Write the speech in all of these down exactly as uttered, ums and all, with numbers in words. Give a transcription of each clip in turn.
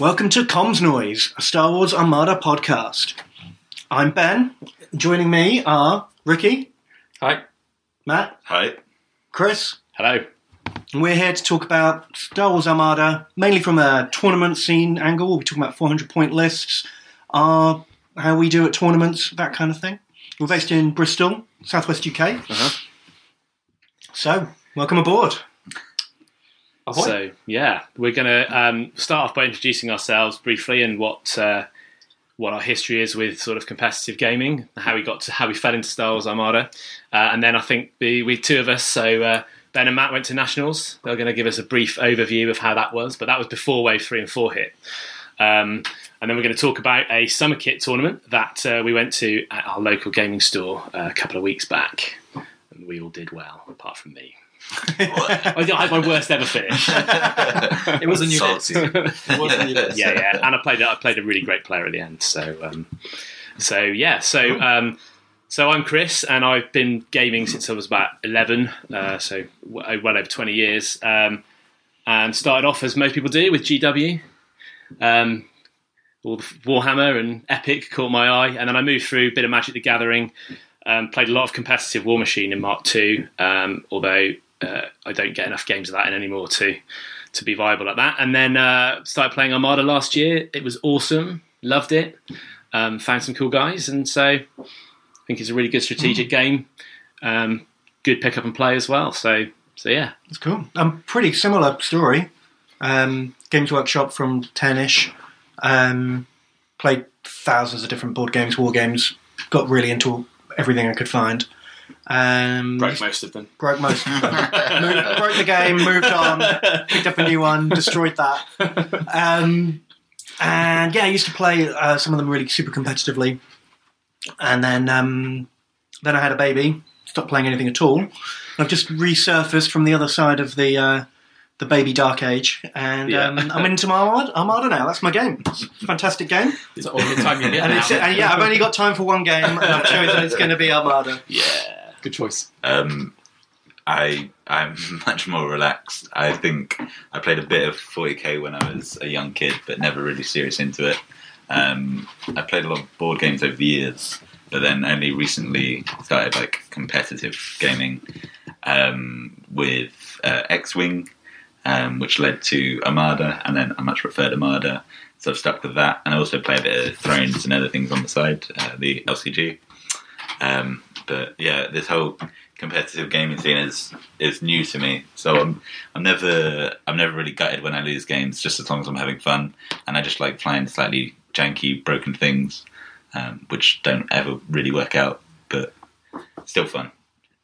Welcome to Comms Noise, a Star Wars Armada podcast. I'm Ben. Joining me are Ricky. Hi. Matt. Hi. Chris. Hello. And we're here to talk about Star Wars Armada, mainly from a tournament scene angle. We'll be talking about four hundred point lists, uh, how we do at tournaments, that kind of thing. We're based in Bristol, southwest U K. Uh-huh. So, welcome aboard. Ahoy. So, yeah, we're going to um, start off by introducing ourselves briefly and what uh, what our history is with sort of competitive gaming, how we got to how we fell into Star Wars Armada, uh, and then I think the we two of us, so uh, Ben and Matt went to Nationals. They're going to give us a brief overview of how that was, but that was before Wave three and four hit. Um, and then we're going to talk about a summer kit tournament that uh, we went to at our local gaming store uh, a couple of weeks back, and we all did well, apart from me. I had my worst ever finish. It was a new Salty. It was a new list. Yeah, yeah, and I played. I played a really great player at the end. So, um, so yeah, so um, so I'm Chris, and I've been gaming since I was about eleven. Uh, so w- well over twenty years, um, and started off as most people do with G W. Um, all the Warhammer and Epic caught my eye, and then I moved through a bit of Magic the Gathering. Um, played a lot of competitive War Machine in Mark two, um, although uh, I don't get enough games of that in anymore to to be viable at that. And then uh, started playing Armada last year. It was awesome, loved it, um, found some cool guys, and so I think it's a really good strategic mm. game. Um, good pick up and play as well. So so yeah, That's cool. Um, pretty similar story. Um, Games Workshop from ten-ish. Um, played thousands of different board games, war games. Got really into everything I could find. Um, broke most of them. Broke most of them. Moved, broke the game, moved on, picked up a new one, destroyed that. Um, and yeah, I used to play uh, some of them really super competitively. And then um, then I had a baby, stopped playing anything at all. I've just resurfaced from the other side of the uh, the baby dark age, and Yeah. um, I'm into my Armada, Armada now. That's my game. It's a fantastic game. It's all the time you get And, now. it's, and yeah, I've only got time for one game, and I've chosen it's going to be Armada. Yeah. Good choice. Um, I I'm much more relaxed. I think I played a bit of forty K when I was a young kid, but never really serious into it. Um, I played a lot of board games over the years, but then only recently started like competitive gaming um, with uh, X-Wing, um, which led to Armada, and then I much preferred Armada, so I've stuck with that. And I also play a bit of Thrones and other things on the side, uh, the L C G. Um, but yeah, this whole competitive gaming scene is is new to me. So I'm I'm never I'm never really gutted when I lose games, just as long as I'm having fun. And I just like playing slightly janky, broken things, um, which don't ever really work out, but still fun.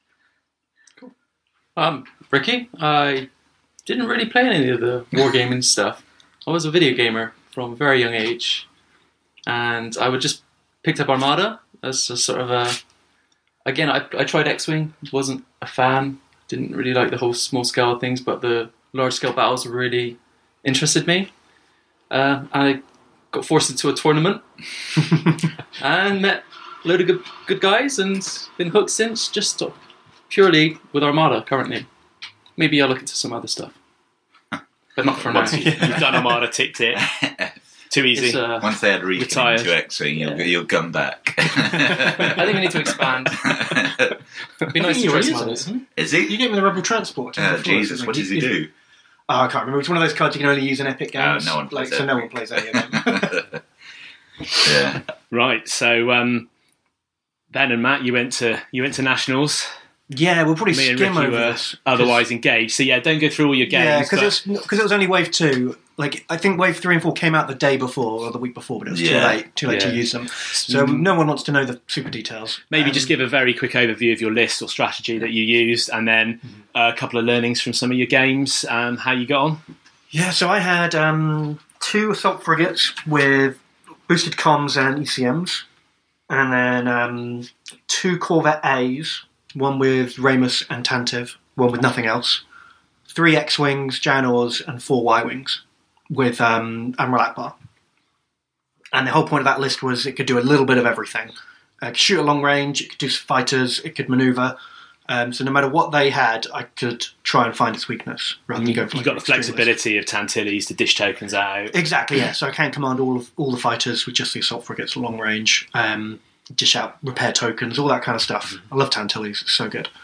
Um, Ricky, I didn't really play any of the wargaming stuff. I was a video gamer from a very young age, and I would just picked up Armada as a sort of a. Again, I, I tried X-Wing, wasn't a fan, didn't really like the whole small scale things, but the large scale battles really interested me. Uh, I got forced into a tournament and met a load of good, good guys and been hooked since, just purely with Armada currently. Maybe I'll look into some other stuff, but not for now. Once you, you've done Armada, ticked it. Too easy. It's, uh, Once they had Reekin Retired. into X-Wing, you'll, Yeah. you'll come back. I think we need to expand. It'd be nice to You try were some using others. it, isn't Is it? he? You gave me the Rebel Transport. Oh, before, Jesus, something. what does he do? Oh, I can't remember. It's one of those cards you can only use in Epic Oh, games. no one plays like, So it. no one plays any of them. Yeah. Right. So um, Ben and Matt, you went to you went to Nationals. Yeah, we'll probably Me and skim Ricky over were this. otherwise engaged. So yeah, don't go through all your Yeah, games. because but- it, was- 'cause it was only Wave two. Like, I think Wave three and four came out the day before, or the week before, but it was too Yeah. late Too late Yeah. to use them. So no one wants to know the super details. Maybe Um, just give a very quick overview of your list or strategy that you used, and then uh, a couple of learnings from some of your games and how you got on. Yeah, so I had um, two assault frigates with boosted comms and E C Ms, and then um, two Corvette A's, one with Ramus and Tantive, one with nothing else, three X-Wings, Janors, and four Y-Wings with um, Admiral Akbar. And the whole point of that list was it could do a little bit of everything. Uh, it could shoot at long range, it could do fighters, it could maneuver, Um, so no matter what they had, I could try and find its weakness rather than You, go for you've like got an the extreme list. flexibility of Tantilles to dish tokens out. Exactly, yeah. So I can command all of all the fighters with just the assault frigates, long range, um, dish out repair tokens, all that kind of stuff. Mm-hmm. I love Tantilles; it's so good.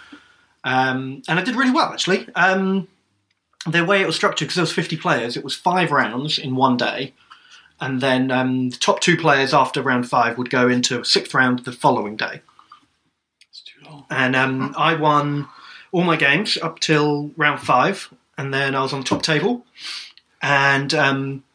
Um, and I did really well actually. Um, the way it was structured, because there was fifty players, it was five rounds in one day, and then um, the top two players after round five would go into a sixth round the following day. It's too long. And um, I won all my games up till round five, and then I was on the top table, and um,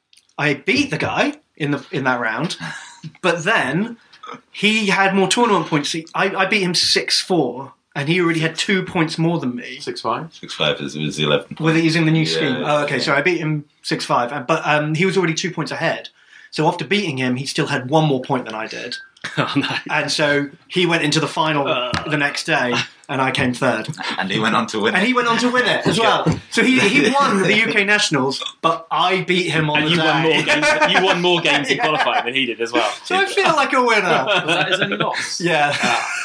I beat the guy in the in that round, but then he had more tournament points. He, I, I beat him six four, and he already had two points more than me. Six five. Six five is was the eleven. With it using the new Yeah, scheme. yeah, Oh, okay, yeah. so I beat him six five, but um, he was already two points ahead. So after beating him, he still had one more point than I did. Oh, no. And so he went into the final Uh. the next day, and I came third. And he went on to win. And he went on to win it as well. So he, he won the U K Nationals, but I beat him on And the you day. won more games. You won more games in Yeah. qualifying than he did as well. So I feel like a winner. Was that his only loss? Yeah.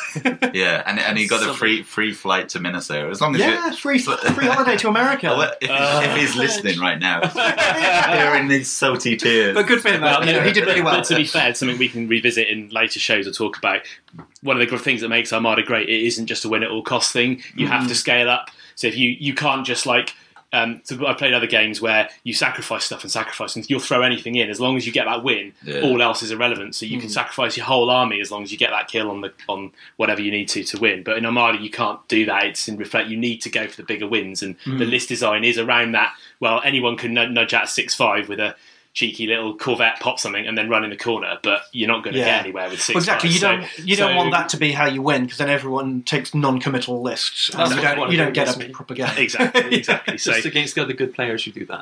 Yeah, and and he got a Something. free free flight to Minnesota as long as Yeah, you. free, free holiday to America. Oh, if, Uh. if he's listening right now, hearing these salty tears. But good for him. Well, you know, he did really well. But to be fair, it's something we can revisit in later shows or talk about. One of the good things that makes Armada great, it isn't just a win at all cost thing. You have to scale up. So if you, you can't just like, um, so I've played other games where you sacrifice stuff and sacrifice and you'll throw anything in. As long as you get that win, Yeah. all else is irrelevant. So you can sacrifice your whole army as long as you get that kill on the on whatever you need to to win. But in Armada, you can't do that. It's in Reflect. You need to go for the bigger wins. And the list design is around that. Well, anyone can nudge out six five with a cheeky little Corvette, pop something, and then run in the corner. But you're not going to Yeah. get anywhere with six. Well, exactly. You five. don't. So- You don't so- want that to be how you win, because then everyone takes non-committal lists. And That's you what I don't. wanna You do don't get against a me. proper game. Exactly. Exactly. So. Just against the other good players, you do that.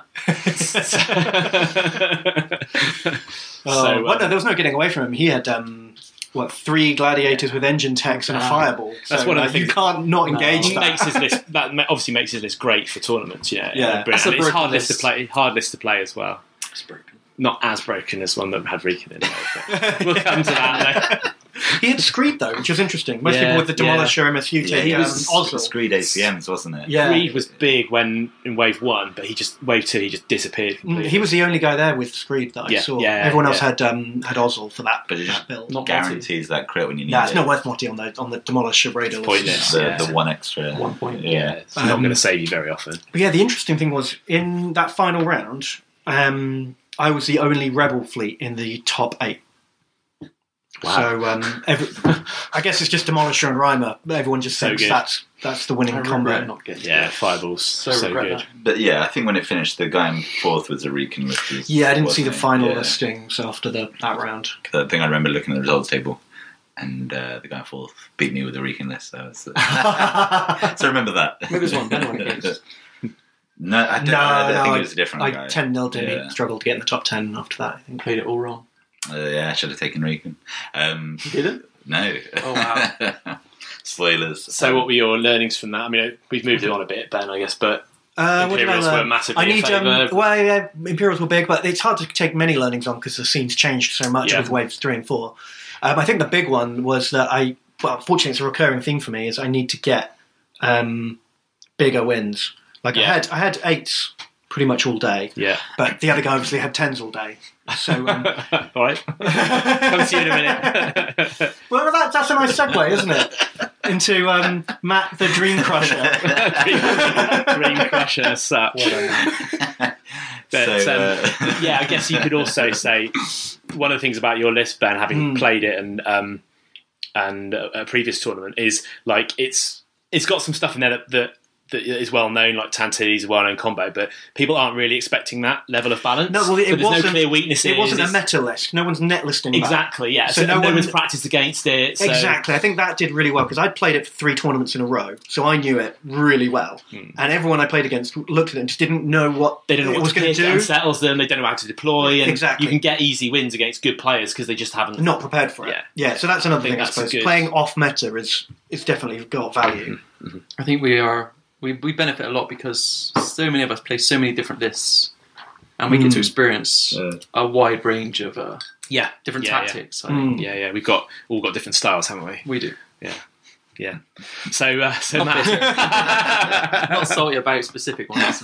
Oh, So, well, um, no, there was no getting away from him. He had um, what three gladiators with engine techs and a Ah. fireball. So, That's one of the uh, you things- can't not engage It that. makes his list that ma- obviously makes his list great for tournaments. Yeah, Yeah. Brilliant. That's a And it's hard broken list to list. play. Hard list to play as well. It's broken. Not as broken as one that had Rican in it. But we'll come to that. Though. He had Screed though, which was interesting. Most Yeah, people with the yeah. Demolisher, M S U Yeah, take he um, was Oslo. screwed A C Ms, wasn't it? Yeah. Reed was big when in wave one, but he just wave two he just disappeared Mm, completely. He was the only guy there with Screed that I Yeah, saw. yeah, Everyone else yeah. had um, had Oslo for that, But it just that build. Not guarantees that crit when you need Yeah, it's it. not worth Motti on the on the Demolisher Raiders. pointless. the, Yeah. the one extra. One point. yeah, Yeah. it's not Um, going to save you very often. But yeah, the interesting thing was in that final round, um, I was the only Rebel fleet in the top eight. Wow. So um, every, I guess it's just Demolisher and Reimer. Everyone just So thinks good. that's that's the I winning regret combo. not getting Yeah, it. fireballs so, So, regret good. that. But yeah, I think when it finished, the guy in fourth was a Rican with his. Yeah, I didn't see the wasn't it? final Yeah. listings after the, that round. I think I remember looking at the results table, and uh, the guy in fourth beat me with a Rican list. So, I was, uh, so remember that. Maybe it was one Ben went against. No, I, don't, No, I, no, think I- it was a different I guy. ten nil him. Yeah. He struggled to get in the top ten after that, I think. Played it all wrong. Uh, yeah, I should have taken Rican. Um, You didn't? no. Oh, wow. Spoilers. So, what were your learnings from that? I mean, we've moved it on a bit, Ben, I guess, but Uh, what did I Imperials learn? were massively I in need um, favour. well, yeah, Imperials were big, but it's hard to take many learnings on because the scene's changed so much Yeah. with waves three and four. Um, I think the big one was that I, well, fortunately, it's a recurring theme for me. Is I need to get um, bigger wins. Like I Yeah. had, I had eights pretty much all day, yeah. but the other guy obviously had tens all day. So, um, All right. Come to you in a minute. well, that, that's a nice segue, isn't it? Into um, Matt the Dream Crusher. Dream Crusher suck. But, So, um, uh, yeah, I guess you could also say one of the things about your list, Ben, having Mm. played it and um, and a, a previous tournament, is like it's it's got some stuff in there that that, that is well known, like Tantilles, a well known combo, but people aren't really expecting that level of balance. No, well, it so there's wasn't- no clear weaknesses. It wasn't a It's- meta list. No one's net listing that. Exactly, yeah. So So, no no, one- one's practiced against it. So. Exactly. I think that did really well because I'd played it for three tournaments in a row, so I knew it really well. And everyone I played against looked at it and just didn't know what They don't know it what was to going pick. to It do. unsettles them. They don't know how to deploy. And Exactly. you can get easy wins against good players because they just haven't. Not prepared for it. Yeah. Yeah. So that's another I think thing. I that's a suppose good- playing off meta is is definitely got value. I think we are we, we benefit a lot because so many of us play so many different lists, and we get to Mm. experience Yeah. a wide range of uh, Yeah, different yeah, tactics. I Mm. think Yeah, yeah. We've got all got different styles, haven't we? we do. Yeah. So, uh, so Not Matt. Not salty about specific ones.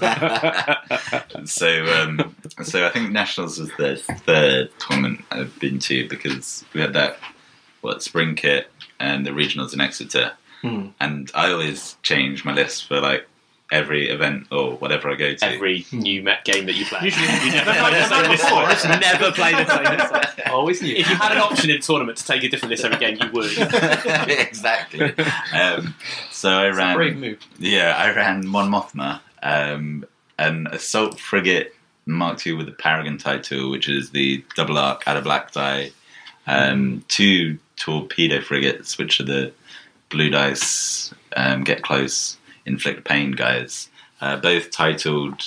so, um, so I think Nationals was the third tournament I've been to because we had that what spring kit and the regionals in Exeter, Hmm. and I always change my list for like every event or whatever I go to. Every new Met game that you play. Usually- you never play the same list. Before, isn't it? Never play the same list. Always new. If you had an option in a tournament to take a different list every game, you would. Exactly. Um, so I It's a ran. brave move. Yeah, I ran Mon Mothma, um, an assault frigate Mark two with the Paragon title, which is the double arc out of black die. Um, two torpedo frigates, which are the blue dice, um, get close, inflict pain guys. Uh, both titled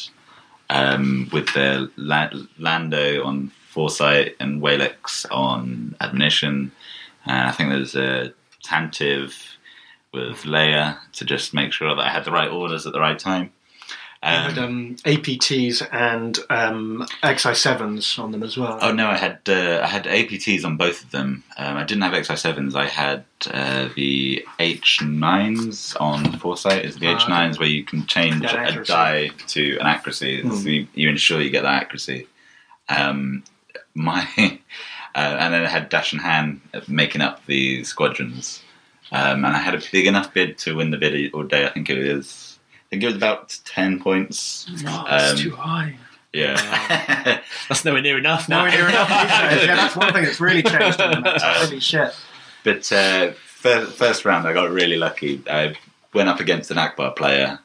um, with their La- Lando on foresight and Walex on admonition. And I think there's a Tantive with Leia to just make sure that I had the right orders at the right time. I had Um, um, A P Ts and um, X I sevens on them as well. oh no, I had uh, I had A P Ts on both of them. Um, I didn't have X I sevens. I had uh, the H nines on foresight. It's the Ah, H nines where you can change Get a accuracy. die to an accuracy. Hmm. So you, you ensure you get that accuracy. Um, my uh, and then I had Dash and Han making up the squadrons, um, and I had a big enough bid to win the bid all day. I think it was. I think it was about ten points. No, it's Um, too high. Yeah. That's nowhere near enough. Nowhere Matt. near enough these days. Yeah, that's one thing that's really changed in the Mets. Holy shit. But uh, first, first round, I got really lucky. I went up against an Akbar player,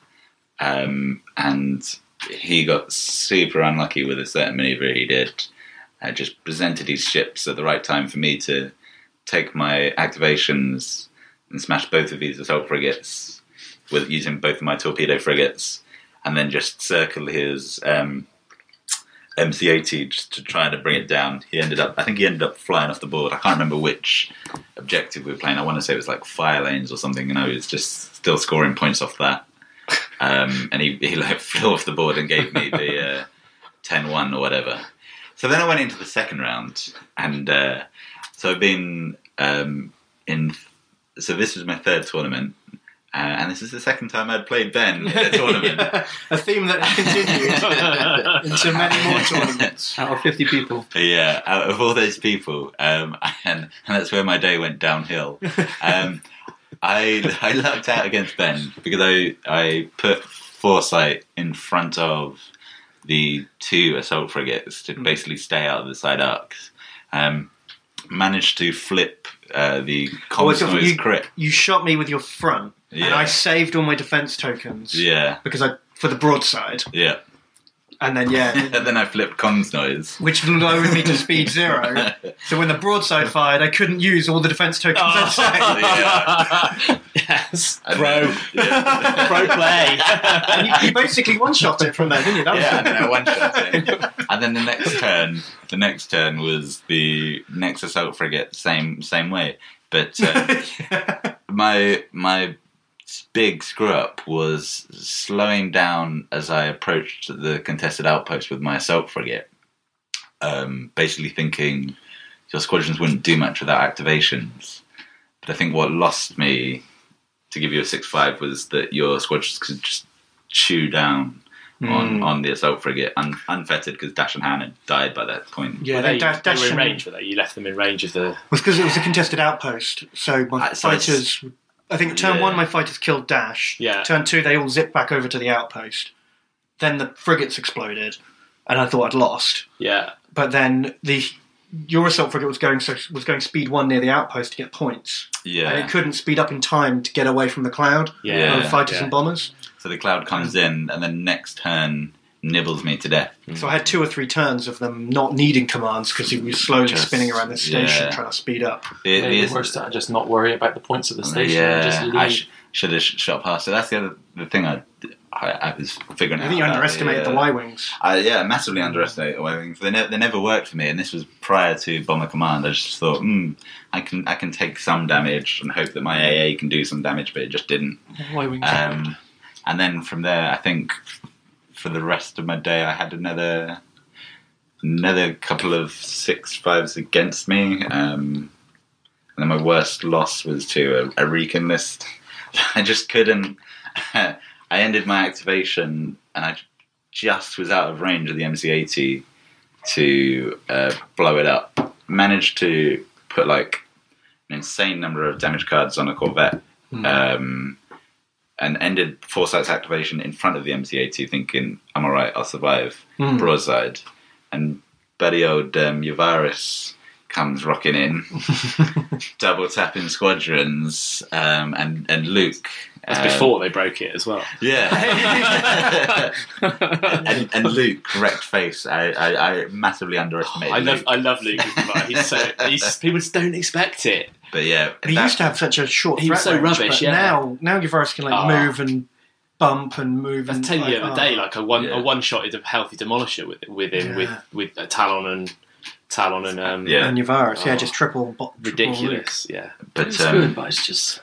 um, and he got super unlucky with a certain maneuver he did. I just presented his ships at the right time for me to take my activations and smash both of these assault frigates with using both of my torpedo frigates, and then just circle his um, M C eighty just to try to bring it down. He ended up, I think he ended up flying off the board. I can't remember which objective we were playing. I want to say it was like fire lanes or something, and I was just still scoring points off that. Um, and he, he like flew off the board and gave me the uh, ten one or whatever. So then I went into the second round, and uh, so I've been um, in. So this was my third tournament. Uh, and this is the second time I'd played Ben in a tournament. Yeah, a theme that continued into many more tournaments. Out of fifty people. Yeah, out of all those people, um, and, and that's where my day went downhill. Um, I I lucked out against Ben because I I put foresight in front of the two assault frigates to basically stay out of the side arcs. Um, managed to flip uh, the Oh, so Comstois you, crit. you shot me with your front, and Yeah. I saved all my defense tokens Yeah, because I for the broadside, yeah. and then yeah, And then I flipped comms noise. which lowered me to speed zero. So when the broadside fired, I couldn't use all the defense tokens Oh. I'd saved. Yeah. Yes. And Pro. then- yeah. Pro play. And you, you basically one-shot it from there, didn't you? That was Yeah, and then I one-shot it. And then the next turn, the next turn was the next assault frigate, same same way. But uh, my my big screw up was slowing down as I approached the contested outpost with my assault frigate. Um, basically thinking your squadrons wouldn't do much without activations. But I think what lost me, to give you a six five, was that your squadrons could just chew down on, Mm. on the assault frigate, un- unfettered, because Dash and Han had died by that point. Yeah, Were they, they, dash, they dash were in and- range, were they? You left them in range of the. was because it was a contested outpost. So my Uh, so it's- fighters, I think turn Yeah. one, my fighters killed Dash. Yeah. Turn two, they all zipped back over to the outpost. Then the frigates exploded, and I thought I'd lost. Yeah. But then the your assault frigate was going so was going speed one near the outpost to get points, Yeah. and it couldn't speed up in time to get away from the cloud Yeah. of fighters yeah. and bombers. So the cloud comes in, and then next turn nibbles me to death. So I had two or three turns of them not needing commands because he was slowly Just- spinning around the station yeah. trying to speed up. The, Maybe the- worse to just not worry about the points of the station. yeah, Just leave. I sh- should have sh- shot past. So that's the other the thing I, I, I was figuring out. I think you about underestimated the, the uh, Y-wings. I, yeah, massively underestimated the Y-wings. They, ne- they never worked for me, and this was prior to Bomber Command. I just thought, hmm, I can I can take some damage and hope that my A A can do some damage, but it just didn't. Y-wings. Um, and then from there, I think for the rest of my day, I had another another couple of six fives against me. Um, and then my worst loss was to a, a recon list. I just couldn't. I ended my activation, and I just was out of range of the M C eighty to uh, blow it up. Managed to put like an insane number of damage cards on a Corvette, mm. um, and ended Foresight's activation in front of the M C eighty, thinking, I'm alright, I'll survive. Mm. Broadside. And buddy old um, Yavaris comes rocking in, double tapping squadrons, um, and, and Luke. That's um, before they broke it as well. Yeah. and, and Luke, wrecked face. I, I, I massively underestimated I love Luke. I love Luke. He's so, he's, people just don't expect it. But yeah. He that, used to have such a short He threat was so range, rubbish, but yeah. Now, now Yavaris can like Oh. move and bump and move. I was and, telling you the like, other day, oh. like a one Yeah. a one shot is a healthy demolisher with with him Yeah. with with uh, Talon and Talon and um, Yeah. And Yavaris, yeah, Oh. just triple, bo- triple Luke. ridiculous. Yeah, but, It's um, good, but it's just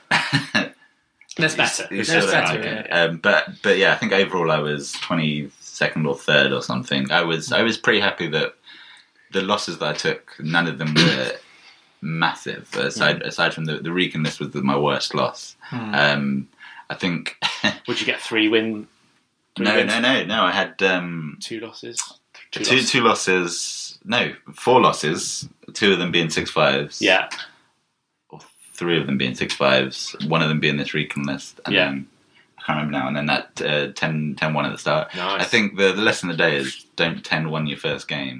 that's better. You That's saw that, better. okay. Yeah. Um, but but yeah, I think overall I was twenty-second or third or something. I was I was pretty happy that the losses that I took, none of them were massive. Aside aside from the the Recon, this was the, my worst loss. Hmm. Um, I think. Would you get three win? Three no, wins? no, no, no. I had um, Two losses. Two, two losses. two losses. No, four losses. Two of them being six fives. Yeah, Three of them being six fives. One of them being this Recon list. And Yeah. then, I can't remember now. And then that uh, ten, ten one at the start. nice. I think the, the lesson of the day is don't ten one your first game.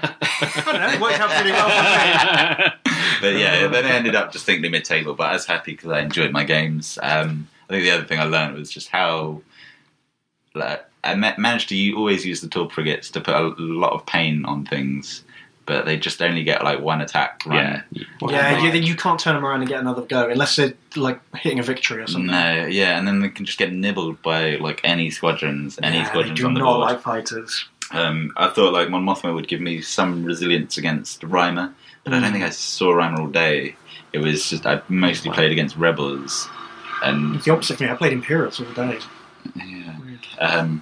I don't know, it worked out pretty well for me. But yeah, then I ended up distinctly mid-table. But I was happy because I enjoyed my games. Um, I think the other thing I learned was just how like, I ma- managed to u- always use the tall frigates to put a lot of pain on things, but they just only get like one attack run. Yeah. Yeah, you, you can't turn them around and get another go unless they're like hitting a victory or something. No, yeah, and then they can just get nibbled by like any squadrons, any yeah, squadrons they do on the not board. like fighters. Um, I thought like Mon Mothma would give me some resilience against Reimer, but I Mm. don't think I saw Reimer all day. It was just I mostly played against rebels, and It's the opposite for me. I played Imperials all day. yeah. Um,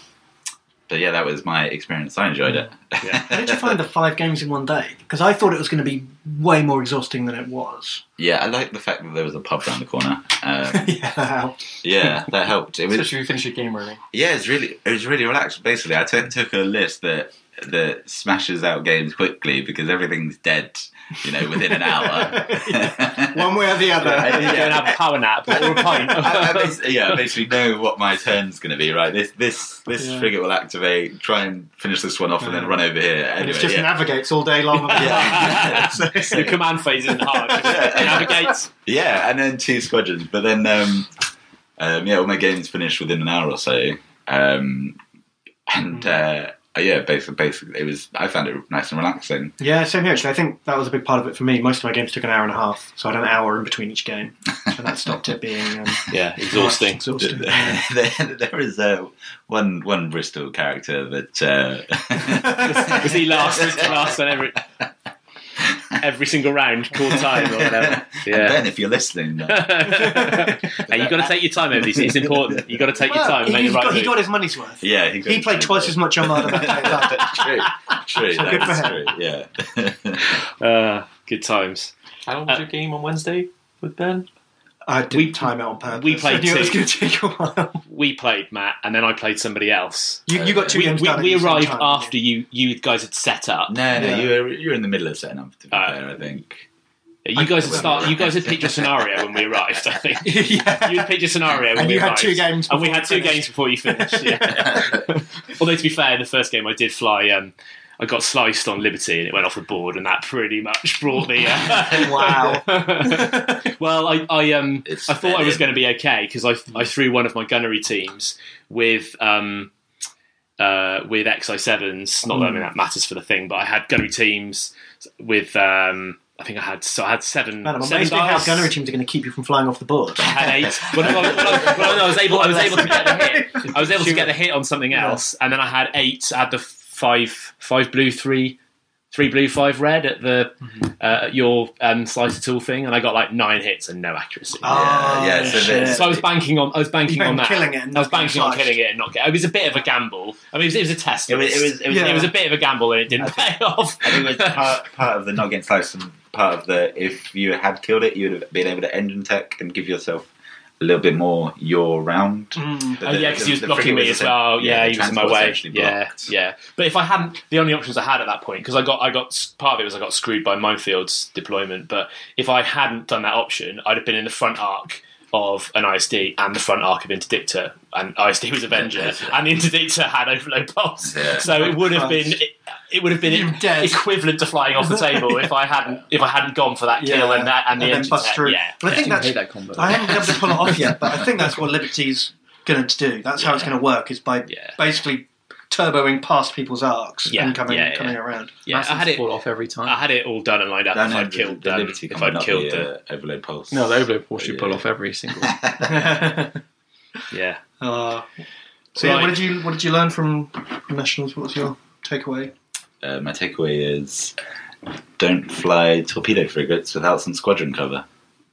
but yeah, that was my experience. I enjoyed it. How did you find the five games in one day? Because I thought it was going to be way more exhausting than it was. Yeah, I like the fact that there was a pub around the corner. Um, yeah, that helped. yeah, that helped. It was especially if you finish your game early. yeah, it's really it was really relaxed. Basically, I took took a list that that smashes out games quickly because everything's dead, you know, within an hour. One way or the other. I didn't go and have a power nap or a pint. I, I basically, yeah, I basically know what my turn's going to be. Right, this this this Yeah. frigate will activate. Try and finish this one off, and then Yeah. run over here. and Anyway, it's just yeah. navigates all day long. Yeah. So- so- The command phase isn't hard. Just navigate. Yeah, and then two squadrons. But then, um, um, yeah, all my games finished within an hour or so. Um, and uh, yeah, basically, basically, it was. I found it nice and relaxing. yeah, same here actually. I think that was a big part of it for me. Most of my games took an hour and a half, so I had an hour in between each game, and that stopped it being um, Yeah, exhausting. exhausting. Yeah. there, there is uh, one one Bristol character that uh, Was he last? Last on every every single round, call time or whatever. And Yeah. Ben, if you're listening, uh, Hey, you got to take your time over these. It's important. You got to take your Well, time. And make he, the right got, he move. got his money's worth. yeah, he, He played twice as much Armada that day as I true, true. So good that's for true. him. Yeah. Uh, good times. How long was Uh, your game on Wednesday with Ben? I didn't We- time it on purpose. we played I knew it was two. going to take a while. We played Matt, and then I played somebody else. You, you got two We, games we, done at we the same arrived time, after didn't you you guys had set up. No, no, Yeah. you were you were in the middle of setting up. To be Uh, fair, I think. You guys had start. You guys had picked your scenario when we arrived. I think you? yeah. you had picked your scenario, when And we you had arrived. two games and we before had two we finished. games before you finished. Yeah. Although to be fair, in the first game I did fly. Um, I got sliced on Liberty and it went off the board, and that pretty much brought me. Uh, Wow. well, I I um It's I thought I was fair. going to be okay because I I threw one of my gunnery teams with um uh with X I sevens. Not that I mean that matters for the thing, but I had gunnery teams with um I think I had so I had seven. Man, I'm seven amazed at how dials. gunnery teams are going to keep you from flying off the board. I had eight. Well, no, well, well, well, no, I was able. I was able to get the hit. I was able to get the hit on something else, and then I had eight. I had the five, five blue, three, three blue, five red at the Mm-hmm. uh, at your um, slicer tool thing, and I got like nine hits and no accuracy. Oh, yeah, so shit. there's- So I was banking on I was banking You've on been that. killing it and I was not getting banking on sliced. killing it and not getting. It was a bit of a gamble. I mean, it was, it was a test. It was- it was- it was- it Yeah. was a bit of a gamble and it didn't pay off. I think it was part, part of the not getting sliced and part of the if you had killed it, you would have been able to engine tech and give yourself a little bit more your round. Mm. But Oh, the- yeah, because the- he was the blocking frigate me was as well. essen- Yeah, the he was in my transport way. essentially Yeah, blocked. yeah. But if I hadn't, the only options I had at that point, because I got, I got part of it was I got screwed by Minefield's deployment. But if I hadn't done that option, I'd have been in the front arc of an I S D and the front arc of Interdictor, and I S D was Avenger, Yeah. and the Interdictor had Overload Pulse. Yeah. So it would have Christ. been. It, it would have been You're dead. equivalent to flying off the table if I hadn't if I hadn't gone for that kill Yeah. and that and the And then engine bust tech. through. Yeah, But I think didn't that's hate that combo. I haven't been able to pull it off yet, but I think that's what Liberty's going to do. That's how it's Yeah. going to work, is by Yeah. basically turboing past people's arcs Yeah, and coming yeah, yeah. coming around. yeah. I Massive had it. fall off every time. I had it all done and lined up. I If know I'd the- killed, the um, Liberty if coming I'd up killed the the uh, overload pulse. no, the overload pulse you Yeah. pull off every single. yeah. Uh, so yeah, Right. what did you what did you learn from Nationals? What was your takeaway? Uh, my takeaway is don't fly torpedo frigates without some squadron cover.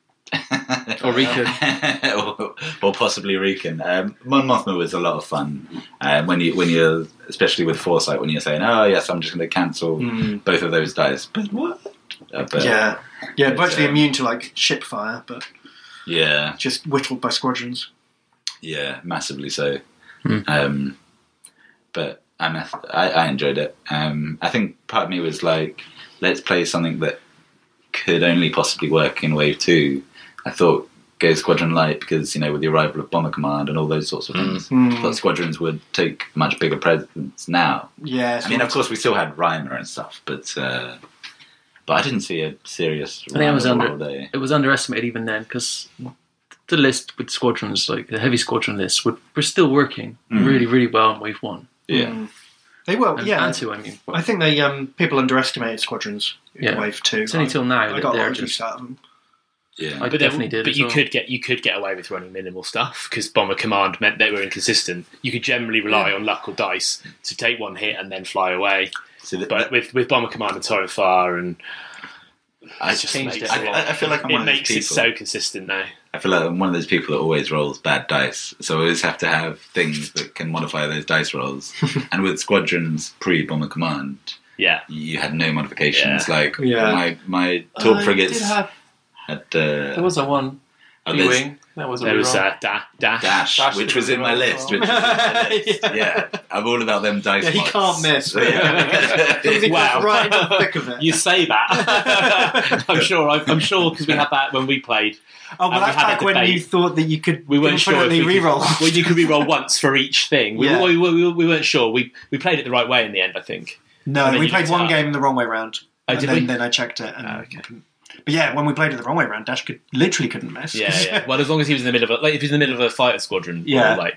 Or Recon. or, or possibly Recon. Um, Mon Mothma was a lot of fun. Um, when you, when you're, especially with Foresight, when you're saying, "Oh yes, I'm just going to cancel Mm. both of those dice." But what? Uh, but, yeah, yeah, but, virtually um, immune to like ship fire, but yeah, just whittled by squadrons. yeah, massively so. Hmm. Um, but I, mess- I, I enjoyed it. Um, I think part of me was like, let's play something that could only possibly work in Wave Two. I thought go Squadron Light because, you know, with the arrival of Bomber Command and all those sorts of things, Mm. I thought squadrons would take much bigger presence now. Yeah, I mean, of course, we still had Reimer and stuff, but uh, but I didn't see a serious. I think it was Reimer under- all day. It was underestimated even then because the list with squadrons, like the heavy squadron list, would, were still working Mm. really, really well in Wave One. Yeah, Mm. They were, And, yeah. and two, I mean. But I think they um, people underestimated squadrons in Yeah. Wave Two. it's only till now I that got a lot they're of use just. out of them. yeah. I But definitely there, did. But as you well. could get you could get away with running minimal stuff because Bomber Command meant they were inconsistent. You could generally rely on luck or dice to take one hit and then fly away. So that, But with, with Bomber Command and Torrent Fire, and I it just changed makes it it, I, I- I feel like I'm it one of those makes it people. so consistent now. I feel like I'm one of those people that always rolls bad dice, so I always have to have things that can modify those dice rolls. And with squadrons pre Bomber Command, Yeah, you had no modifications. Yeah. Like Yeah. my my torp Uh, frigates did have, had uh, there was a one oh, B there's wing. That was a there was reroll. uh, da- dash. Dash, Dash which was was in my reroll. list. Which was in my list. Yeah. Yeah, I'm all about them dice. Yeah, he mods. can't miss. Yeah. Something Wow. goes right in the thick of it. You say that. I'm sure. I, I'm sure because we had that when we played. Oh, but And we that's had a back when debate. you thought that you could We weren't sure if infinitely we could, reroll. well, you could reroll once for each thing. We, Yeah. we, we, we weren't sure. We we played it the right way in the end, I think. No, And then we you played looked one it up. game the wrong way round. Oh, and did then, we? then I checked it. And Oh, okay. couldn't- But yeah, when we played it the wrong way round, Dash could literally couldn't miss. Yeah, yeah. Well, as long as he was in the middle of a, like, if he was in the middle of a fighter squadron, Yeah. or like,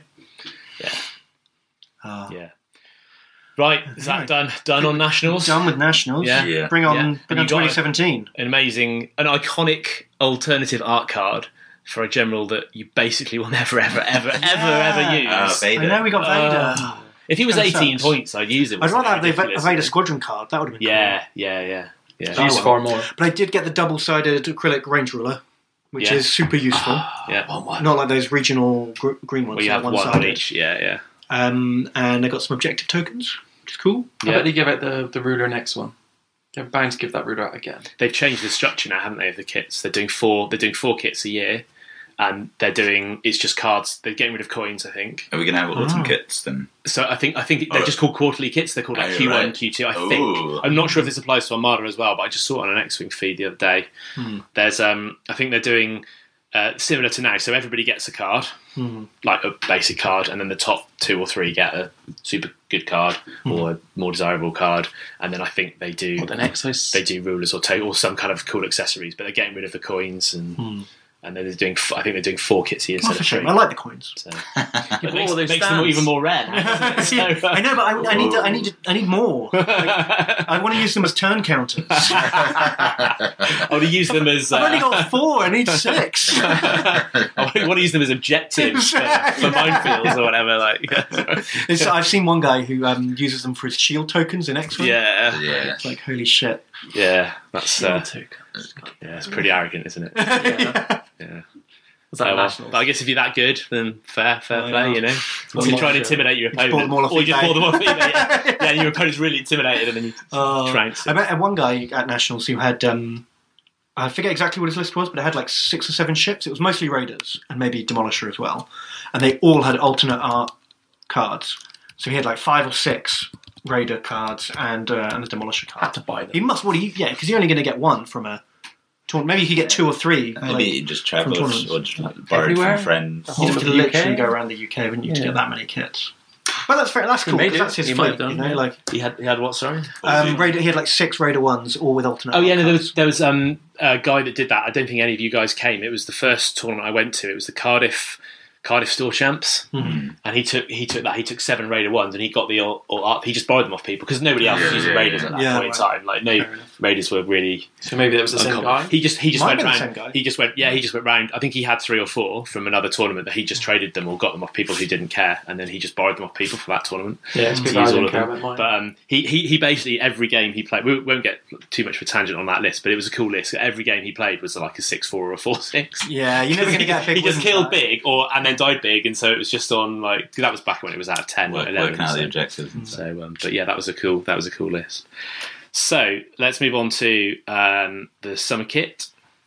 Ah. yeah. Right, is that Right. done? Done on nationals. Done with Nationals. Yeah. Yeah. Bring on, Yeah. bring And on you got twenty it. seventeen. An amazing, an iconic alternative art card for a general that you basically will never, ever, ever, ever, ever use. Oh, Vader. I know we got Vader. Uh, if he was Kinda eighteen sucks. points, I'd use him. I'd rather have the Va- Ridiculous. Vader squadron card. That would have been Yeah, yeah, yeah, yeah. Oh, Use well. far more. cool. But I did get the double-sided acrylic range ruler, which Yeah. is super useful. Yeah. Not like those regional gr- green ones. Well, you that have are one on one-sided. each. Yeah, yeah. Um, and I got some objective tokens, which is cool. I Yeah. bet they give out the, the ruler next one. They're bound to give that ruler out again. They've changed the structure now, haven't they? Of the kits, they're doing four. They're doing four kits a year, and they're doing it's just cards. They're getting rid of coins, I think. Are we going to have autumn Oh. kits then? So I think I think they're Oh. just called quarterly kits. They're called like Oh, Q one, right. Q two. I Ooh. think. I'm not sure if this applies to Armada as well, but I just saw it on an X-wing feed the other day. Hmm. There's um, I think they're doing uh, similar to now. So everybody gets a card, Hmm. like a basic card, and then the top two or three get a super good card or a more desirable card, and then I think they do What the next house? they do rulers or take or some kind of cool accessories, but they're getting rid of the coins and Hmm. and then they're doing. f- I think they're doing four kits here Oh, instead for of shame. three. I like the coins. So Yeah, it makes, all those makes them stamps. even more rare. Now, doesn't it? So, uh, I know, but I, I need to, I need to, I need more. Like, I want to use them as turn counters. I want to use them as. Uh, I've only got four. I need six. I want to use them as objectives for, for minefields or whatever. Like, It's, I've seen one guy who um, uses them for his shield tokens in X-Men. yeah, Yeah. It's like, holy shit. yeah, that's uh, Shield yeah, it's pretty arrogant, isn't it? Yeah. Yeah. Was that Oh, well. national? But I guess if you're that good, then fair, fair Why play, not? you know. Or Well, you try and sure. intimidate your Just opponent, bought them all off or you just eBay. bought them off eBay. Yeah, yeah, and your opponent's really intimidated, and then you Oh, trounce I him. met one guy at Nationals who had, um, I forget exactly what his list was, but it had like six or seven ships. It was mostly Raiders and maybe Demolisher as well. And they all had alternate art cards. So he had like five or six Raider cards and uh, and a Demolisher card. Had to buy He them. must, what, he, yeah, because you're only going to get one from a tournament. Maybe you could get two or three. Maybe like, you just travelled tournaments. or just like, borrowed Everywhere? from friends. The whole you'd of have to the literally U K? go around the U K, wouldn't you, to Yeah. get that many kits. But that's fair, that's He cool, may because do. that's his He might fleet, have you done, know, yeah. like... He had, he had what? Sorry. Um, Raider, he had like six Raider ones, all with alternate. Oh yeah, art no, there cards. was there was um, a guy that did that. I don't think any of you guys came. It was the first tournament I went to. It was the Cardiff Cardiff Store Champs, Mhm. and he took he took that. He took seven Raider ones, and he got the all, all up. He just borrowed them off people because nobody else was Yeah, using yeah, Raiders yeah. at that Yeah, point in right. time. Like no Fair enough. Raiders were really So maybe that was the same uncommon. guy. He just he just Might went have been the round. same guy. He just went yeah. He just went round. I think he had three or four from another tournament that he just traded them or got them off people who didn't care, and then he just borrowed them off people for that tournament. Yeah, it's to people I use all didn't of care them. about mine. But um, he, he he basically every game he played. We won't get too much of a tangent on that list, but it was a cool list. Every game he played was like a six four or a four six. Yeah, you're never going to get a big He just win killed for that. big, or and then died big, and so it was just on like that was back when it was out of ten Work, or eleven. working out the So, objectives and stuff. so, um, but yeah, that was a cool that was a cool list. So let's move on to um, the summer kit.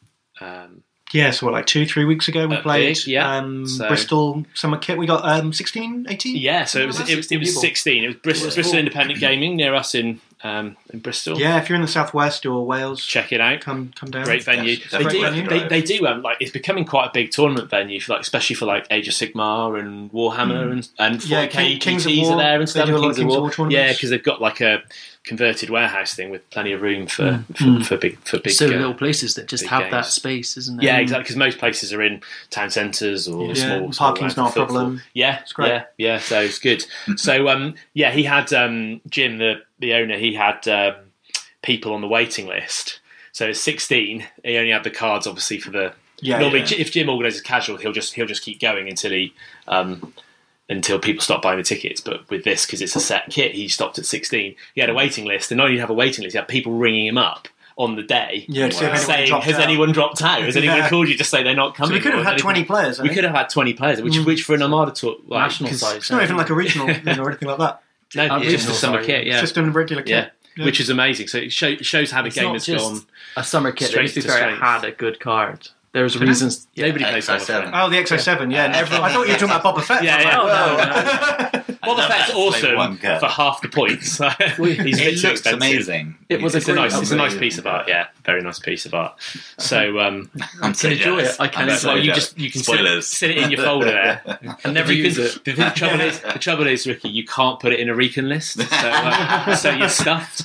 Um, Yeah, so what, like two, three weeks ago we Uh, played big, yeah. um, So- Bristol Summer Kit. We got um, sixteen, eighteen? yeah, so it was that's it was, it was people. sixteen. It was Bristol, Yeah. Bristol Independent Gaming near us in um, in Bristol. Yeah, if you're in the southwest or Wales, Check it out. come come down. Great venue. That's- They that's do. great venue. They, they do. Um, like it's becoming quite a big tournament venue, for like especially for like Age of Sigmar and Warhammer and and Yeah, forty K King- Kings of G Ts War. are there and They stuff. do a lot Kings of Kings of War tournaments. Yeah, because they've got like a converted warehouse thing with plenty of room for Mm. for, Mm. for big for big. so uh, little places that just big have games. that space, isn't there? Yeah, exactly. Because most places are in town centres or Yeah, small. small parking's not a footfall. problem. Yeah, It's great. yeah, yeah. So it's good. so um, yeah, he had um, Jim, the the owner. He had um, people on the waiting list. So at sixteen, he only had the cards, obviously, for the. Yeah, Normally, yeah. if Jim organises casual, he'll just he'll just keep going until he um, until people stop buying the tickets. But with this, because it's a set kit, he stopped at sixteen. He had a waiting list, and not only have a waiting list, he had people ringing him up on the day. Yeah, to see if anyone Saying, dropped has out. anyone dropped out? Has anyone Yeah. called you to say they're not So coming? we could have Or had anything? twenty players. I We think. could have had twenty players, which Mm. which for an Armada tour, like, National 'cause- size. It's not even like a regional thing or anything like that. No, Uh, it's just regional, a summer sorry. kit. Yeah, It's just a regular kit. yeah. Yeah. Which is amazing. So it show, shows how the It's game not has just gone. a summer kit. Strength That, to be to fair, strength. had a good card. There's Did it? reasons. Nobody Yeah, plays X I Boba seven. Fett. Oh, the X O seven, yeah. Everyone- I thought you were talking about Boba Fett. Yeah, I was yeah. like, No, whoa. Boba love Fett's that awesome one card. for half the points. He's a bit It too looks expensive. amazing. It was a It's a great nice, it's a nice amazing piece of card. art. Yeah, very nice piece of art. So, um, I'm so enjoy jealous. it. I can I'm enjoy so well, you jealous. just you can sit, Spoilers. sit it in your folder there. I never You use can- it. The, the trouble is, the trouble is, Ricky, you can't put it in a recon list, so, uh, so you're stuffed.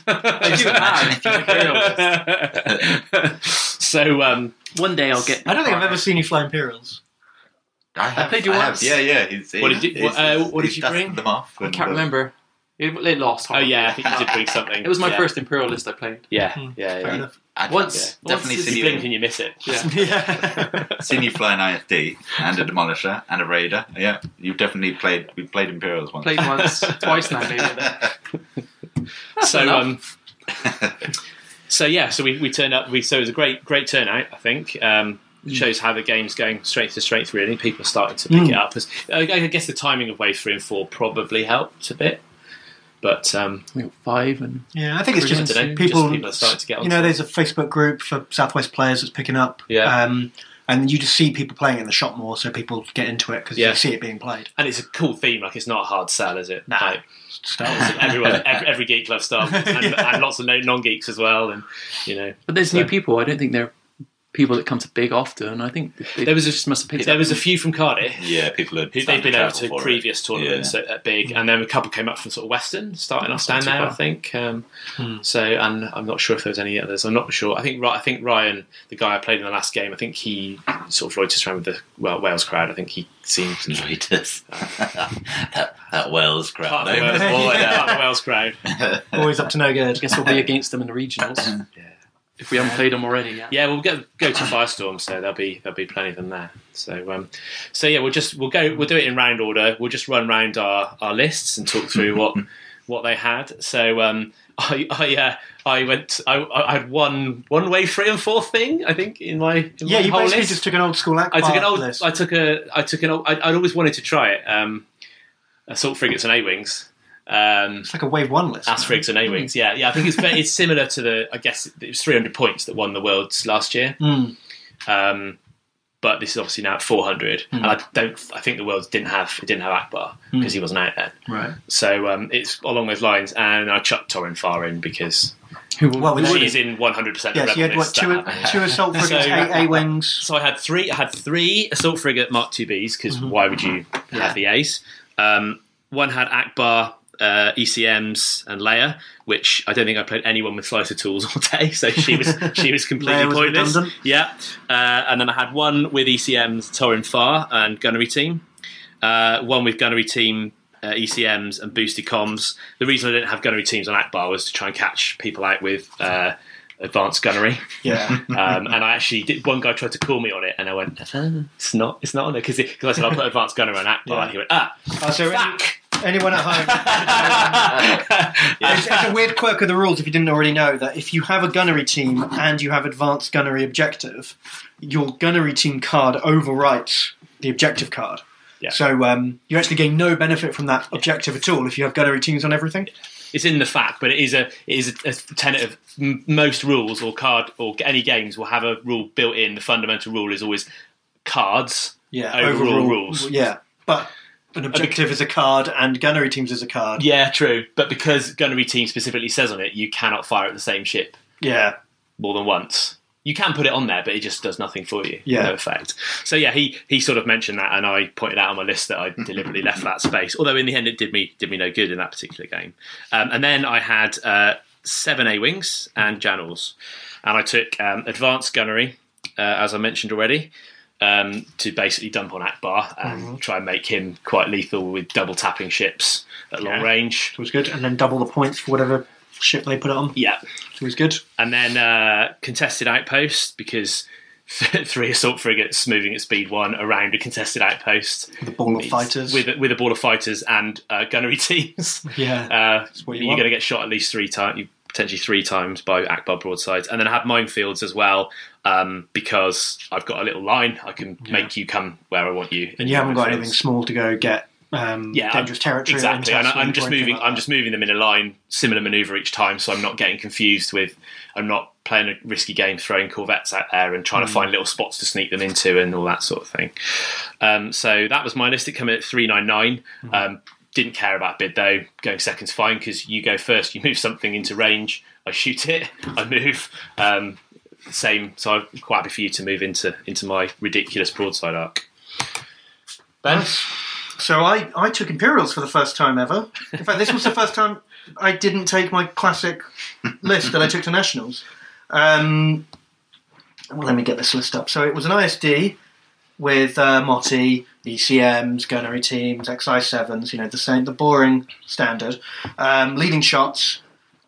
so, um, One day I'll get. I don't think I've ever seen you fly Imperials. I, have, played you I have. once. Yeah, yeah. He's, What did you- he's- what, uh, what did he's you dusted bring? them off. I and, can't uh, remember. It, it lost. oh yeah, I think you did bring something. It was my yeah. first Imperial list I played. Yeah, Hmm, yeah, Fair yeah. enough. I've Once- definitely once seen You you, blink and you miss it. Yeah. Yeah. seen you fly an I F D and a Demolisher and a Raider. Yeah, you've definitely played. We've played Imperials once. Played once, twice now maybe. So, enough. um, so yeah, so we, we turned up. We so it was a great great turnout. I think um, shows how the game's going strength to strength. Really, people are starting to pick Mm. it up. As, I guess the timing of wave three and four probably helped a bit, but um, We got five and Yeah, I think it's I just don't know, people. just people are starting to get on. You know, there's a Facebook group for Southwest players that's picking up. Yeah. Um, and you just see people playing it in the shop more, so people get into it because Yeah. you see it being played. and it's a cool theme. Like it's not a hard sell, is it? Nah. Like, Star Wars. everyone, every, every geek loves Star Wars, and, Yeah. and lots of non geeks as well. And you know, but there's So- new people. I don't think they're people that come to Big often. I think they There was a- just must have picked There up. was a few from Cardiff. Yeah, people had Who found they've been the over travel to for previous it. tournaments Yeah. at, at Big, and then a couple came up from sort of Western, starting off down That's not too there, I bad. think. Um, Hmm. So, and I'm not sure if there was any others. I'm not sure. I think Ry- I think Ryan, the guy I played in the last game, I think he sort of loiters around with the well, Wales crowd. I think he seemed Loiters. that, that Wales crowd. part of the No, Wales, Yeah. part of the Wales crowd. Always up to no I good. guess we'll be against them in the regionals Yeah. if we haven't played them already yet. Yeah, we'll go go to Firestorm, so there'll be there'll be plenty of them there. So um, so yeah, we'll just we'll go we'll do it in round order. We'll just run round our, our lists and talk through what what they had. So um, I I uh, I went I, I had one one way three and fourth thing I think in my in Yeah, my you whole basically list. just took an old school Akbar I took an old list. I took a I took an old, I, I'd always wanted to try it. Um, assault frigates and A wings. Um, It's like a wave one list. As frigs and A wings, yeah, yeah. I think it's ve- it's similar to the. I guess it was three hundred points that won the worlds last year. Mm. Um, but this is obviously now at four hundred, and I don't. I think the worlds didn't have it didn't have Akbar because he wasn't out then. Right. So um, it's along those lines, and I chucked Torin Far in because Well, with she's in one hundred percent. yes, you had what two, two assault frigates, So- eight A wings. So I had three. I had three assault frigate Mark two Bs because Mm-hmm. why would you have the A's? Um, one had Akbar, uh, E C Ms, and Leia, which I don't think I played anyone with slicer tools all day, so she was she was completely Leia was pointless. redundant. Yeah, uh, and then I had one with E C Ms, Torin Far, and gunnery team. Uh, one with gunnery team. Uh, E C Ms and boosted comms. The reason I didn't have gunnery teams on Akbar was to try and catch people out with uh, advanced gunnery. Yeah. Um, and I actually did. One guy tried to call me on it, and I went, "It's not. It's not on there," because I said I'll put advanced gunnery on Akbar, Yeah. and he went, "Ah, Uh, so any, fuck." anyone at home, it's, it's a weird quirk of the rules if you didn't already know that if you have a gunnery team and you have advanced gunnery objective, your gunnery team card overwrites the objective card. Yeah. So um, you actually gain no benefit from that objective at all if you have gunnery teams on everything. It's in the fact, but it is a it is a, a tenet of m- most rules or card or any games will have a rule built in. The fundamental rule is always cards. Yeah, Overall rules. Yeah, but an objective is a card and gunnery teams is a card. Yeah, true. But because gunnery team specifically says on it, you cannot fire at the same ship Yeah. more than once. You can put it on there, but it just does nothing for you. Yeah. No effect. So yeah, he he sort of mentioned that, and I pointed out on my list that I deliberately left that space. Although in the end, it did me did me no good in that particular game. Um, and then I had uh, seven A wings and Janels, and I took um, advanced gunnery, uh, as I mentioned already, um, to basically dump on Akbar and try and make him quite lethal with double tapping ships at long Yeah. range. It was good. And then double the points for whatever ship they put it on. Yeah. It was good. And then uh, contested outpost, because three assault frigates moving at speed one around a contested outpost The ball of means- fighters. with with a ball of fighters and uh, gunnery teams. yeah. Uh, what you you're want. going to get shot at least three times, potentially three times by Akbar broadsides. And then I have minefields as well, um, because I've got a little line. I can make you come where I want you. and you haven't got anything small to go get um, Yeah, dangerous territory. Exactly, or and I- I'm intercepts just or anything moving. like I'm that. just moving them in a line, similar manoeuvre each time, so I'm not getting confused with. I'm not playing a risky game, throwing corvettes out there and trying to find little spots to sneak them into and all that sort of thing. Um, so that was my list. It came in at three nine nine. Um, didn't care about bid though. Going second's fine because you go first. You move something into range. I shoot it. I move. Um, same. So I'm quite happy for you to move into into my ridiculous broadside arc. Ben. Nice. So I, I took Imperials for the first time ever. In fact, this was the first time I didn't take my classic list that I took to Nationals. Um, well, let me get this list up. So it was an I S D with uh, Motti, E C Ms, gunnery teams, X I sevens, you know, the same, the boring standard. Um, leading shots.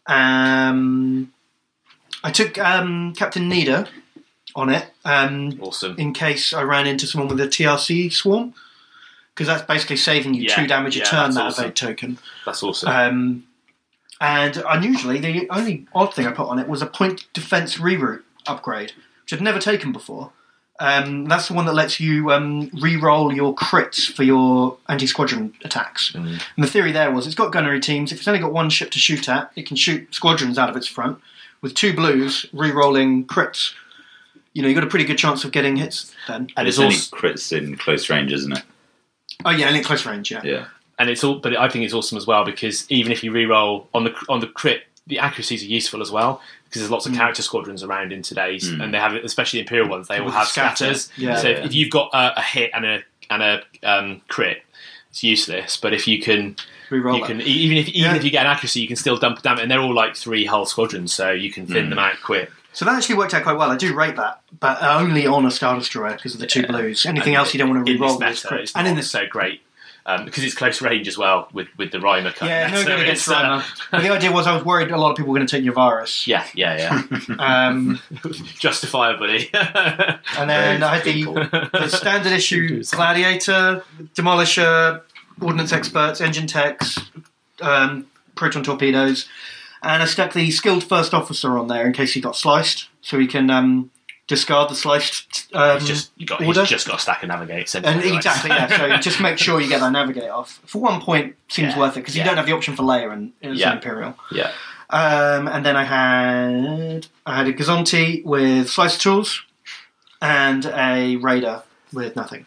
Um, I took um, Captain Nida on it. Um, Awesome. in case I ran into someone with a T R C swarm, because that's basically saving you Yeah, two damage a yeah, turn, that's that awesome. evade token. That's awesome. Um, and unusually, the only odd thing I put on it was a point defense reroute upgrade, which I'd never taken before. Um, that's the one that lets you um, re-roll your crits for your anti-squadron attacks. Mm. And the theory there was it's got gunnery teams. If it's only got one ship to shoot at, it can shoot squadrons out of its front. With two blues, re-rolling crits. You know, you've got a pretty good chance of getting hits then. and It's it's only also, crits in close range, isn't it? Oh yeah, and at close range, yeah. Yeah. and it's all, but I think it's awesome as well because even if you re-roll on the on the crit, the accuracies are useful as well because there's lots of character squadrons around in today's, Mm. and they have, especially the Imperial ones, they all With have the scatter. scatters. Yeah. So Yeah. if, if you've got a, a hit and a and a um, crit, it's useless. But if you can, Reroll you that. can e- even if even Yeah. if you get an accuracy, you can still dump it down, and they're all like three hull squadrons, so you can thin Mm. them out quick. So that actually worked out quite well. I do rate that, but only on a Star Destroyer because of the two Yeah. blues. Anything And else you don't want to in this reroll those meta, crits. it's And not in this, so great. Um, because it's close range as well with, with the Rhymer cut. yeah, no So good against it's, uh, Rhymer. But the idea was I was worried a lot of people were going to take Yavaris. Yeah, yeah, yeah. Um, Justifiably. and then Very I had good the, call. the standard issue Gladiator, Demolisher, Ordnance Experts, Engine Techs, um, Proton Torpedoes, and I stuck the Skilled First Officer on there in case he got sliced, so he can um, discard the sliced um, He's just you got order. he's just got a stack of navigate. And exactly, yeah. So just make sure you get that navigate off. For one point, seems Yeah, worth it because you yeah. don't have the option for layer and it's Yeah. an Imperial. Yeah. Um, and then I had I had a Gazonti with slicer tools and a Raider with nothing.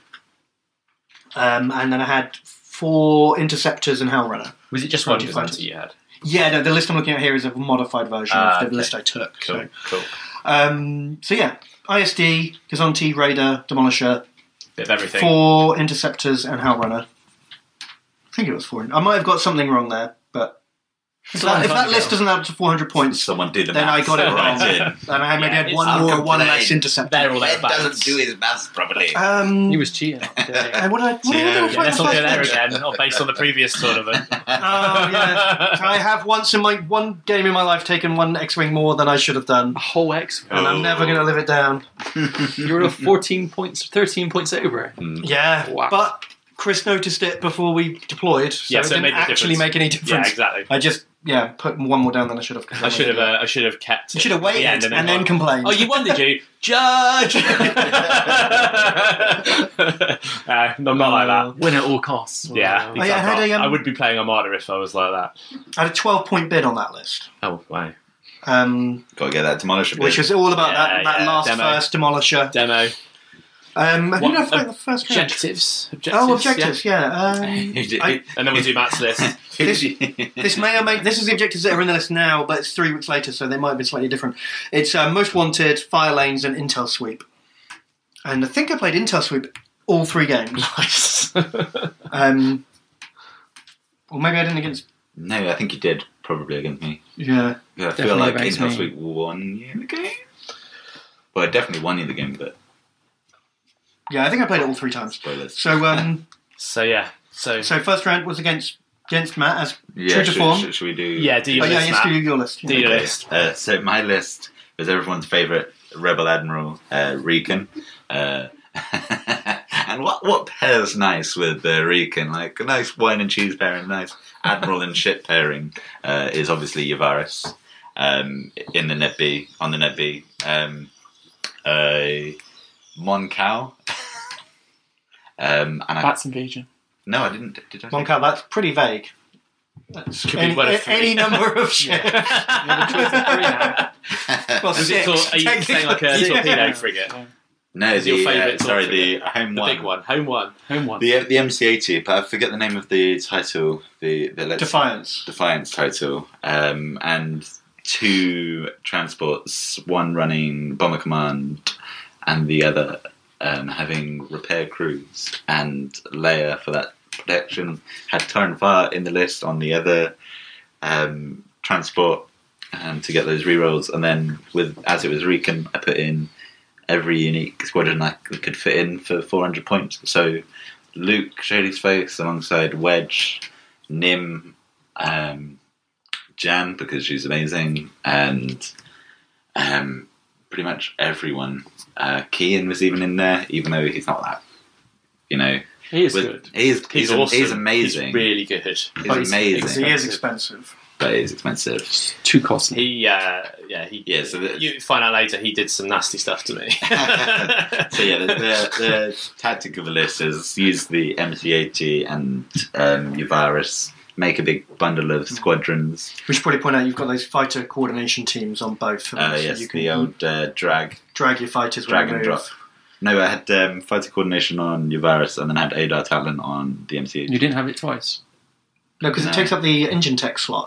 Um, and then I had four Interceptors and Hellrunner. Was it just one Frontier Gazanti fighters. you had? Yeah, no, the list I'm looking at here is a modified version Ah, of the okay. list I took. Cool, So, cool. um, so yeah, I S D, Gazonti, Raider, Demolisher, Bit of everything. four Interceptors and Hellrunner. I think it was four. I might have got something wrong there, but if a long that, if time that ago. list doesn't add up to four hundred points, Someone do the then I maths got it right wrong. in. And I maybe Yeah, had it's one more, one uncomplained. less Interceptor. They're all Ed thereabouts. doesn't do his maths properly. Um, He was cheating. Yeah. and what did I, what did I Yeah, do? yeah, Yeah, let's not go there Oh, again, not based on the previous tournament. yeah. I have once in my one game in my life taken one X-wing more than I should have done, A whole X. and I'm Oh. never going to live it down. You were fourteen points, thirteen points over. Yeah, Wow. but Chris noticed it before we deployed, so Yeah, it so it didn't made no actually difference. make any Yeah, difference. exactly. I just yeah put one more down than I should have. 'cause I I'm should an have. idiot. Uh, I should have kept. You it should have at the waited end and, and then gone, complained. Oh, you won, did you, Judge? uh, I'm not like that. Win at all costs. Yeah, Oh, yeah, I had a, um, I would be playing Armada if I was like that. I had a twelve point bid on that list, Oh wow! um, Got to get that demolisher. which was all about that, Yeah, that yeah, last demo. first demolisher. Demo Um, who What- did I fight the first game? objectives. Objectives. Oh, objectives, yeah. Um, I- And then we'll do Matt's list. This- this may or may this is the objectives that are in the list now, but it's three weeks later, so they might have been slightly different. It's uh, most wanted, fire lanes, and intel sweep. And I think I played intel sweep all three games. Nice. Um, or maybe I didn't against. No, I think you did probably against me. Yeah, Yeah, I feel Definitely like against Intel me. Sweep won you the game. Well, I definitely won you the game, but yeah. I think I played it all three times. spoilers. So, um, So yeah. So so first round was against against Matt as Yeah, true to should, form. should, should we do? yeah, do Oh your yeah, list, yes, do Matt. your list. Do your Okay. list. Uh, so my list was everyone's favourite Rebel Admiral, uh, Riken. Uh, and what what pairs nice with uh, Riken? Like a nice wine and cheese pairing, nice Admiral and ship pairing uh, is obviously Yavaris um, in the Net B, on the Net B. Um, uh, Mon Cal. um, and I, Bats invasion. no, I didn't. Did I? Mon Cal, that's pretty vague. That's Could be any, one of a- three. any number of ships. Well, Was it six, tor- are you saying like a technically. torpedo Yeah. frigate? No, Is your the, favourite uh, sorry, top the frigate? home The one. big one, home one. Home one. The the M C eighty, but I forget the name of the title. The the let's, Defiance. Defiance title, um, and two transports, one running bomber command, and the other um, having repair crews and Leia for that protection. Had Turn Fire in the list on the other um, transport um, to get those rerolls, and then with as it was Riken, I put in every unique squadron I could fit in for four hundred points. So Luke showed his face alongside Wedge, Nim, um, Jan because she's amazing, and um, pretty much everyone. Uh, Kean was even in there, even though he's not that, you know. He is with- good. He's, he's, He's am- awesome. He's amazing. He's really good. He's But he's amazing, He is expensive. but he's expensive. Too costly. He, uh, yeah, he. Yeah, so the- you find out later he did some nasty stuff to me. So yeah, the, the, the tactic of the list is use the M C eighty and um, Yavaris, make a big bundle of squadrons. We should probably point out you've got those fighter coordination teams on both of them, Uh, so yes, you can the old uh, drag, drag your fighters drag when and they move. drop. No, I had um, fighter coordination on Yavaris and then I had Adar Talon on the M C eighty. You didn't have it twice. No, because No. it takes up the engine tech slot.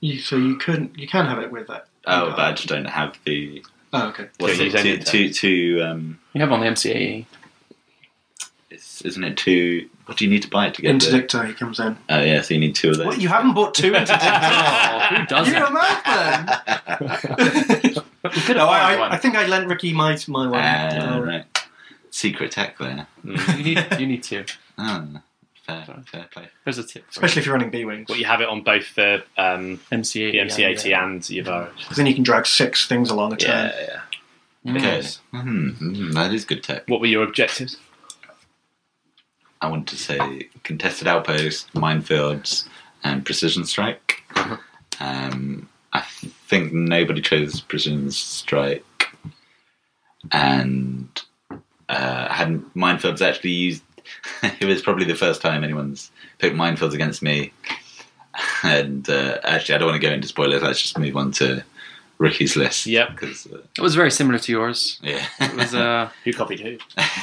You, so you couldn't. You can have it with that. Oh, but I just don't have the. Oh, okay. What's Don't it? use any Two, of two, two, um, You have on the M C A E. it's, isn't it two? What do you need to buy it to get the? Interdictor, he comes in. Oh yeah, so you need two of those. What, you haven't bought two Interdictors? Oh, who does You're that? a madman! You could No, have I, one. I, I think I lent Ricky my, my one. Ah, Uh, right. Secret tech there. You need, you need two. Oh, fair, fair play. There's a tip. for Especially if you're running B-Wings. Well, you have it on both the um, M C A E. the M C A T yeah. and Yavaris. Because then you can drag six things along a turn. Yeah, yeah. Okay, Yes. hmm, hmm, that is good tech. What were your objectives? I want to say contested outpost, minefields, and precision strike. Uh-huh. Um, I think nobody chose precision strike, and uh, I hadn't minefields actually used. It was probably the first time anyone's picked minefields against me. And uh, actually, I don't want to go into spoilers. Let's just move on to Ricky's list. Yep. Because uh, It was very similar to yours. yeah, It was uh, Who copied who?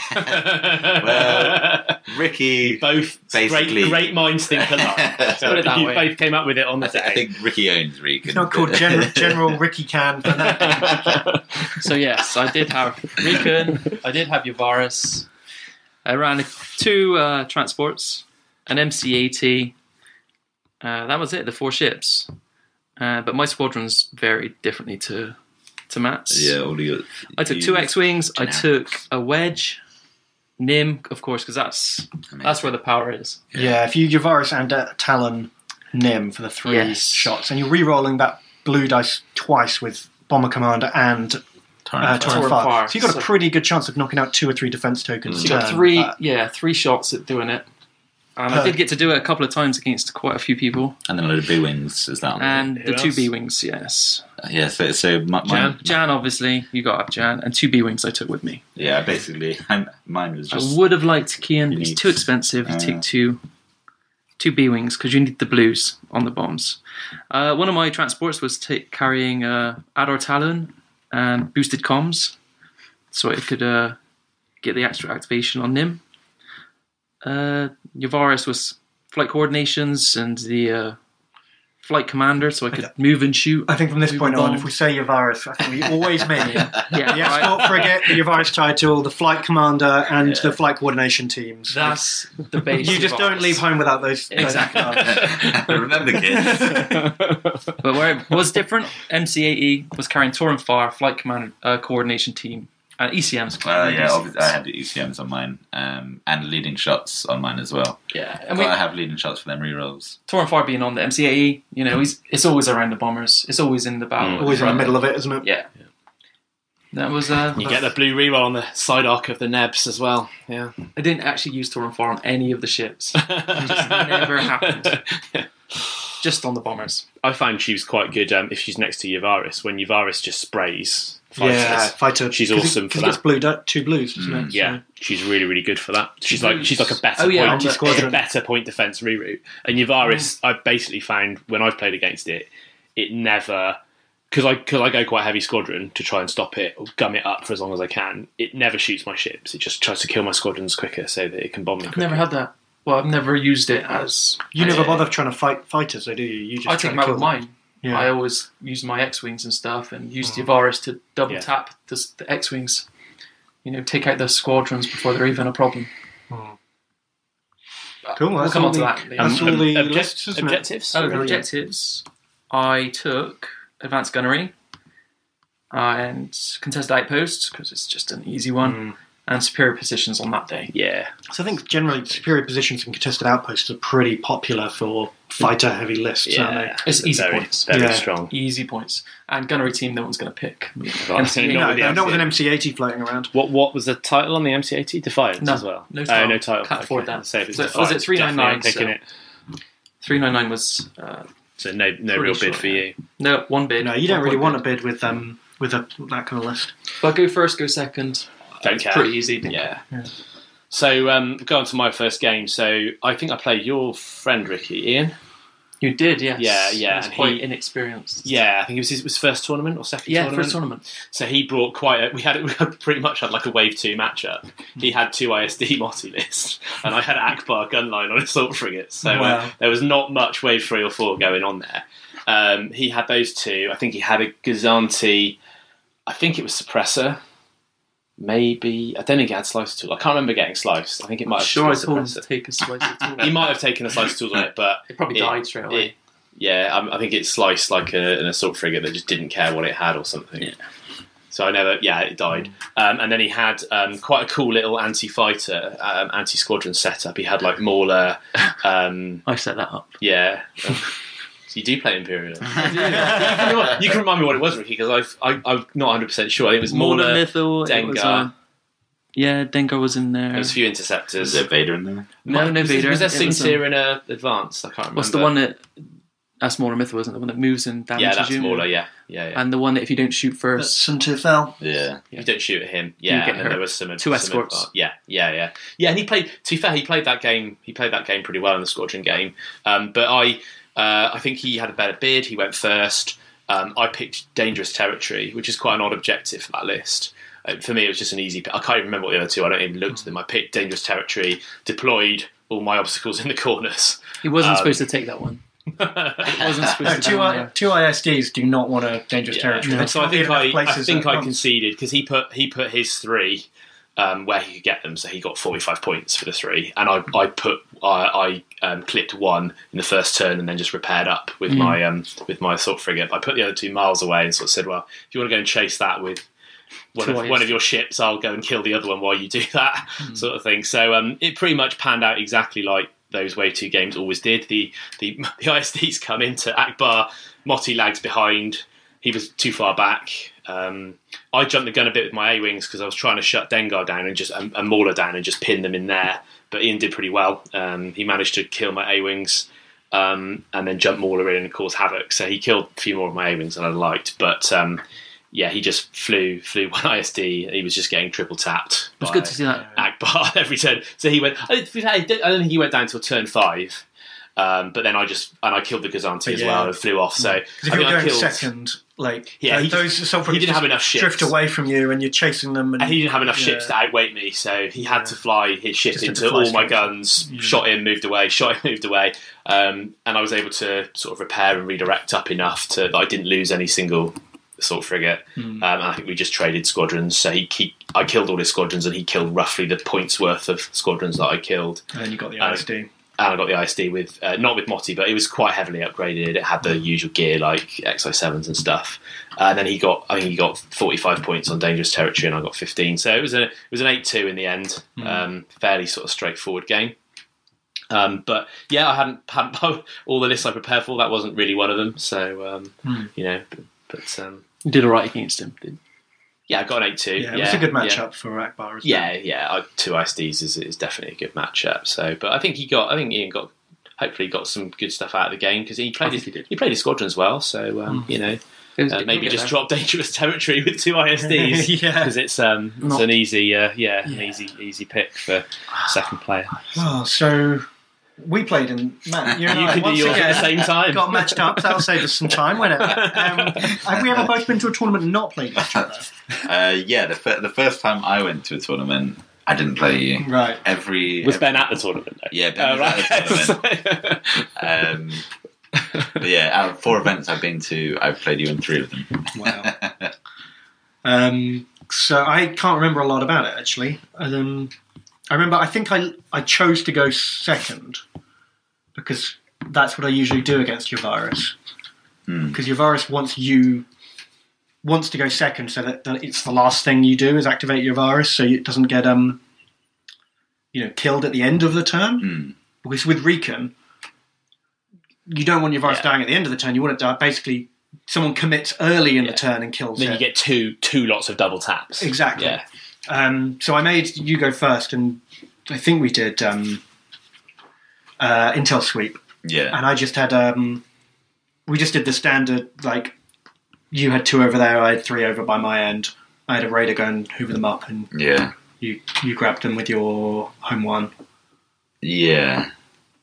well, Ricky both basically- great, great minds think alike. Put it that you way. both came up with it on the I, th- I day. think Ricky owns Reek. It's not called Gen- General Ricky Can. For that. so yes, I did have Recon. I did have Yavaris. I ran two uh, transports, an M C A T. Uh, that was it. The four ships. Uh, but my squadrons varied differently to to Matt's. Yeah, all your. I took you- two X-wings. I generics. took a wedge, Nim, of course, because that's Amazing. that's where the power is. Yeah, if you Yavaris and uh, Talon Nim for the three Yes. shots, and you're re-rolling that blue dice twice with Bomber Commander and Torrent uh, Fire. Torrent Torrent Fire. Fire. So you've got a So- pretty good chance of knocking out two or three defense tokens. Mm. a So you got turn. three, Uh, yeah, three shots at doing it. And I Uh, did get to do it a couple of times against quite a few people. And then a load of B wings. Is that on And Who the two else? B-Wings, yes. there? Yeah, so, so my, Jan, mine, Jan, obviously, you got up Jan, and two B-Wings I took with me. yeah, basically, I'm, mine was just. I would have liked Kian, but he's Unique. too expensive. You Uh. take two two B-Wings because you need the blues on the bombs. Uh, one of my transports was ta carrying uh, Adar Talon and boosted comms, so it could uh, get the extra activation on Nim. Uh, Yavaris was flight coordinations and the uh, flight commander, so I could move and shoot. I think from this Move point and on, bomb. if we say Yavaris, I think we always mean Yeah, the right. escort frigate, the Yavaris title, the flight commander, and Yeah. the flight coordination teams. That's the base. you just don't Yavaris. leave home without those. those Exactly. cards. Remember, kids. But where it was different, M C A E was carrying Torrent Fire, Flight Command uh, Coordination Team, and E C Ms. Well, yeah, obviously, I had the E C Ms on mine, um, and leading shots on mine as well. Yeah, And and we, I have leading shots for them rerolls. Torrent Fire being on the M C A E, you know, he's, it's always around the bombers. It's always in the battle. Mm. Always in the middle of it, isn't it? Yeah. That was. Uh, You get the blue reroll on the side arc of the Nebs as well. Yeah. I didn't actually use Torrent Fire on any of the ships. It just never happened. Just on the bombers. I found she was quite good um, if she's next to Yavaris. When Yavaris just sprays fighters, Yeah, fighter. She's 'cause awesome it, for 'cause it gets that. blue, di- two blues, doesn't Mm, it? Yeah, she's really, really good for that. She's Two like blues. she's like a better Oh, yeah, point, on the she's a squadron. better point defense reroute. And Yavaris, I've basically found when I've played against it, it never because I because I go quite heavy squadron to try and stop it or gum it up for as long as I can. It never shoots my ships. It just tries to kill my squadrons quicker so that it can bomb me. I've Quicker. never had that. Well, I've never used it as. You never Yeah. bother trying to fight fighters, though, do you? You just I try take to them out kill with them. mine. Yeah. I always use my X-Wings and stuff and used Mm. Yavaris to double Yeah. tap the, the X-Wings. You know, take out the squadrons before they're even a problem. Mm. But Cool, We'll that's come all on to the- that. that's later. all the obje- lists, isn't it? objectives. Oh, the Brilliant. objectives. I took Advanced Gunnery and Contested Outposts because it's just an easy one, Mm. and Superior Positions on that day. Yeah, So I think generally superior positions and contested outposts are pretty popular for fighter-heavy lists, aren't yeah. It's easy very, points. Very Yeah. strong. Easy points. And Gunnery Team, no one's going to pick. Right. M C A. they? Not No, with the no, not with an M C A. M C eighty floating around. What what was the title on the M C eighty? Defiance No, as well. no Oh, title. no title. Can't afford that. So if it's So- Defiance, was it three ninety-nine, definitely I'm picking so- it. three ninety-nine was uh, So no no Pretty real sure, bid for yeah. you. no one bid. No, you don't One really point want to bid with um with a, that kind of list. But go first, go second. Don't It's care. pretty easy. Yeah. Yeah. So um, go on to my first game. So I think I played your friend Ricky, Ian. You did, yes. Yeah, yeah, He was and quite he- inexperienced. Yeah, I think it was his, his first tournament or second Yeah, tournament. first tournament. So he brought quite a. We had we had pretty much had like a wave two matchup. He had two I S D Motti lists, and I had Akbar gunline on assault frigates. So uh, Wow. there was not much wave three or four going on there. Um, he had those two. I think he had a Gazanti. I think it was Suppressor. Maybe I don't think he had Slice Tool. I can't remember getting Sliced. I think it might have Sure, I just been told him to Suppressor. take a slice of tool. He might have taken a Slice Tools on it, but It probably it- died straight away. it- yeah, I, I think it sliced like a, an assault frigate that just didn't care what it had or something. Yeah. So I never, yeah, it died. Um, and then he had um, quite a cool little anti-fighter, um, anti-squadron setup. He had like Mauler, um, I set that up. yeah. So you do play Imperial. you, can, you can remind me what it was, Ricky, because I, I'm not one hundred percent sure. I think it was Mauler, Mauler. Mythil, it was, Dengar. uh, yeah, Dengar was in there. There was a few Is interceptors. there Vader in there? No, no was, Vader. Was there It was, um, Sincere in uh, Advanced? I can't remember. What's the one that... That's Mauler Mythil, wasn't it? The one that moves and damages Yeah, that's you? Mauler, yeah. yeah, yeah. And the one that if you don't shoot first... St. Fell. Yeah. You don't shoot at him, You yeah. get And then hurt. there was some Two some escorts. adva- yeah, yeah, yeah, yeah. And he played. To be fair, he played that game. He played that game pretty well in the Squadron game. Um, but I, uh, I think he had a better bid. He went first. Um, I picked Dangerous Territory, which is quite an odd objective for that list. Uh, for me, it was just an easy pick. I can't even remember what the other two. I don't even look at them. I picked Dangerous Territory, deployed all my obstacles in the corners. He wasn't Um, supposed to take that one. It wasn't supposed No, to two, be I, there. two I S Ds do not want a dangerous Yeah. territory. And They so I can't think be in enough I, I places think at I once. conceded because he put he put his three um, where he could get them, so he got forty-five points for the three, and I I put I, I um, clipped one in the first turn and then just repaired up with Mm. my um, with my assault frigate. I put the other two miles away and sort of said, well, if you want to go and chase that with one Two of, I S. one of your ships, I'll go and kill the other one while you do that, sort of thing. So um, it pretty much panned out exactly like those Wave two games always did. The the, the I S Ds come into Akbar, Motti lags behind. He was too far back. Um, I jumped the gun a bit with my A-wings because I was trying to shut Dengar down and just and, and Mauler down and just pin them in there. But Ian did pretty well. Um, he managed to kill my A-wings um, and then jump Mauler in and cause havoc. So he killed a few more of my A-wings than I liked. But um, yeah, he just flew flew one I S D. He was just getting triple tapped. It was by good to see that. Akbar every turn. So he went. I don't I don't think he went down till turn five. Um, but then I just and I killed the Gazanti But as yeah. well and flew off. So I Because if think you're I going killed. second, like Yeah, like he those just- assault he didn't frigates have just enough ships. drift away from you, and you're chasing them. And And he didn't have enough yeah. ships to outweight me, so he had Yeah. to fly his ship Just had to into fly all my straight. guns, Yeah. shot him, moved away, shot him, moved away, um, and I was able to sort of repair and redirect up enough to that I didn't lose any single assault frigate. Hmm. Um, and I think we just traded squadrons, so he, he I killed all his squadrons, and he killed roughly the points worth of squadrons that I killed. And then you got the Um, I S D. And I got the I S D with, uh, not with Motti, but it was quite heavily upgraded. It had the usual gear like X I sevens and stuff. Uh, and then he got, I think he got forty-five points on Dangerous Territory, and I got fifteen. So it was a, it was an eight two in the end. Um, fairly sort of straightforward game. Um, but yeah, I hadn't, hadn't all the lists I prepared for. That wasn't really one of them. So um, Hmm. you know, but, but um, You did all right against him. Did yeah, I got an eight two. Yeah, it was a good yeah. matchup for Akbar as well. Yeah, yeah, I, two I S Ds is, is definitely a good matchup. So, but I think he got, I think Ian got, hopefully got some good stuff out of the game because he played I his, think he did. he played his squadrons well. So um, you know, It was- uh, he'll maybe get just there. drop Dangerous Territory with two I S Ds Yeah. because it's um it's Not- an easy uh, yeah, an Yeah. easy easy pick for second player. Oh, so we played in. Man, you and You I, can do once yours again, at the same time. got matched up. That'll save us some time, won't it? Um, have we ever both been to a tournament and not played each other? Uh, yeah, the, fir- the first time I went to a tournament, I didn't play you. Right. Every Was every- Ben at the tournament? Though? Yeah, Ben Oh, was at the right. Um, but yeah, out of four events I've been to, I've played you in three of them. Wow. Um, so I can't remember a lot about it actually. Um, I remember. I think I I chose to go second because that's what I usually do against Yavaris. Hmm. Because Yavaris wants you wants to go second, so that, that it's the last thing you do is activate Yavaris, so it doesn't get um you know killed at the end of the turn. Hmm. Because with Recon, you don't want Yavaris Yeah. dying at the end of the turn. You want it to basically someone commits early in Yeah. the turn and kills Then it. you get two two lots of double taps. Exactly. Yeah. Um, so I made you go first, and I think we did um, uh, Intel Sweep, Yeah. and I just had um, we just did the standard like you had two over there, I had three over by my end. I had a raider go and hoover them up, and Yeah. you you grabbed them with your home one. Yeah.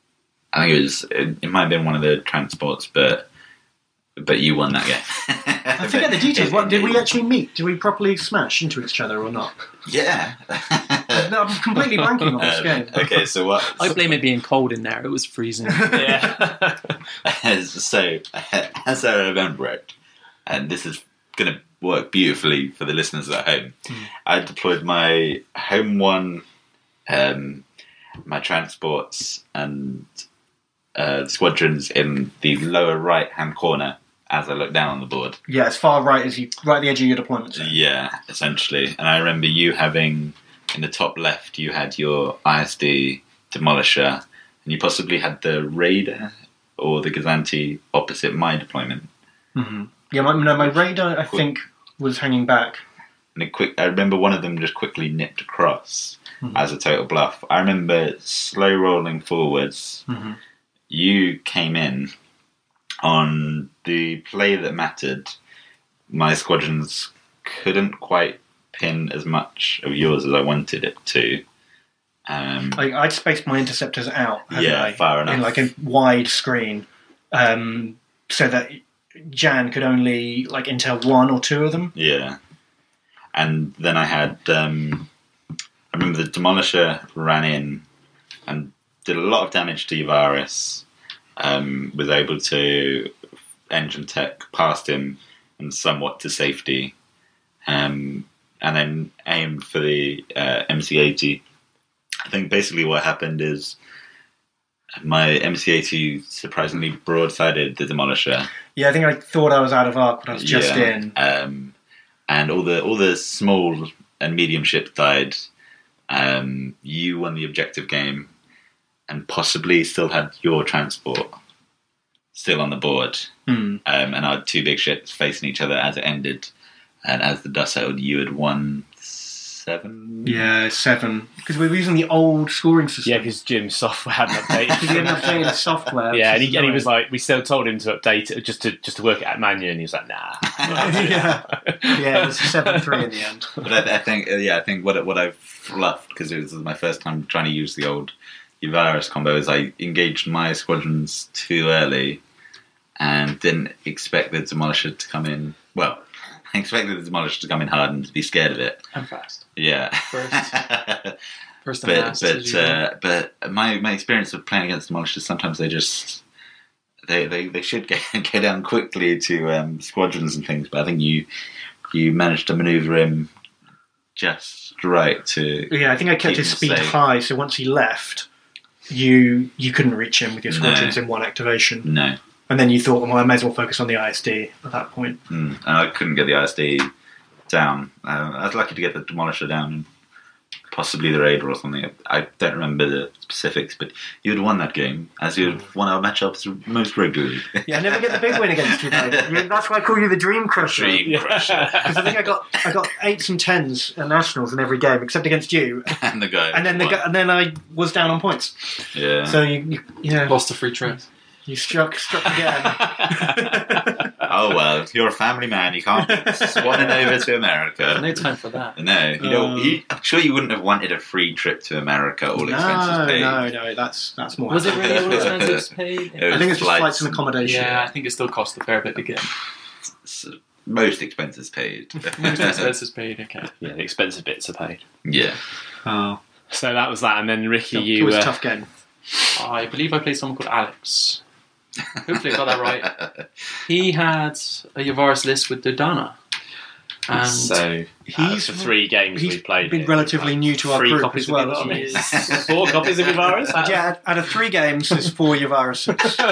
I think it was. It, it might have been one of the transports, but but you won that game. I forget the details. What, did we actually meet? Did we properly smash into each other or not? Yeah. No, I'm completely blanking on this Um, game. okay, so what? I blame it being cold in there. It was freezing. Yeah. So, as I remember it, and this is going to work beautifully for the listeners at home, I deployed my home one, um, my transports, and uh, squadrons in the lower right hand corner as I looked down on the board. Yeah, as far right as you, right at the edge of your deployment zone. Yeah, essentially. And I remember you having, in the top left, you had your I S D Demolisher, and you possibly had the Raider or the Gazanti opposite my deployment. Mm-hmm. Yeah, my, no, my radar, I think, was hanging back. And it quick, I remember one of them just quickly nipped across Mhm. as a total bluff. I remember slow rolling forwards. Mm-hmm. You came in on the play that mattered. My squadrons couldn't quite pin as much of yours as I wanted it to. Um, I, I'd spaced my interceptors out, hadn't Yeah, I? far enough. In like a wide screen, um, so that Jan could only like intel one or two of them. Yeah. And then I had, um, I remember the Demolisher ran in and did a lot of damage to Yvaris, um, was able to engine tech past him and somewhat to safety, um, and then aimed for the uh, M C eighty. I think basically what happened is my M C eighty surprisingly broadsided the Demolisher. Yeah, I think I thought I was out of arc, but I was just Yeah, in. Um, and all the all the small and medium ships died. Um, you won the objective game, and possibly still had your transport still on the board. Hmm. Um, and I had two big ships facing each other as it ended. And as the dust settled, you had won seven. Yeah, seven. Because we were using the old scoring system. Yeah, because Jim's software hadn't Because he updated. ended up playing the software. Yeah, and which he, is and he was annoying. like, we still told him to update it just to just to work it out manually, and he was like, nah. yeah, yeah, it was seven three in the end. But I, I think, uh, yeah, I think what what I fluffed, because it was my first time trying to use the old Yvaris combo, is I engaged my squadrons too early and didn't expect the Demolisher to come in. Well, I expected the Demolisher to come in hard and to be scared of it. I'm fast. Yeah. First. First and but last. as but usual. uh, but my my experience of playing against Demolishers, sometimes they just they they, they should get get down quickly to um, squadrons and things. But I think you you managed to manoeuvre him just right to. Yeah, I think I kept Keep his him speed safe. high, so once he left, you you couldn't reach him with your squadrons No. in one activation. No, And then you thought, well, I may as well focus on the I S D at that point. mm. and I couldn't get the I S D down. Uh, I was lucky to get the Demolisher down, and possibly the Raider or something. I don't remember the specifics, but you had won that game, as you had won our matchups most regularly. Yeah, I never get the big win against you, though. Yeah, that's why I call you the Dream Crusher. Dream Crusher. Because I think I got I got eights and tens at nationals in every game, except against you. and the guy. And then the won. gu- and then I was down on points. Yeah. So you, you yeah, Lost a free trip. you struck struck again. Oh well, if you're a family man, you can't be swanning over to America. No time for that. No, you don't. Um, You, I'm sure you wouldn't have wanted a free trip to America, all expenses no, paid. no, no. That's that's more. Was it happening. really all expenses paid? It I think it's just Flights flights and and- accommodation. Yeah, I think it still cost a fair bit to get. S- Most expenses paid. Most expenses paid, okay. Yeah, the expensive bits are paid. Yeah. Oh, So that was that, and then Ricky, it you was a uh, tough game. I believe I played someone called Alex. Hopefully I got that right. He had a Yavaris list with Dodana. And so He's- he's for three games he's we played. been here, relatively like, new to our three group copies as well, of hasn't he? Yavaris. Four copies of Yavaris. That's- Yeah, out of three games, there's four Yavarises.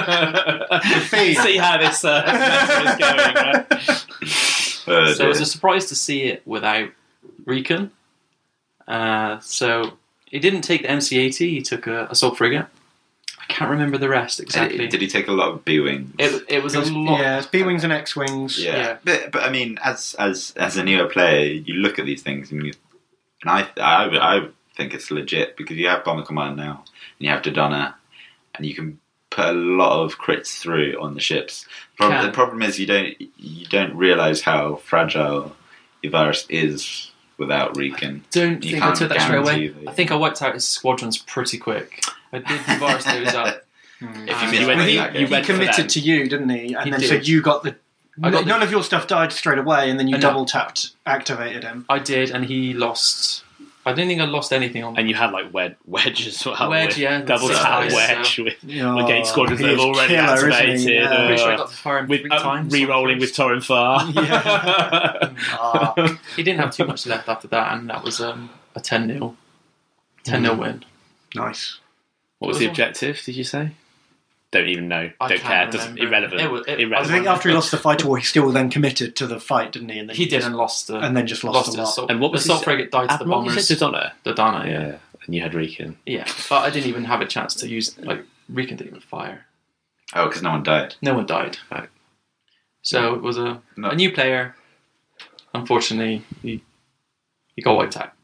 You see how this uh, semester is going, right? Oh, so it was dear. a surprise to see it without Recon. Uh, so he didn't take the M C eighty, he took a assault frigate. I can't remember the rest exactly. Did, did he take a lot of B wings? It, it was It a was- lot. yeah, it's B-Wings and X-Wings. Yeah, Yeah. But, but I mean, as as as a newer player, you look at these things and, you, and I, I I think it's legit because you have Bomber Command now, and you have Dodonna, and you can put a lot of crits through on the ships. Problem, Can. the problem is you don't you don't realize how fragile Yvaris is without Recon. Don't You think I can't took that straight away. guarantee the- I think I wiped out his squadrons pretty quick. I did Yavaris those up. If you Uh, miss You went- one Well, he, that you he game, went for committed them. to you, didn't he? And He then did. so you got the I got None the, of your stuff died straight away, and then you Uh, no. double tapped, activated him. I did, and he lost. I don't think I lost anything on. And you had like wed- wedge as well. Wedge, with yeah, double that's tap nice, wedge so- with Oh, the gate squadrons he that have is already killer, isn't he? activated. Yeah. I'm pretty sure I uh, got to fire him with three uh, times. re-rolling with Torrin Far. Yeah. Ah. He didn't have too much left after that, and that was um, a ten nil. ten nil Mm. win. Nice. What was the objective? Did you say? Don't even know. I Don't can't care. Doesn't remember. irrelevant. It was- it- I irrelevant. think after he lost the fight war, he still then committed to the fight, didn't he? And then He did just- and lost the. and then just lost, lost a his lot. assault. And what was the assault his- frigate died to the Admiral, you bombers? said Dodonna. The Dana, yeah. Yeah, and you had Riken. Yeah, but I didn't even have a chance to use like Riken didn't even fire. Oh, because no one died. No one died. Right. So it was a No. a new player. Unfortunately, he he got wiped out.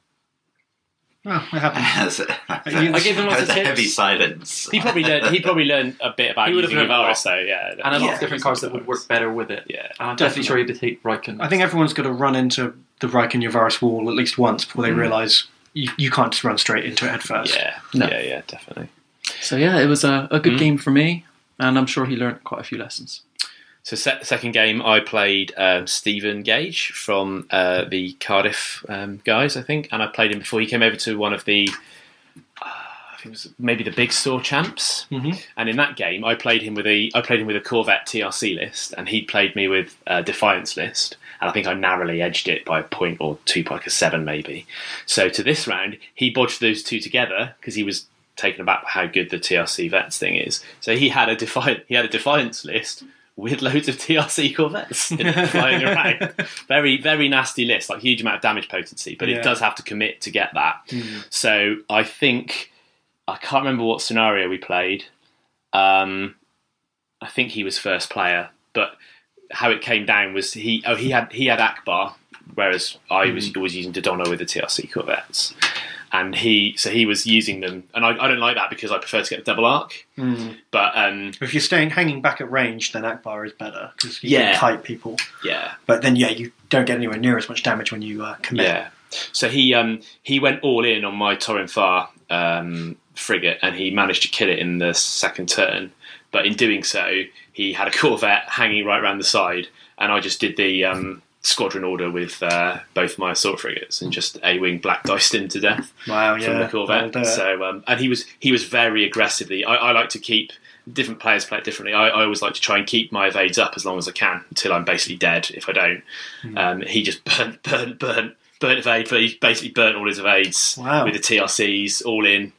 Oh, it happened. I gave him lots of a tips. heavy silence. He probably learned. He probably learned a bit about He would have using learned a lot. Yvaris, though. Yeah, And a lot Yeah, of different cards that would work better with it. Yeah, And I'm Definitely. definitely sure he did hate Riken. I think everyone's got to run into the Riken Yavaris wall at least once before they Mm. realise you, you can't just run straight into it head first. yeah, No. yeah, yeah, definitely. So yeah, it was a, a good Mm. game for me, and I'm sure he learned quite a few lessons. So se- second game, I played um, Stephen Gage from uh, the Cardiff um, guys, I think, and I played him before he came over to one of the, uh, I think it was maybe the Big Store champs. Mm-hmm. And in that game, I played him with a, I played him with a Corvette T R C list, and he played me with a Defiance list, and I think I narrowly edged it by a point or two, like a seven maybe. So to this round, he bodged those two together because he was taken aback by how good the T R C Vets thing is. So he had a Defiant, he had a Defiance list with loads of T R C Corvettes flying around. Very, very nasty list, like huge amount of damage potency, but Yeah. it does have to commit to get that. Mm. So I think, I can't remember what scenario we played. Um, I think he was first player, but how it came down was he oh he had he had Akbar, whereas I was always using Dodonna with the T R C Corvettes. And he, so he was using them, and I, I don't like that because I prefer to get the double arc. Mm. But um, If you're staying hanging back at range, then Akbar is better because you Yeah. can kite people. yeah, But then, yeah, you don't get anywhere near as much damage when you uh, commit. yeah. So he um, he went all in on my Torrin Far um, frigate, and he managed to kill it in the second turn. But in doing so, he had a Corvette hanging right around the side, and I just did the um, squadron order with uh, both my assault frigates and just A-wing black diced him to death. Wow, From yeah. the that'll Corvette. do it. So um, and he was he was very aggressively. I, I like to keep different players play it differently. I, I always like to try and keep my evades up as long as I can until I'm basically dead. If I don't, Hmm. um, he just burnt, burnt, burnt, burnt evade. But he basically burnt all his evades Wow. with the T R Cs all in.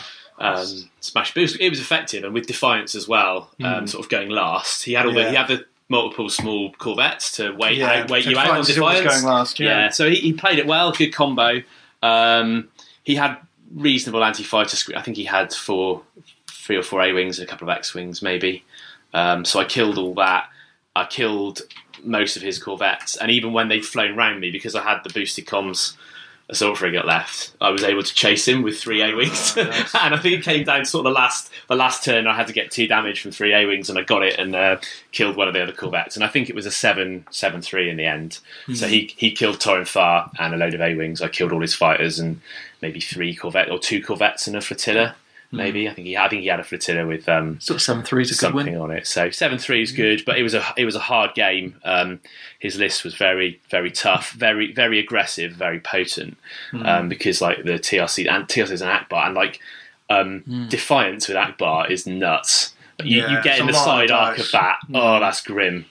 Um, smash, but it was, it was effective, and with Defiance as well, um, Mm. sort of going last. He had all the, Yeah. he had the multiple small Corvettes to wait yeah, out, wait so you out on Defiance is always Defiance. going last, yeah. Yeah, so he, he played it well, good combo. Um, he had reasonable anti-fighter screen. I think he had four, three or four A-wings and a couple of X-wings maybe. Um, so I killed all that. I killed most of his Corvettes, and even when they'd flown round me, because I had the boosted comms assault frigate left, I was able to chase him with three A-wings. Oh, nice. And I think it came down to sort of the last the last turn. I had to get two damage from three A-wings, and I got it and uh, killed one of the other Corvettes. And I think it was a seven seven three in the end. So he he killed Torrin Far and a load of A-wings. I killed all his fighters and maybe three Corvettes or two Corvettes and a flotilla. Maybe I think he I think he had a flotilla with um, Sort of seven three is a good something win. on it. So seven three is good, but it was a it was a hard game. Um, his list was very very tough, very very aggressive, very potent. Um, because like the T R C and T R Cs and Akbar and like um, Defiance with Akbar is nuts. You, Yeah, you get it's in a the lot of side arc dice. of that. Oh, that's grim.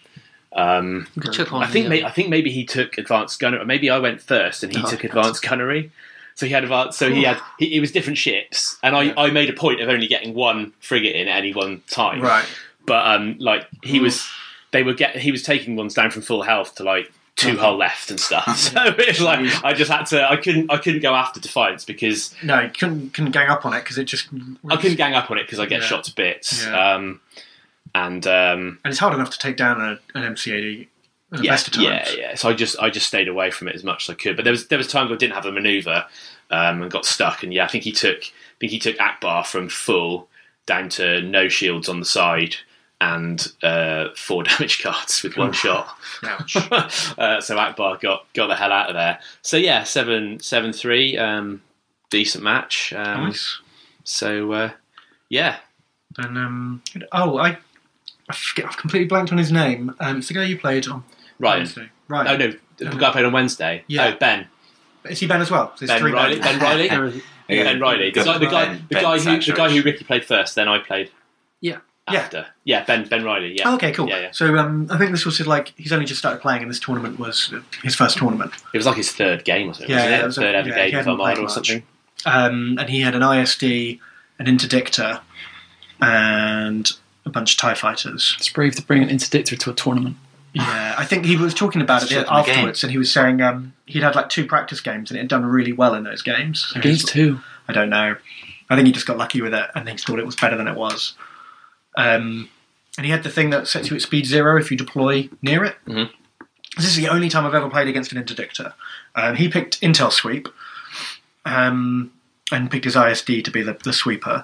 Um, You could check on I think the, may, uh, I think maybe he took advanced gunnery. Maybe I went first and he Oh, took God. advanced gunnery. So he had advanced. So he had. He, it was different ships, and I, Yeah. I made a point of only getting one frigate in at any one time. Right. But um, like he was, they were get. He was taking ones down from full health to like two hull left and stuff. So it's like I just had to. I couldn't. I couldn't go after Defiance because No, you couldn't, couldn't gang up on it because it just... I couldn't gang up on it because I get Yeah. shot to bits. Yeah. Um, and um, And it's hard enough to take down a, an M C A D at the yeah, best of times. yeah, yeah. So I just I just stayed away from it as much as I could. But there was there was times I didn't have a manoeuvre um, and got stuck. And yeah, I think he took I think he took Akbar from full down to no shields on the side and uh, four damage cards with one shot. Ouch. uh, so Akbar got got the hell out of there. So yeah, seven seven three, um, decent match. Um, Nice. So uh, yeah, And um, oh, I I forget, I've completely blanked on his name. Um, it's the guy you played on Ryan. Wednesday. Right. Oh no, the guy I played on Wednesday. Yeah. Oh, Ben. Is he Ben as well? So there's Ben three Riley. Bens. Ben Riley. Yeah. Ben Riley. The guy, the guy, Ben- the guy Ben who, the guy who Satchel. Ricky played first. Then I played Yeah. Yeah. after. Yeah, Ben Ben Riley. Yeah. Oh, okay, cool. Yeah, yeah. So um, I think this was like he's only just started playing, and this tournament was his first tournament. It was like his third game or something. Yeah, wasn't yeah, it? it was a- third ever yeah, he game of hadn't played Armada or much. something. Um, and he had an I S D, an Interdictor, and a bunch of TIE fighters. It's brave to bring an interdictor to a tournament. Yeah, I think he was talking about it Shit in the game. afterwards, and he was saying um, he'd had like two practice games, and it had done really well in those games. So Against he's- who? I don't know. I think he just got lucky with it, and he thought it was better than it was. Um, and he had the thing that sets you at speed zero if you deploy near it. Mhm. This is the only time I've ever played against an Interdictor. Um, he picked Intel Sweep, um, and picked his I S D to be the, the sweeper.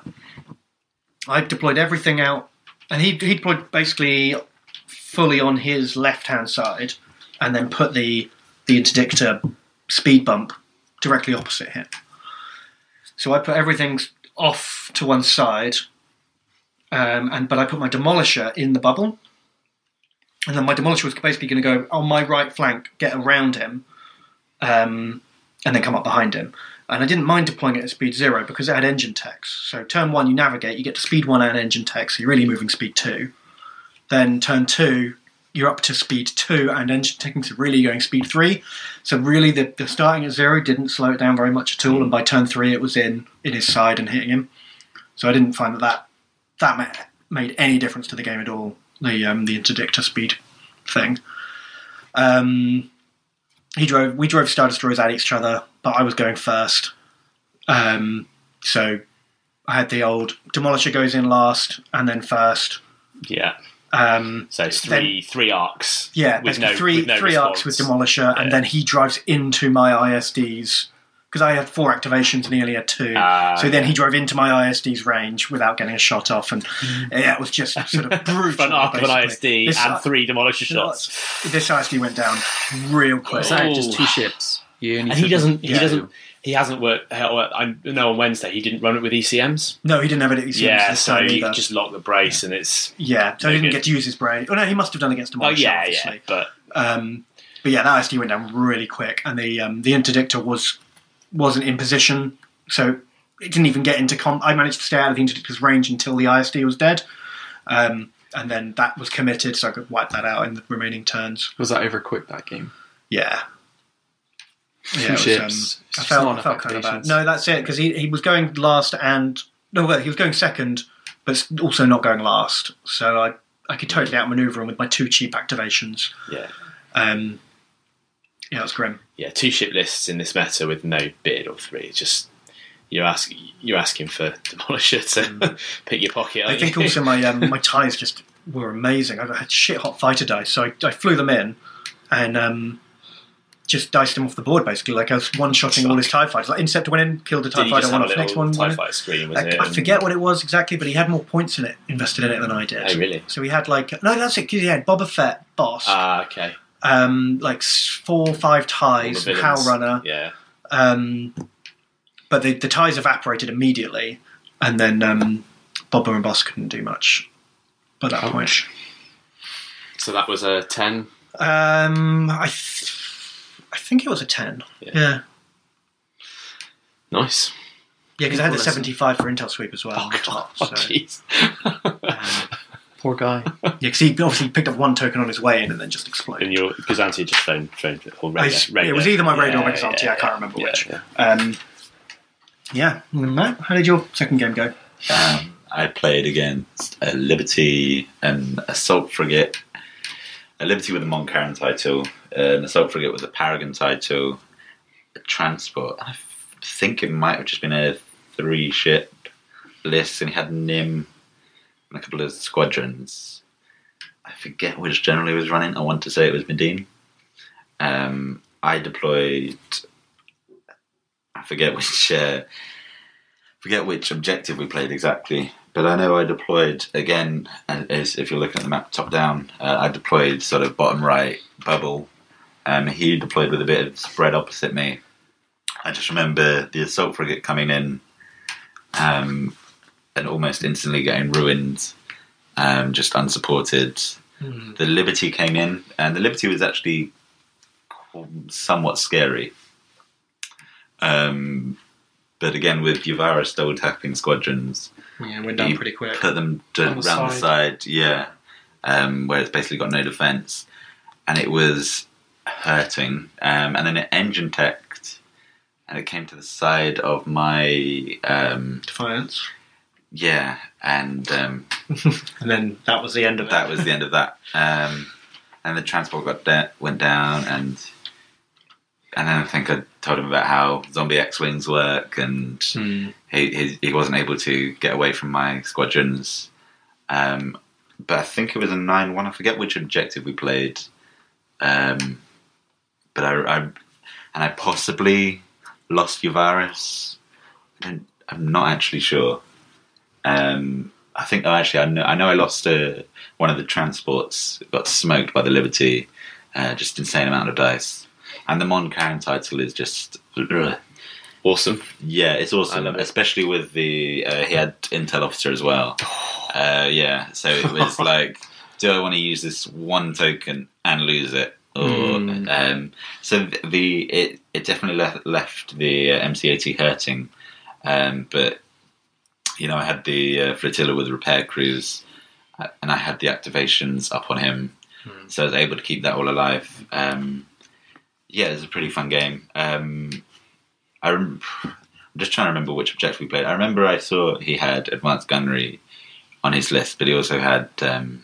I deployed everything out, and he he deployed basically fully on his left-hand side, and then put the the Interdictor speed bump directly opposite him. So I put everything off to one side, um, and but I put my Demolisher in the bubble, and then my Demolisher was basically going to go on my right flank, get around him, um, and then come up behind him. And I didn't mind deploying it at speed zero because it had engine techs. So turn one, you navigate, you get to speed one and engine tech, so you're really moving speed two. Then turn two, you're up to speed two and engine tech, so really going speed three. So really the, the starting at zero didn't slow it down very much at all, and by turn three it was in, in his side and hitting him. So I didn't find that that, that ma- made any difference to the game at all, the um, the Interdictor speed thing. Um, he drove. We drove Star Destroyers at each other, but I was going first. Um, so I had the old Demolisher goes in last and then first. Yeah. Um, So it's three three arcs. yeah, with basically no, three with no three arcs with response. Demolisher, Yeah. and then he drives into my I S Ds because I had four activations and he only had two. Ah, so then he drove into my I S D's range without getting a shot off, and yeah, it was just sort of brutal. Front arc of an I S basically. D This- and three demolisher shots. This I S D went down real quick. Was that Oh. just two ships? You only And he took- doesn't. He Yeah. doesn't. He hasn't worked. I know on Wednesday he didn't run it with E C Ms. No, he didn't have it at E C Ms Yeah, this so time you either. just lock the brace and it's. Yeah, so No he didn't good. get to use his brain. Oh no, he must have done against Oh Demolisher, yeah, obviously. yeah, but Um, but yeah, that I S D went down really quick, and the um, the Interdictor was wasn't in position, so it didn't even get into com. I managed to stay out of the Interdictor's range until the I S D was dead, um, and then that was committed, so I could wipe that out in the remaining turns. Was that over quick, that game? Yeah. Two it was, ships. um, It's I just felt, not I enough felt kind of bad. activations. No, that's it, because he, he was going last and... No, well, he was going second, but also not going last. So I, I could totally outmaneuver him with my two cheap activations. yeah, Um, yeah, it was grim. yeah, two ship lists in this meta with no bid or three. It's just you're asking you're asking for demolisher to pick your pocket. I aren't think you? also my um, my ties just were amazing. I had shit hot fighter dice, so I, I flew them in and um, just diced him off the board basically. Like I was one-shotting all his TIE fighters. Like Interceptor went in, killed a TIE Did he fighter, just one have off a the next little one. TIE went in. fighter screen? Was I, it? I And- forget what it was exactly, but he had more points in it invested in it than I did. Oh really? So he had like no, that's it. Because he had Boba Fett, Boss, Ah, okay. um, like s- four, or five All ties, the Howl villains. Runner. Yeah. Um, but the, the ties evaporated immediately, and then um, Boba and Boss couldn't do much by that point. So that was a ten. Um, I, th- I think it was a ten. Yeah. Yeah, Nice. yeah, because I had the Lesson. seventy-five for Intel Sweep as well. on the top, Oh so, jeez. um, Poor guy. yeah, because he obviously picked up one token on his way in and then just exploded. And your Gazanti had just phoned phoned or I radar, s- radar. It was either my radar Yeah, or Exalti, yeah, I can't remember yeah, which. yeah. Um, yeah, and Matt, how did your second game go? Um, I played against a Liberty, an Assault Frigate, a Liberty with a Moncaron title, an Assault Frigate with a Paragon title, a Transport. I f- think it might have just been a three ship list, and he had Nim and a couple of squadrons. I forget which general he was running. I want to say it was Medine. Um, I deployed. I forget which. Uh, forget which objective we played exactly, but I know I deployed again. As if you're looking at the map top down, uh, I deployed sort of bottom right bubble. Um, he deployed with a bit of spread opposite me. I just remember the assault frigate coming in, um, and almost instantly getting ruined. um, just unsupported. Hmm. The Liberty came in, and the Liberty was actually somewhat scary. Um, but again, with Yavaris double tapping squadrons, Yeah, went down you pretty quick. put them to, On around the the side. side, yeah, um, where it's basically got no defence, and it was hurting. Um, and then it engine teched, and it came to the side of my um, Defiance. yeah, and um, And then that was the end of it. that was the end of that. Um, and the transport got da- went down, and and then I think I told him about how zombie X-wings work, and Hmm. he, he he wasn't able to get away from my squadrons. Um, but I think it was a nine one. I forget which objective we played. Um, but I, I and I possibly lost Yavaris. I don't, I'm not actually sure. Um, I think oh, actually I know I know I lost uh, one of the transports. It got smoked by the Liberty. Uh, just insane amount of dice. And the Mon Caron title is just ugh. Awesome. Yeah, it's I awesome, love it. especially with the uh, he had Intel officer as well. Uh, yeah, so it was like, do I want to use this one token and lose it, or Mm. um, so th- the it it definitely left left the uh, M C A T hurting, um, but you know I had the uh, flotilla with repair crews, uh, and I had the activations up on him, Mm. so I was able to keep that all alive. Um, yeah, it was a pretty fun game. Um, I rem- I'm just trying to remember which objective we played. I remember I saw he had advanced gunnery on his list, but he also had um,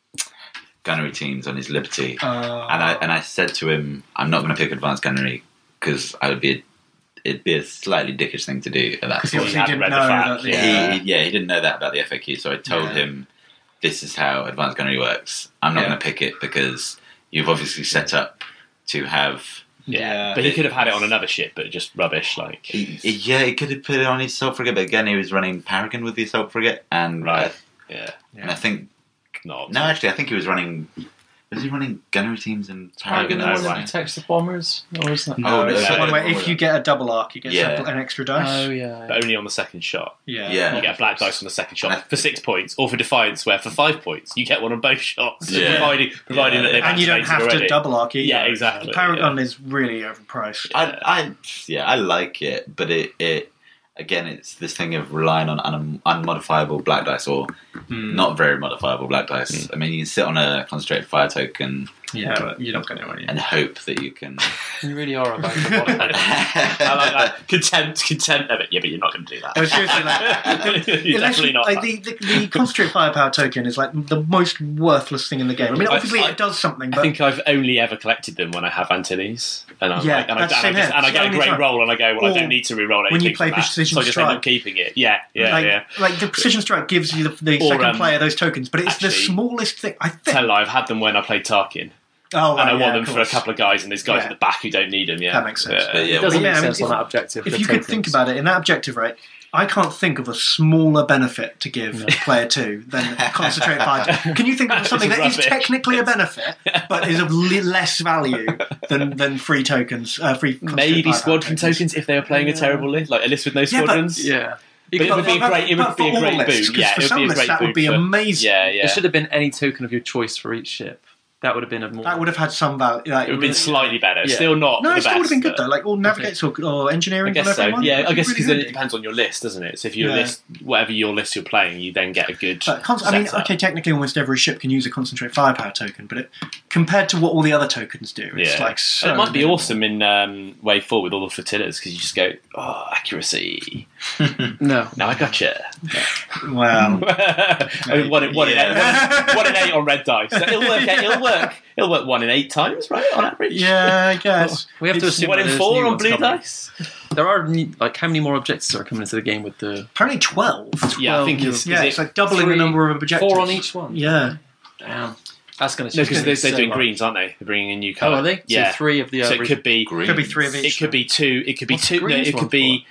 gunnery teams on his Liberty. Uh, And I and I said to him, I'm not going to pick advanced gunnery because I would be a, it'd be a slightly dickish thing to do at that Because he point. obviously hadn't didn't read know the fact, that the, yeah. He, he- yeah, he didn't know that about the F A Q, so I told Yeah. him, this is how advanced gunnery works. I'm not Yeah. going to pick it because you've obviously set up to have. Yeah. Yeah. But he could have had it on another ship, but just rubbish. Like, He- Yeah, he could have put it on his assault frigate, but again, he was running Paragon with the assault frigate, and Right. uh, yeah, and I think not. no, actually, I think he was running. Was he running gunnery teams and Paragon, Paragon? the no, one that right. protects the bombers, or is that? No, Oh, it's no, the one no, where no, if no. you get a double arc, you get Yeah. an extra dice. Oh yeah. But only on the second shot. Yeah. Yeah. You get a black dice on the second And I- shot for six points, or for Defiance, where for five points you get one on both shots, Yeah. providing providing Yeah, that they've And you don't activated have to already. double arc either. Yeah, exactly, Paragon is really overpriced. I, I, yeah, I like it, but it, it, again, it's this thing of relying on un, unmodifiable black dice or Hmm. not very modifiable black dice. I mean, you can sit on a concentrated fire token Yeah, but you're not going to win. and hope that you can. You really are about the bottom. I like that. Contempt, contempt of it. Yeah, but you're not going to do Oh, that. seriously, like, You're unless definitely you- not. like, the, the, the concentrate firepower token is like the most worthless thing in the game. I mean, I- obviously I- it does something, I but think I've only ever collected them when I have Antilles, and I'm Yeah, like, and I, that's and I, same just, here. and I It's get the a only great time. roll, and I go, well, I Or don't need to re-roll anything when you play from that, Precision so I just end Strike. up keeping it. Yeah, yeah, like, yeah. like the precision strike gives you the, the Or, second um, player those tokens, but it's the actually- smallest thing. I think. Tell a lie, I've had them when I played Tarkin, Oh, right, and I yeah, want them of for a course. couple of guys, and there's guys Yeah. at the back who don't need them. Yeah, That makes sense. Uh, But yeah, It doesn't Yeah, make I mean, sense on if- that objective. If the you could tokens. think about it in that objective, right? I can't think of a smaller benefit to give No. player two than concentrate fire. Can you think of something It's that is rubbish. technically a benefit, but is of li- less value than, than free tokens? Uh, free concentrate maybe firepower squadron tokens if they were playing a Yeah. terrible list, like a list with no Yeah, but- squadrons. Yeah. But it would be a But- great. It but would be for a all great lists, boot. 'cause Yeah, for it would some be a lists great that would boot be for- amazing. Yeah, It yeah. should have been any token of your choice for each ship. That would have been a more. That would have had some value. Like, It would have been slightly better. Yeah. Still not. No, the it still would have been best, good but- though. Like all navigates or, or I engineering. guess on so. everyone. Yeah, It'd I be guess really because then it handy. depends on your list, doesn't it? So if your Yeah. list, whatever your list you're playing, you then get a good. But con- I mean, setup. okay, technically almost every ship can use a concentrate firepower token, but it, compared to what all the other tokens do, it's Yeah. like so. And it might be minimal. awesome in um, Wave Four with all the flotillas because you just go, oh, accuracy. No. Now I gotcha. Wow. I mean, one in one, Yeah. in eight, one, one in eight on red dice. So it'll work. It'll work. It'll work one in eight times, right? On average. Yeah, I guess. We have to It's assume One that in there's four new on ones blue coming. dice. There are new, like how many more objectives are coming into the game with the Apparently twelve. Yeah, I think Well, it's. Yeah, is it's it, like doubling three- the number of objectives. four on each one? Yeah. Damn. That's going to no, because they're, they're doing greens, aren't they? They're bringing in new Oh, colour. are they? Yeah. So three of the. Uh, So it could be. Green. Could be three of It each. could be two. It could be What's two. the No, greens it one could be.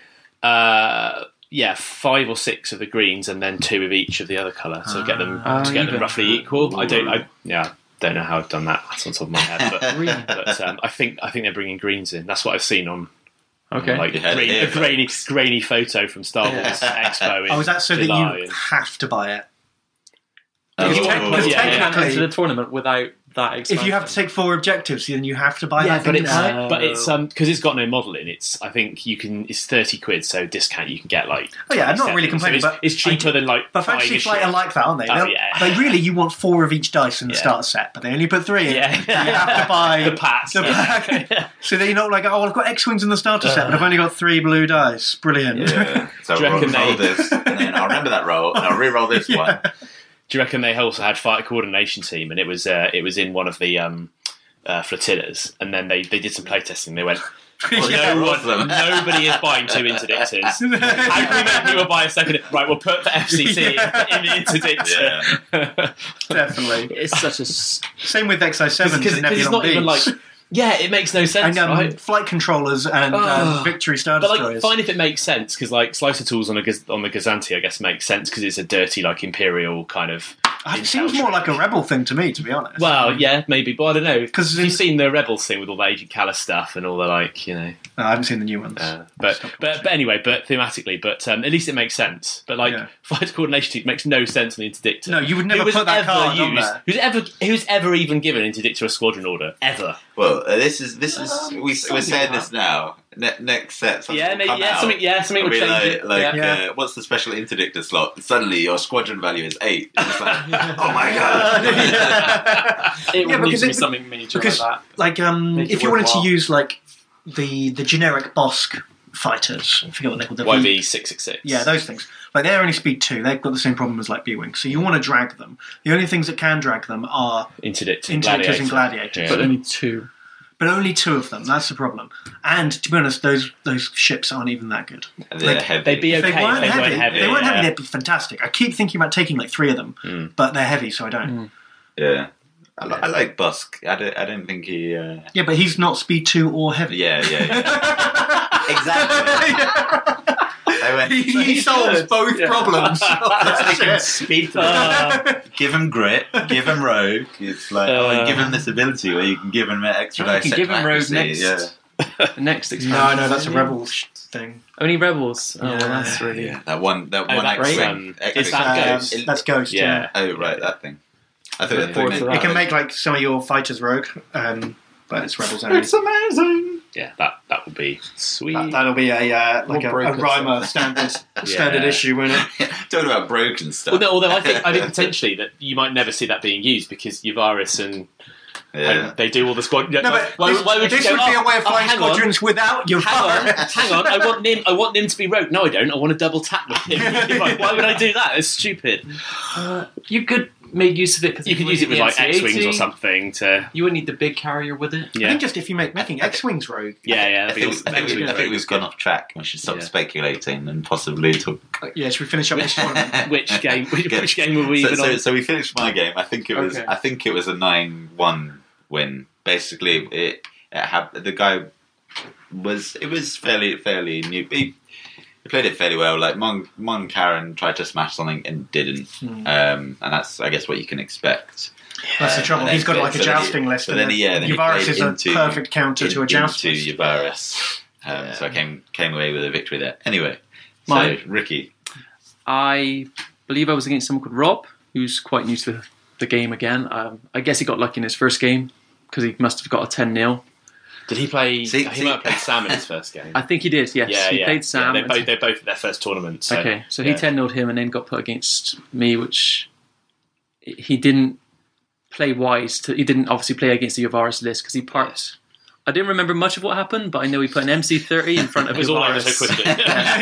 Uh, yeah, five or six of the greens, and then two of each of the other colour. So get them Ah, to get them even. roughly equal. I don't. I yeah. Don't know how I've done that. That's on top of my head, but, Really? but um, I think I think they're bringing greens in. That's what I've seen on Okay. like Yeah, grain, yeah. a grainy grainy photo from Star Wars Expo. In Oh, is that so July that you and- have to buy it? Oh, If you oh, take- oh, because oh, You can't technically- enter the tournament without that expansion. If you have to take four objectives, then you have to buy Yeah, that but thing it's to play. but it's um because it's got no modelling. It's I think you can it's thirty quid, so discount you can get like. Oh, yeah, I'm not really twenty-seven. complaining, So but it's, it's cheaper I- than like. But buying Fantasy a Flight ship. are like that, aren't they? Oh, They'll- yeah. They really, you want four of each dice in the Yeah. starter set, but they only put three in. Yeah. You have to buy the packs. the yeah. pack. So then you're not like, oh, well, I've got X-Wings in the starter set, but I've only got three blue dice. Brilliant. Yeah. So Do you roll, reckon roll they- this, and then I'll remember that roll, and I'll re-roll this one. Do you reckon they also had fighter coordination team, and it was uh, it was in one of the um, uh, flotillas, and then they, they did some playtesting. They went, well, Yeah, no awesome. one, nobody is buying two interdictors. How can we make people buy a second? Right, we'll put the F C C Yeah. in the interdictor. Yeah. Definitely. It's such a. s- Same with X I sevens Because and it's Nebulon not even like. Bs. Yeah, it makes no sense, And um, right? flight controllers and um, Oh. Victory Star But like, Destroyers. fine if it makes sense because like slicer tools on a Gaz- on the Gazanti, I guess makes sense because it's a dirty like imperial kind of. It seems more like a Rebel thing to me, to be honest. Well, yeah, maybe, but I don't know 'Cause in- you've seen the Rebels thing with all the Agent Callus stuff and all the like, you know. No, I haven't seen the new ones. Uh, but, Stop but but anyway, but thematically, but um, at least it makes sense. But like Yeah. fighter coordination team makes no sense on the interdictor. No, you would never Who was put that ever card on used, there. Who's ever who's ever even given interdictor a squadron order ever? Well, uh, this is this is Um, we, we're something saying like this now. Ne- next set, something Yeah, will maybe come yeah, out. something yeah, something It'll would be change like, it. like Yeah. uh, what's the special interdictor slot? Suddenly your squadron value is eight. And it's like, oh my god! It Yeah, would need because to be it- something major because- like that. Like, um, Make it if you wanted to worthwhile. use like the the generic Bosk fighters, I forget what they're called. the Y V- V six six six. Yeah, those things. Like they're only speed two. They've got the same problem as like B-wings. So you want to drag them. The only things that can drag them are interdictor, Interdictors and gladiator. Gladiators. Yeah. But only two. but only two of them. That's the problem. And to be honest, those those ships aren't even that good. And they're Like, heavy. they'd be If okay they weren't if they heavy, weren't heavy. if they weren't yeah. heavy, they'd be fantastic. I keep thinking about taking like three of them, Mm. but they're heavy, so I don't. Yeah, I, li- I like Busk. I don't. I don't think he. Uh... Yeah, but he's not speed two or heavy. Yeah, yeah, yeah. exactly. I went, he he solves both Yeah. problems. Let's make him speed through. Uh, Give him grit. Give him rogue. It's like oh, and Uh. give him this ability where you can give him extra You dice. can set give him rogue accuracy, next. Yeah. The next no, expansion. no, that's a rebel sh- thing. Only rebels. Oh, Yeah. well, that's really. Yeah, that one. That Oh, one that's, X-wing. um, X-wing. is that Um, Ghost? That's Ghost. Yeah. Yeah. Oh right, that thing. I thought Yeah. that Forward thing. for It that. can make like some of your fighters rogue, um, but it's rebels only. amazing. yeah, that that would be sweet. That, that'll be a uh, like Or a, a broken Rhymer standard standard Yeah. issue, won't it? Talking about broken stuff. Well, no, although I think I think potentially that you might never see that being used because Yvaris and, yeah. and they do all the squad. No, but why, this, why would, you this go, would be "Oh, a way of oh, flying hang on, squadrons without your Hang on, fire. hang on! I want Nim. I want Nim to be rogue. No, I don't. I want to double tap with him. Like, why would I do that? It's stupid. Uh, you could make use of it because You could use it with like X wings or something to. You wouldn't need the big carrier with it. I Yeah, think just if you make making X-wings rogue. yeah, yeah. I that'd be think, awesome. I, think, X-wings I think rogue. we've gone off track. We should stop Yeah. speculating and possibly talk. Yeah, should we finish up this tournament? Which game? Which, Good. which game were we So, even so, on? so we finished my game. I think it was. Okay. I think it was a nine-one win. Basically, it, it had the guy was. It was fairly fairly new. He, he played it fairly well. Like Mon Mon Karen tried to smash something and didn't. Hmm. Um, and that's I guess what you can expect. That's the Uh, trouble. and He's then- got like a so then he- jousting list. But and then, he- yeah, then he Yvaris played is a into, perfect counter to a in- joust into list. Yvaris. Um, Yeah. So I came came away with a victory there. Anyway, so Mine. Ricky, I believe I was against someone called Rob, who's quite new to the, the game again. Um, I guess he got lucky in his first game because he must have got a ten nil. Did he play? See- he see- might have played Sam in his first game. I think he did, yes. yeah, he yeah. played Sam. Yeah, and- they're, both, they're both at their first tournament. So, okay, so yeah. he ten nilled him and then got put against me, which he didn't play wise. To, he didn't obviously play against the Yvaris list because he parked. I didn't remember much of what happened, but I know he put an M C thirty in front of It was all over Yvaris. so quickly.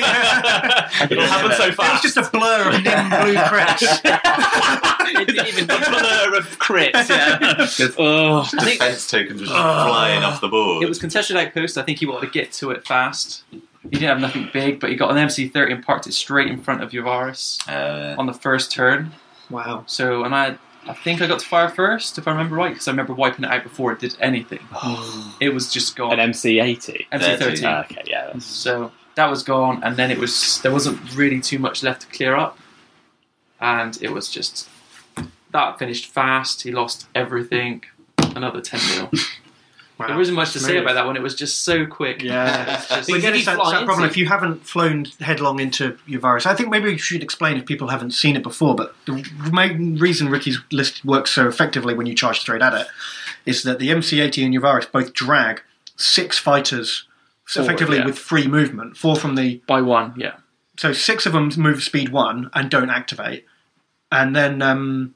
It all happened so It was fast. just a blur of nim blue cracks. It didn't even A blur of crits. Yeah. oh, I think- defense tokens were just flying off the board. It was contested outpost. I think he wanted to get to it fast. He didn't have nothing big, but he got an M C thirty and parked it straight in front of Yvaris Uh, on the first turn. Wow. So, and I, I think I got to fire first, if I remember right, because I remember wiping it out before it did anything. It was just gone. an M C eighty. M C thirty. Ah, okay, yeah. That's, So that was gone, and then it was there wasn't really too much left to clear up, and it was just that finished fast. He lost everything. Another ten nil. Wow. There wasn't much to say Smooth. about that one. It was just so quick. Yeah, It's just- but again, if it's you that, fly it's that problem. into- If you haven't flown headlong into Uvaris, I think maybe we should explain if people haven't seen it before. But the main reason Ricky's list works so effectively when you charge straight at it is that the M C eighty and Uvaris both drag six fighters Forward, effectively yeah. with free movement. Four from the By one, yeah. so six of them move speed one and don't activate, and then um,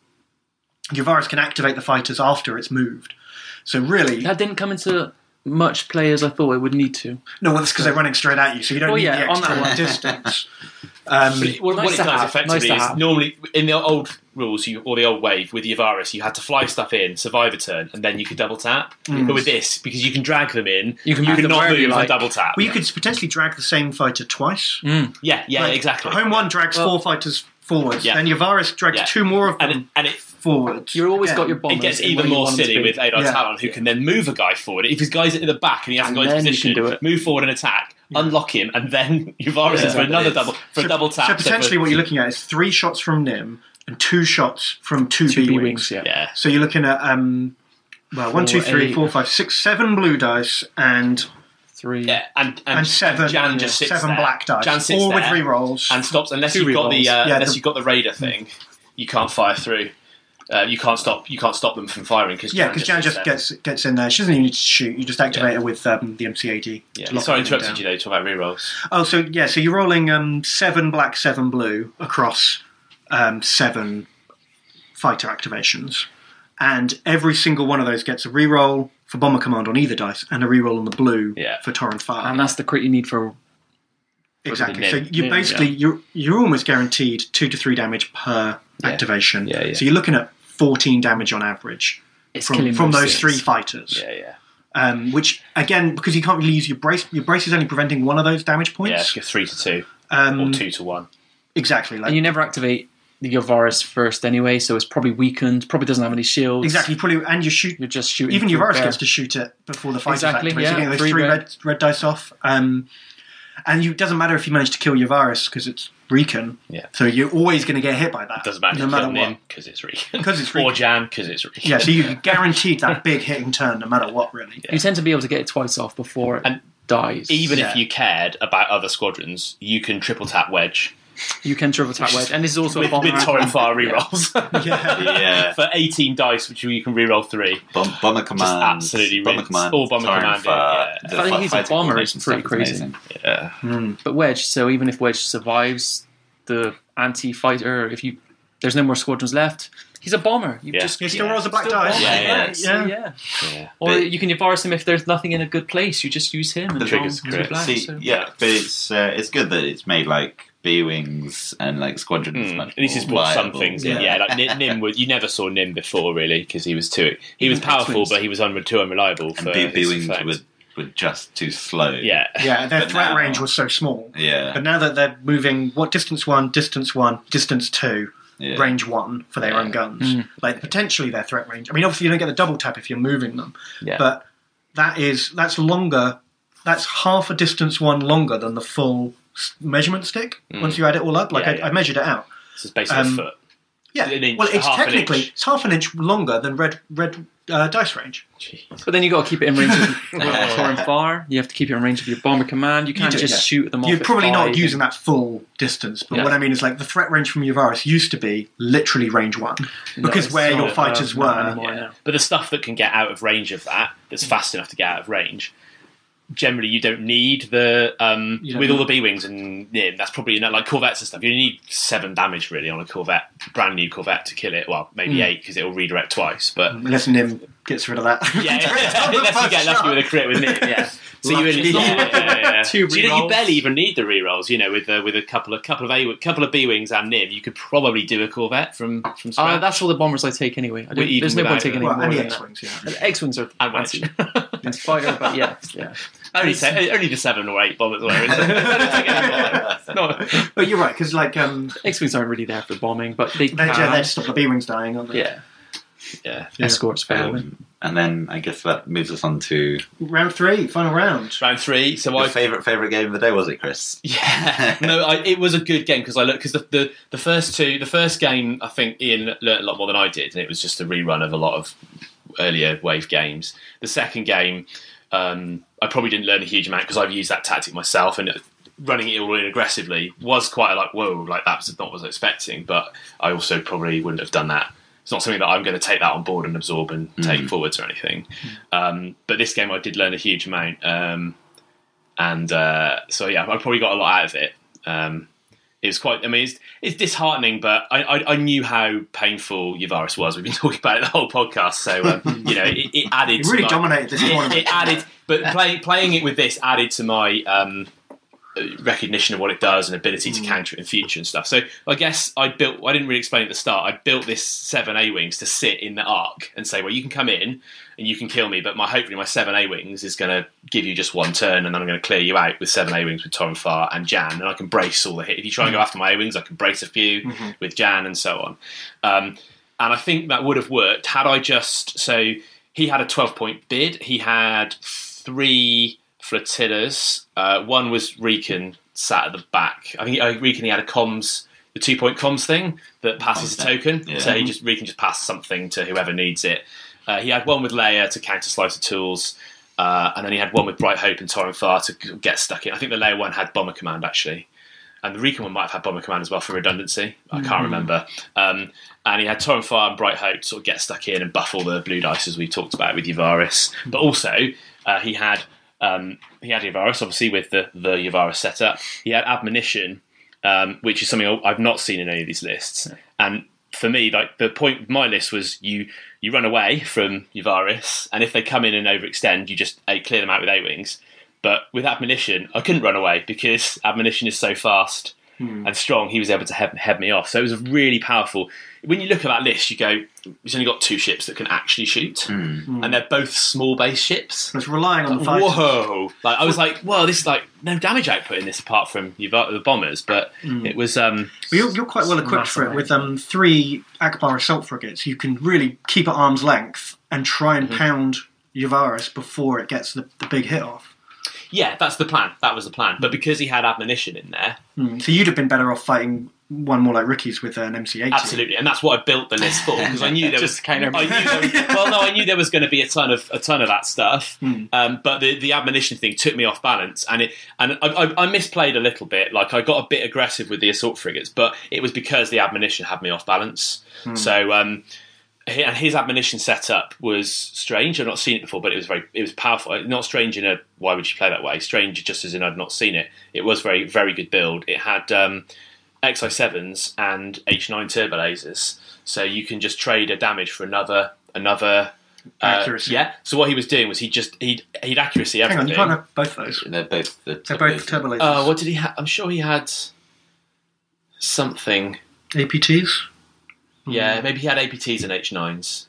Uvaris can activate the fighters after it's moved. So really, That didn't come into much play as I thought it would need to. no, well, that's because they're running straight at you, so you don't Well, need yeah, the on that extra one. distance. Um, But it- what, Nice what it to does have, effectively nice to is have. normally in the old rules, you, or the old wave with Yavaris, you had to fly stuff in, survive a turn, and then you could double tap. But with this, because you can drag them in, You can move them not wherever move you and like. double tap. well, you could potentially drag the same fighter twice. yeah, yeah, Like, exactly. Home one drags Well- four fighters forwards, Yeah. then Yavaris drags Yeah. two more of them and it, and it forwards. You've always Again. got your bombers. It gets in even where you more want them to silly be. with Adar Yeah. Talon, who can then move a guy forward. If his guy's at the back and he hasn't And got his then you position, can do it. move forward and attack, unlock him, and then Yavaris Yeah. is for another It's- double for a double tap. So potentially for- what you're looking at is three shots from Nim and two shots from two, Two B-wings. B-wings, yeah. yeah, So you're looking at um, well, one, two, Four, three, eight. four, five, six, seven blue dice and Three. yeah, and and, and seven Jan just sits seven there. black dice, Jan sits all with there rerolls. and stops unless Two you've got the rerolls. uh, Yeah, unless the- you've got the raider thing. You can't fire through. Uh, you can't stop. You can't stop them from firing because Yeah, because Jan just sits there. gets gets in there. She doesn't even need to shoot. You just activate Yeah. her with um, the M C A D. Yeah. to lock Sorry, I everything interrupted down. you though. Talking about rerolls. Oh, so yeah, so you're rolling um, seven black, seven blue across um, seven fighter activations, and every single one of those gets a reroll for bomber command on either dice and a reroll on the blue Yeah. for Torrent Fire. And that's the crit you need for. Exactly. the So nim. you Nim, basically yeah. you're you're almost guaranteed two to three damage per Yeah. activation. Yeah, yeah. So you're looking at fourteen damage on average It's from, killing from most those things. three fighters. Yeah, yeah, Um, which again, because you can't really use your brace, your brace is only preventing one of those damage yeah. points. Go three to two Um, or two to one. Exactly. Like And you never activate the Yavaris first anyway, so it's probably weakened. Probably doesn't have any shields. exactly. You probably and you shoot. You're just shooting. Even through Yavaris there. gets to shoot it before the fighter's Exactly, activated. So yeah, you get those three three red. red, red dice off. Um, and you, it doesn't matter if you manage to kill Yavaris because it's Recon. Yeah. So you're always going to get hit by that. Doesn't matter. no if you matter kill what. Nim because it's Regan. 'Cause it's or Regan. Jan because it's Regan. Yeah, so you're guaranteed that big hitting turn no matter what, really. You tend to be able to get it twice off before it And dies. Even Yeah. if you cared about other squadrons, you can triple tap wedge you can triple tap wedge, and this is also with, a bomber. with torrent fire Yeah. rerolls. Yeah. Yeah. For eighteen dice, which you can reroll three. Bom- bomber command. absolutely Bomber rinsed. command. All bomber torrent command, fire, yeah. the I think fi- he's a fighting bomber, coordination it's pretty stuff is crazy. amazing. Yeah. Hmm. But wedge, so even if wedge survives the anti-fighter, if you there's no more squadrons left, he's a bomber. You Yeah. just He still Yeah. rolls a black still dice. bomber, Yeah, yeah. so, Yeah. yeah. Yeah. Or But- you can Yavaris him if there's nothing in a good place. You just use him and The draw triggers him crit. to black. See, so. yeah, but it's uh, it's good that it's made like B wings and like squadrons. Mm. Much At least he's more brought some viable. things in. Yeah. Yeah, like Nim, Nim was, you never saw Nim before really because he was too he was Even powerful, X-Wings. but he was un- too unreliable for And B, his B wings effect. were, were just too slow. Yeah, Yeah, their But threat now- range was so small. Yeah. But now that they're moving, what distance one, distance one, distance two, yeah. range one for their Yeah. own guns, Mm. like potentially their threat range. I mean, obviously you don't get the double tap if you're moving them, yeah. but that is that's longer. That's half a distance one longer than the full s- measurement stick. Mm. Once you add it all up, like Yeah, I, yeah. I measured it out. This is basically um, a foot. Yeah, An inch, well, it's half an technically inch. it's half an inch longer than red red uh, dice range. Jeez. But then you got to keep it in range of torrent fire. You have to keep it in range of your bomber command. You can't do, just yeah. shoot them off. You're at probably not five. using that full distance, but Yeah. what I mean is like the threat range from Yavaris used to be literally range one No, because it's where not, your uh, fighters not were. anymore, Yeah. no. But the stuff that can get out of range of that, that's fast enough to get out of range, generally you don't need the um, You don't with all need- the B wings and yeah, that's probably enough. Like Corvettes and stuff, you need seven damage really on a Corvette, brand new Corvette to kill it. Well, maybe Mm. eight because it will redirect twice, but Unless Nim gets rid of that. yeah, unless you get lucky with a crit with Nick, yeah. So you Lucky. only, yeah, yeah, yeah. Two So you, know, you rerolls. barely even need the rerolls. You know, with uh, with a couple of couple of A couple of B wings and Nim, you could probably do a Corvette from from Uh, scratch. that's all the bombers I take anyway. I Well, don't, even there's no point without taking it. any Well, more and the than X-wings, yeah. that. The X-wings are and wedge. anti fighter, but yeah, yeah. only, se- only the seven or eight bombers. Whatever. They don't take any more. No. But you're right because like um, X-wings aren't really there for bombing, but they they're, can. yeah, they're to stop the B wings dying, aren't they? yeah, Yeah. escorts for bombing. Um, and then I guess that moves us on to Round three, final round. Round three. So your I favorite favorite game of the day, was it, Chris? Yeah, no, I, it was a good game because I looked because the, the the first two, the first game, I think Ian learnt a lot more than I did, and it was just a rerun of a lot of earlier wave games. The second game, um, I probably didn't learn a huge amount because I've used that tactic myself, and running it all in aggressively was quite like, whoa, like that's not what I was expecting, but I also probably wouldn't have done that. It's not something that I'm going to take that on board and absorb and mm. take forwards or anything. Mm. Um, but this game I did learn a huge amount. Um, and uh, so, yeah, I probably got a lot out of it. Um, it was quite, I mean, it's, it's disheartening, but I, I, I knew how painful Yavaris was. We've been talking about it the whole podcast. So, um, you know, it, it added It to really my, dominated this tournament. It, it added, but play, playing it with this added to my... Um, recognition of what it does and ability to counter it in future and stuff. So I guess I built, I didn't really explain at the start, I built this seven A-Wings to sit in the arc and say, well, you can come in and you can kill me, but my hopefully my seven A-Wings is going to give you just one turn and then I'm going to clear you out with seven A-Wings with Torren Farr and Jan, and I can brace all the hit. If you try and go after my A-Wings, I can brace a few mm-hmm. with Jan and so on. Um, and I think that would have worked had I just... So he had a twelve-point bid. He had three... flotillas. Uh, one was Riken sat at the back. I think uh, Riken he had a comms, the two point comms thing that passes a token. Yeah. So he just Riken just passed something to whoever needs it. Uh, he had one with Leia to counter slice of tools, uh, and then he had one with Bright Hope and Torren Farr to get stuck in. I think the Leia one had Bomber Command actually, and the Riken one might have had Bomber Command as well for redundancy. I can't mm-hmm. remember. Um, and he had Torren Farr and Bright Hope to sort of get stuck in and buff all the blue dice as we talked about with Yavaris. But also uh, he had. Um, he had Yavaris, obviously, with the, the Yavaris setup. He had Admonition, um, which is something I've not seen in any of these lists. And for me, like the point of my list was you you run away from Yavaris, and if they come in and overextend, you just A, clear them out with A-Wings. But with Admonition, I couldn't run away because Admonition is so fast hmm. and strong, he was able to head, head me off. So it was a really powerful... When you look at that list, you go, he's only got two ships that can actually shoot, mm. and they're both small base ships. It's relying on the like, fighters. Whoa! Like I was like, well, this is like no damage output in this apart from the bombers, but mm. it was. Um, well, you're, you're quite well equipped for it with um, three Akbar assault frigates. You can really keep at arm's length and try and mm-hmm. pound Yavaris before it gets the, the big hit off. Yeah, that's the plan. That was the plan. But because he had Admonition in there, mm. so you'd have been better off fighting. One more like Ricky's with an M C eighty. Absolutely, and that's what I built the list for because I knew there was kind of. I knew there was, well, no, I knew there was going to be a ton of a ton of that stuff. Mm. Um, but the, the Admonition thing took me off balance, and it and I, I, I misplayed a little bit. Like I got a bit aggressive with the assault frigates, but it was because the Admonition had me off balance. Mm. So. Um, and his Admonition setup was strange. I've not seen it before, but it was very, it was powerful. Not strange in a why would you play that way? Strange just as in I'd not seen it. It was very, very good build. It had um, X I sevens and H nine turbo lasers, so you can just trade a damage for another another uh, accuracy. Yeah. So what he was doing was he just he'd he'd accuracy everything. Hang on, you can't have both those. They're both the They're both turbo lasers. Oh, uh, what did he have? I'm sure he had something. A P Ts. Yeah, maybe he had A P Ts and H nines.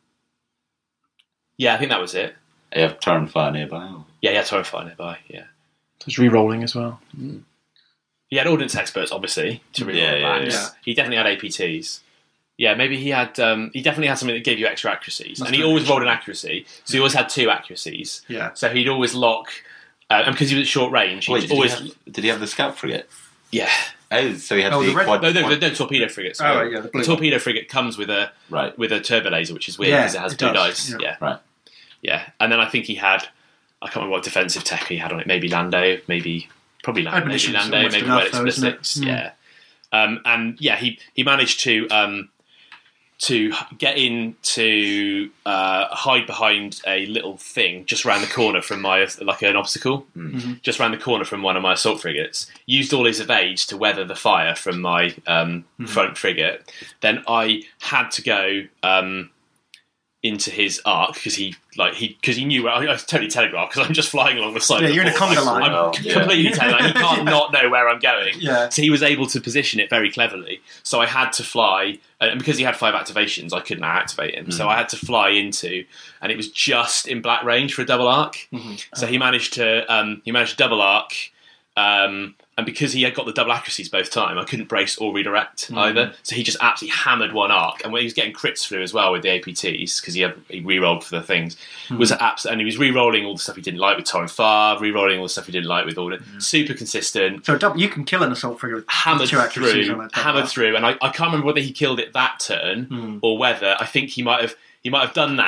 Yeah, I think that was it. You have Torren Farr nearby. Yeah, yeah, Torren Farr nearby, yeah. There's re-rolling as well. Mm. He had Ordnance Experts, obviously, to re-roll yeah, backs. Yeah, yeah. He definitely had A P Ts. Yeah, maybe he had... Um, he definitely had something that gave you extra accuracies. Must and he always rolled an accuracy, so he always had two accuracies. Yeah. So he'd always lock... Uh, and because he was at short range, Wait, he'd did always... He have, did he have the scout frigate? Yeah. Oh, so he had oh, the, the red, quad... No, no, no, no, torpedo frigate. Oh, right, yeah, the, the torpedo frigate comes with a right. with a turbo laser, which is weird yeah, because it has it blue does. dice. Yeah. yeah. Right. Yeah. And then I think he had... I can't remember what defensive tech he had on it. Maybe Lando, maybe... Probably Lando, maybe Lando, maybe Well Explicites. Yeah. Um, and yeah, he, he managed to... Um, to get into uh, hide behind a little thing just around the corner from my like an obstacle, mm-hmm. just around the corner from one of my assault frigates. Used all his evades to weather the fire from my um, mm-hmm. front frigate. Then I had to go um, into his arc because he like he because he knew where I, I was totally telegraphed because I'm just flying along the side. Yeah, of the you're in a conga line. I'm oh, completely yeah. telegraphed. He can't not know where I'm going. Yeah. So he was able to position it very cleverly. So I had to fly. And because he had five activations, I couldn't activate him. Mm. So I had to fly into, and it was just in black range for a double arc. Mm-hmm. So he managed to um, he managed to double arc, um, and because he had got the double accuracies both time, I couldn't brace or redirect mm. either. So he just absolutely hammered one arc, and when he was getting crits through as well with the A P Ts because he had he re-rolled for the things. Mm. Was abs- and he was re-rolling all the stuff he didn't like with Torren Farr, re-rolling all the stuff he didn't like with all mm. super consistent. So double, you can kill an assault frigate with hammered two accuracies through, on it, hammered through, and I, I can't remember whether he killed it that turn mm. or whether I think he might have he might have done that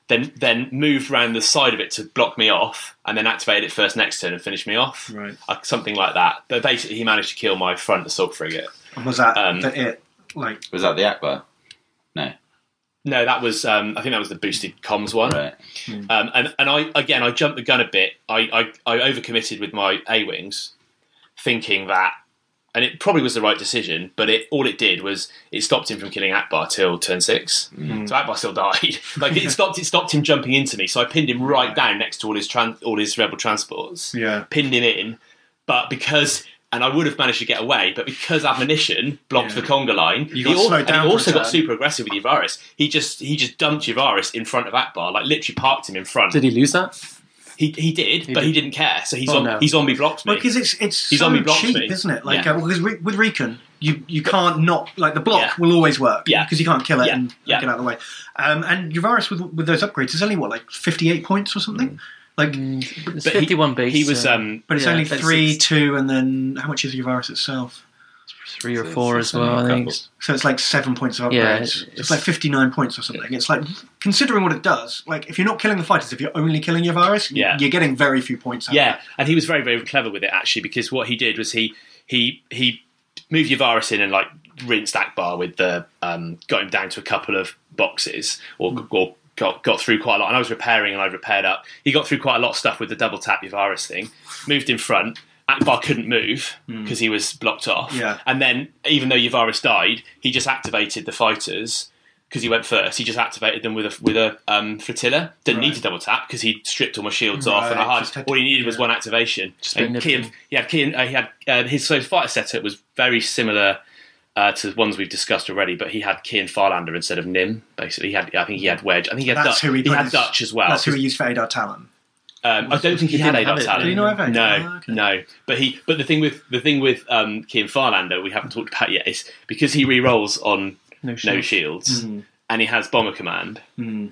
then then moved around the side of it to block me off, and then activated it first next turn and finished me off. Right. Uh, something like that. But basically, he managed to kill my front assault frigate. And was that Um, the it? Like, Was that the Akbar? No. No, that was um, I think that was the boosted comms one. Right. Um, and and I again I jumped the gun a bit. I I, I overcommitted with my A wings, thinking that, and it probably was the right decision. But it all it did was it stopped him from killing Akbar till turn six. So Akbar still died. Like it stopped it stopped him jumping into me. So I pinned him right down next to all his tran- all his rebel transports. yeah. Pinned him in, but because. And I would have managed to get away, but because Admonition blocked Yeah. the conga line, You he, got al- slowed and down he for also a got turn. super aggressive with Yavaris. He just he just dumped Yavaris in front of Akbar, like literally parked him in front. Did he lose that? He he did, He but did. he didn't care. So he's Oh, on no. he's zombie blocked me. Well, because it's it's He's so on me, blocked cheap, me. isn't it? Like, Yeah. uh, because re- with Recon, you you can't not like the block Yeah. will always work. Yeah. because you can't kill it Yeah. and Yeah. get out of the way. Um, and Yavaris with with those upgrades is only what like fifty-eight points or something. Like, It's But he- fifty-one base. he was uh, um but it's Yeah, only that's three, six. two, and then how much is Yavaris itself? three or So four it's as well, I only a think. couple. So it's like seven points of upgrades. Yeah, it's, it's- like fifty-nine points or something. It's like, considering what it does, like if you're not killing the fighters, if you're only killing Yavaris, Yeah. you're getting very few points out yeah, of and he was very very clever with it actually, because what he did was he he he moved Yavaris in and like rinsed Akbar with the um got him down to a couple of boxes or or got got through quite a lot. And I was repairing and I repaired up. He got through quite a lot of stuff with the double tap Yavaris thing. Moved in front. Akbar couldn't move because he was blocked off. Yeah. And then, even though Yavaris died, he just activated the fighters because he went first. He just activated them with a with a um, flotilla. Didn't need Right. to double tap because he stripped all my shields off, and I Right, had, just had all to- he needed was yeah. one activation. Just And been Kian, nipping. he had Kian, uh, he had uh, his so his fighter setup was very similar. Uh, to ones we've discussed already, but he had Kian Farlander instead of Nim. Basically, he had. I think he had Wedge. I think he had. That's Du- who he he put had his- Dutch as well. That's who he used for Adar Talon. Um, I don't think he, He had didn't Adar have it, Talon. did he not have Adar? No, Oh, okay. no. But he, but the thing with the thing with um, Kian Farlander we haven't talked about yet is because he re-rolls on No no shield. shields Mm. and he has Bomber Command. Mm.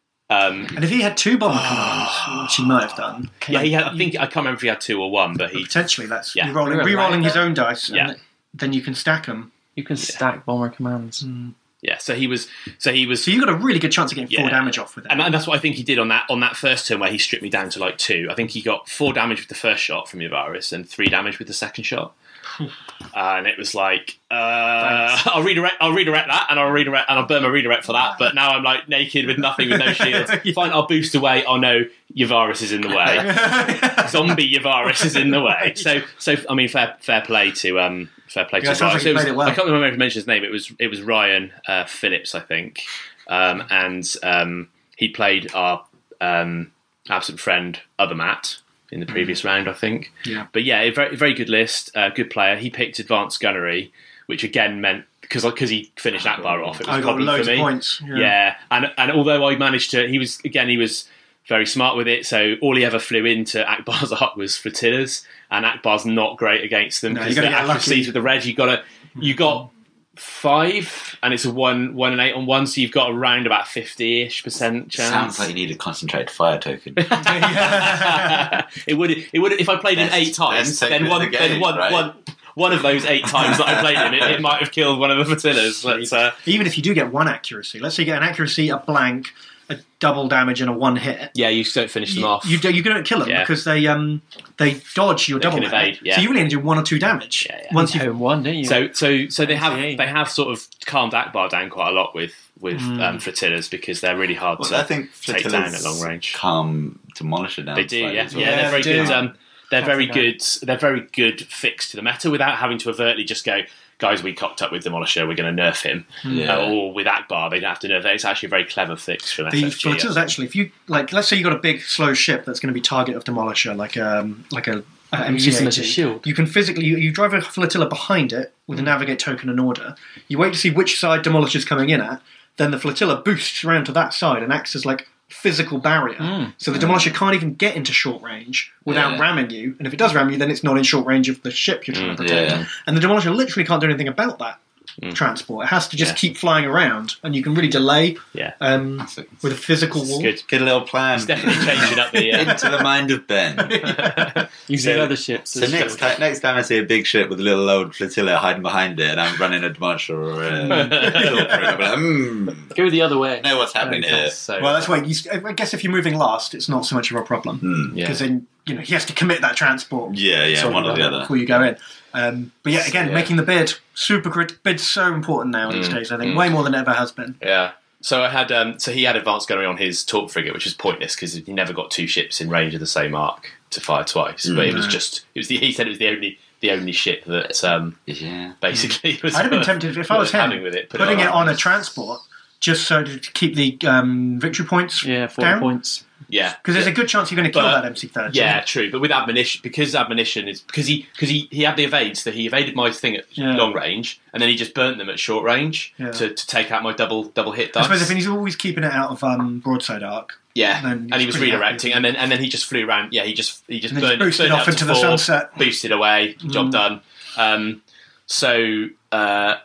Um, And if he had two bomber commands, which he might have done, yeah, he had. I think I can't remember if he had two or one, but he. potentially that's Yeah. re-rolling, You're re-rolling right his there. own dice, Yeah. and then you can stack them. You can stack bomber commands. Yeah, so he was. So he was. So you got a really good chance of getting four Yeah. damage off with it. And, and that's what I think he did on that on that first turn where he stripped me down to like two. I think he got four damage with the first shot from Yavaris and three damage with the second shot. And it was like, uh, I'll redirect, I'll redirect that, and I'll redirect, and I'll burn my redirect for that. But now I'm like naked with nothing, with no shields. Fine, I'll boost away. Oh no, Yavaris is in the way. Zombie Yavaris is in the way. So, so I mean, fair, fair play to, um, fair play Yeah, to it sounds like Yavaris. you It was- played it well. I can't remember if I mentioned his name. It was, it was Ryan uh, Phillips, I think, um, and um, he played our um, absent friend, other Matt, in the previous round, I think. Yeah. But yeah, a very, very good list, uh, good player. He picked Advanced Gunnery, which again meant, because because he finished Akbar off, it was I got probably loads for of me. points. Yeah. Yeah, and and although I managed to, he was, again, he was very smart with it, so all he ever flew into Akbar's arc was flotillas, and Akbar's not great against them, No, because you the gotta get accuracies lucky. with the red, you got to, you got five, and it's a one, one and eight on one, so you've got around about fifty-ish percent chance. Sounds like you need a concentrated fire token. it would. It would. If I played him Best- eight times, best take then in one, the game, then one, right? one, one of those eight times that I played him, it, it might have killed one of the flotillas. But uh, Even if you do get one accuracy, let's say you get an accuracy, a blank, a double damage, and a one hit. yeah, you don't finish them You, off. you, do, you don't kill them Yeah. because they um they dodge your They double can hit. evade, yeah. So you really only do one or two damage. Yeah, yeah. Once You you home one, didn't you? so, so, so they have I see. they have sort of calmed Akbar down quite a lot with with um, flotillas because they're really hard Well, to I think take down flotillas at long range. calm Demolisher down. They do, slightly yeah, as well. yeah. Yeah, They're very they do. good. Um, they're Can't very deny. good. They're very good fix to the meta without having to overtly just go, guys, we cocked up with Demolisher, we're going to nerf him. Yeah. Uh, or with Akbar, they don't have to nerf it. It's actually a very clever fix from the F F G. flotillas actually, if you like, let's say you got a big slow ship that's going to be target of demolisher, like um like a, a You use them as a M C eighty. shield. You can physically you, you drive a flotilla behind it with a navigate token and order. You wait to see which side demolisher's coming in at. Then the flotilla boosts around to that side and acts as like physical barrier. So the demolisher can't even get into short range without Yeah. ramming you. And if it does ram you, then it's not in short range of the ship you're trying to Mm, protect. yeah. And the demolisher literally can't do anything about that. Mm. transport. It has to just Yeah. keep flying around, and you can really delay Yeah. um, with a physical It's wall. good. Good little plan. It's definitely changing up the. Uh, Into the mind of Ben. Using So- other ships. So as next shields. time, next time I see a big ship with a little old flotilla hiding behind it, and I'm running a Demonster or a Thought Frigate, I'll be like, mm, Go the other way. I know what's happening here. so, Well, that's why you, I guess if you're moving last, it's not so much of a problem Hmm. yeah. because then you know he has to commit that transport. Yeah, yeah, sort one of or the other. before you go in. Um, but yeah, again, Yeah. making the bid super crit. Bid's so important now these Mm, days. I think mm. way more than it ever has been. Yeah. So I had, um, so he had advanced gunnery on his Torp frigate, which was pointless because he never got two ships in range of the same arc to fire twice. But it was Mm. just, it was the, he said it was the only, the only ship that um, Yeah. basically was. I'd have been worth- tempted if I was worth him, having with it, put putting it on a arms. transport just so to keep the um, victory points Yeah, forty down. points. Yeah. Because there's a good chance you're going to kill But- that M C thirty. Yeah, true. But with admonition, because admonition is because he because he, he had the evade, so he evaded my thing at Yeah. long range, and then he just burnt them at short range Yeah. to, to take out my double double hit I dice. suppose if he's always keeping it out of um, broadside arc, yeah, then and he he's was pretty redirecting, happy. and then and then he just flew around. Yeah, he just he just and then burned, just boosted burned it off up into to the four, sunset. boosted away, job Mm. done. Um, so uh,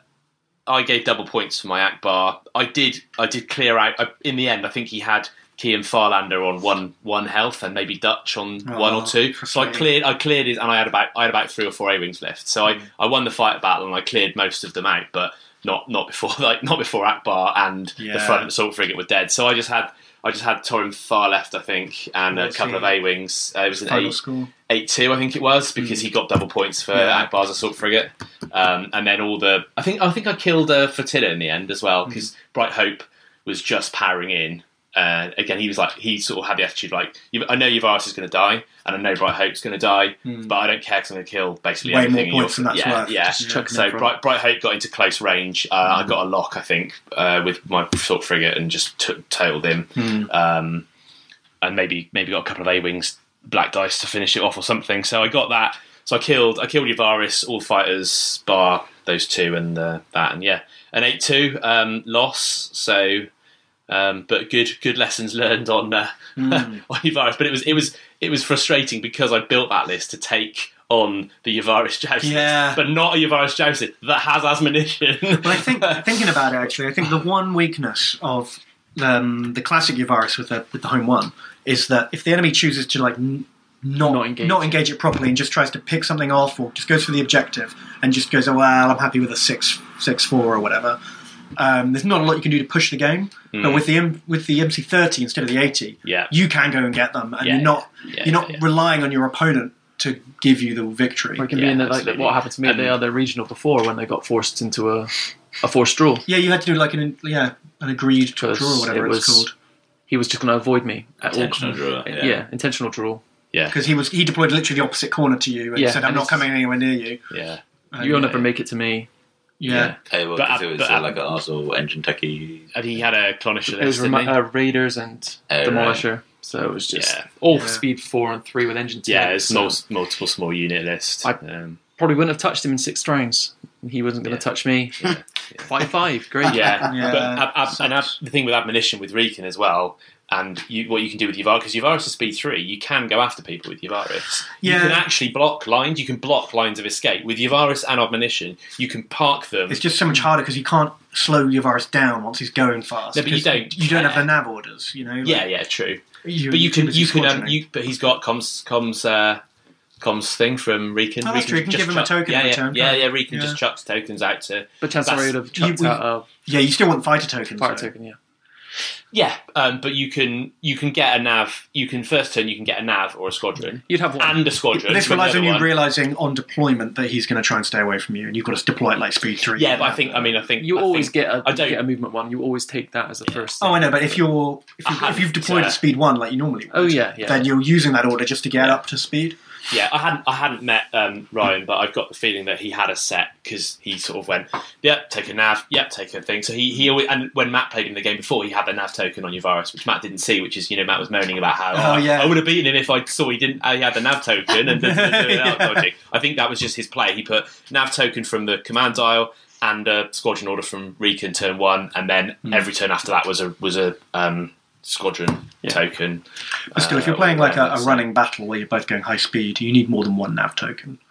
I gave double points for my Akbar. I did I did clear out I, in the end. I think he had Key and Farlander on one one health and maybe Dutch on Oh, one or two. So I frustrating. cleared I cleared his and I had about I had about three or four A wings left. So I, I won the fight battle and I cleared most of them out, but not not before like not before Akbar and the Yeah. front assault frigate were dead. So I just had I just had Torin Far left, I think, and a Let's couple see. of A wings. Uh, it was an Final eight score. eight two, I think it was, because he got double points for Yeah. Akbar's assault frigate, um, and then all the. I think I think I killed a flotilla in the end as well because Bright Hope was just powering in. Uh, again, he was like he sort of had the attitude like "You- I know Yvaris is going to die, and I know Bright Hope's going to die, Mm. but I don't care because I'm going to kill basically Way everything. more in points than your- that's yeah, worth. Yeah, Just chucking so it for- Bright, Bright Hope got into close range. Uh, I got a lock, I think, uh, with my assault frigate and just t- tailed him. Mm. Um, and maybe maybe got a couple of A wings black dice to finish it off or something. So I got that. So I killed I killed Yvaris, all fighters bar those two and uh, that, and yeah, an eight two um, loss. So, um, but good good lessons learned on uh, Mm. on Yvaris. But it was it was it was frustrating because I built that list to take on the Yvaris Joust, Yeah. but not a Yvaris Joust that has admonition. But I think thinking about it, actually, I think the one weakness of um, the classic Yvaris with the with the home one is that if the enemy chooses to like n- not Not engage. not engage it properly and just tries to pick something off or just goes for the objective and just goes, oh well, I'm happy with a six six four or whatever. Um, there's not a lot you can do to push the game, but Mm. with the M- with the M C thirty instead of the eighty, Yeah. you can go and get them, and Yeah, you're not yeah, you're not yeah. relying on your opponent to give you the victory. Or it can Yeah, be in the, like absolutely. what happened to me at the And- other regional before when they got forced into a a forced draw. Yeah, you had to do like an yeah an agreed draw Because or whatever it it's was- called. He was just going to avoid me at all Intentional costs. draw. Yeah. Yeah. intentional draw. Yeah, Because he was he deployed literally the opposite corner to you and Yeah, said, "I'm and not it's- coming anywhere near you." yeah. And, You'll uh, never make it to me. Yeah, Tell you what, But 'cause at- it was but uh, at- like an Arsenal engine techie. And he had a Clonisher It was list, remi- didn't he? uh, Raiders and Oh, Demolisher. So it was just Yeah. all Yeah. speed four and three with engine two. Yeah, it's so mul- multiple small unit list. I- um, probably wouldn't have touched him in six rounds. He wasn't going Yeah. to touch me. Yeah. Five five, great. yeah, Yeah, but ab- ab- and ab- sucks. the thing with admonition with Riken as well, and you, what you can do with Yvaris, because Yvaris is speed three, you can go after people with Yvaris. You Yeah. can actually block lines. You can block lines of escape with Yvaris and admonition. You can park them. it's just so much harder because you can't slow Yvaris down once he's going fast. No, but you 'cause don't You don't have care. the nav orders, you know. like, yeah, yeah, true. you, But you can, too busy you can, um, squadroning. you. But he's got comms, comms, uh, comms thing from Riken. Oh, that's true. You can just give him a chuck- token Yeah, in yeah, return, yeah, can't yeah. you? Riken Yeah. just chucks tokens out to. But chances are That's- he'd have chucked you- out a yeah, you still want fighter tokens. fire though. token, yeah. Yeah, um, but you can you can get a nav. You can first turn. You can get a nav or a squadron You'd have one. and a squadron. But this with the relies on other you one. realizing on deployment that he's going to try and stay away from you, and you've got to deploy it like speed three. Yeah, but I think I mean I think you I always think, get a I don't- get a movement one. You always take that as a first. Oh, I know, but if you're if, I you, if haven't, you've deployed uh, at speed one like you normally would, Oh, yeah, yeah. then you're using that order just to get Yeah. up to speed. yeah. I hadn't I hadn't met um, Ryan, but I've got the feeling that he had a set because he sort of went, yep, take a nav, yep, take a thing. So he he always, and when Matt played him the game before, he had the nav token on Yvaris, which Matt didn't see. Which is you know Matt was moaning about how Oh, oh, yeah. I would have beaten him if I saw he didn't. Uh, he had the nav token and. Yeah. I think that was just his play. He put nav token from the command dial and a squadron order from Riken turn one, and then Hmm. every turn after that was a was a um, squadron Yeah. token. But still, if Uh, you're playing like a, a whatever, so- running battle where you're both going high speed, you need more than one nav token.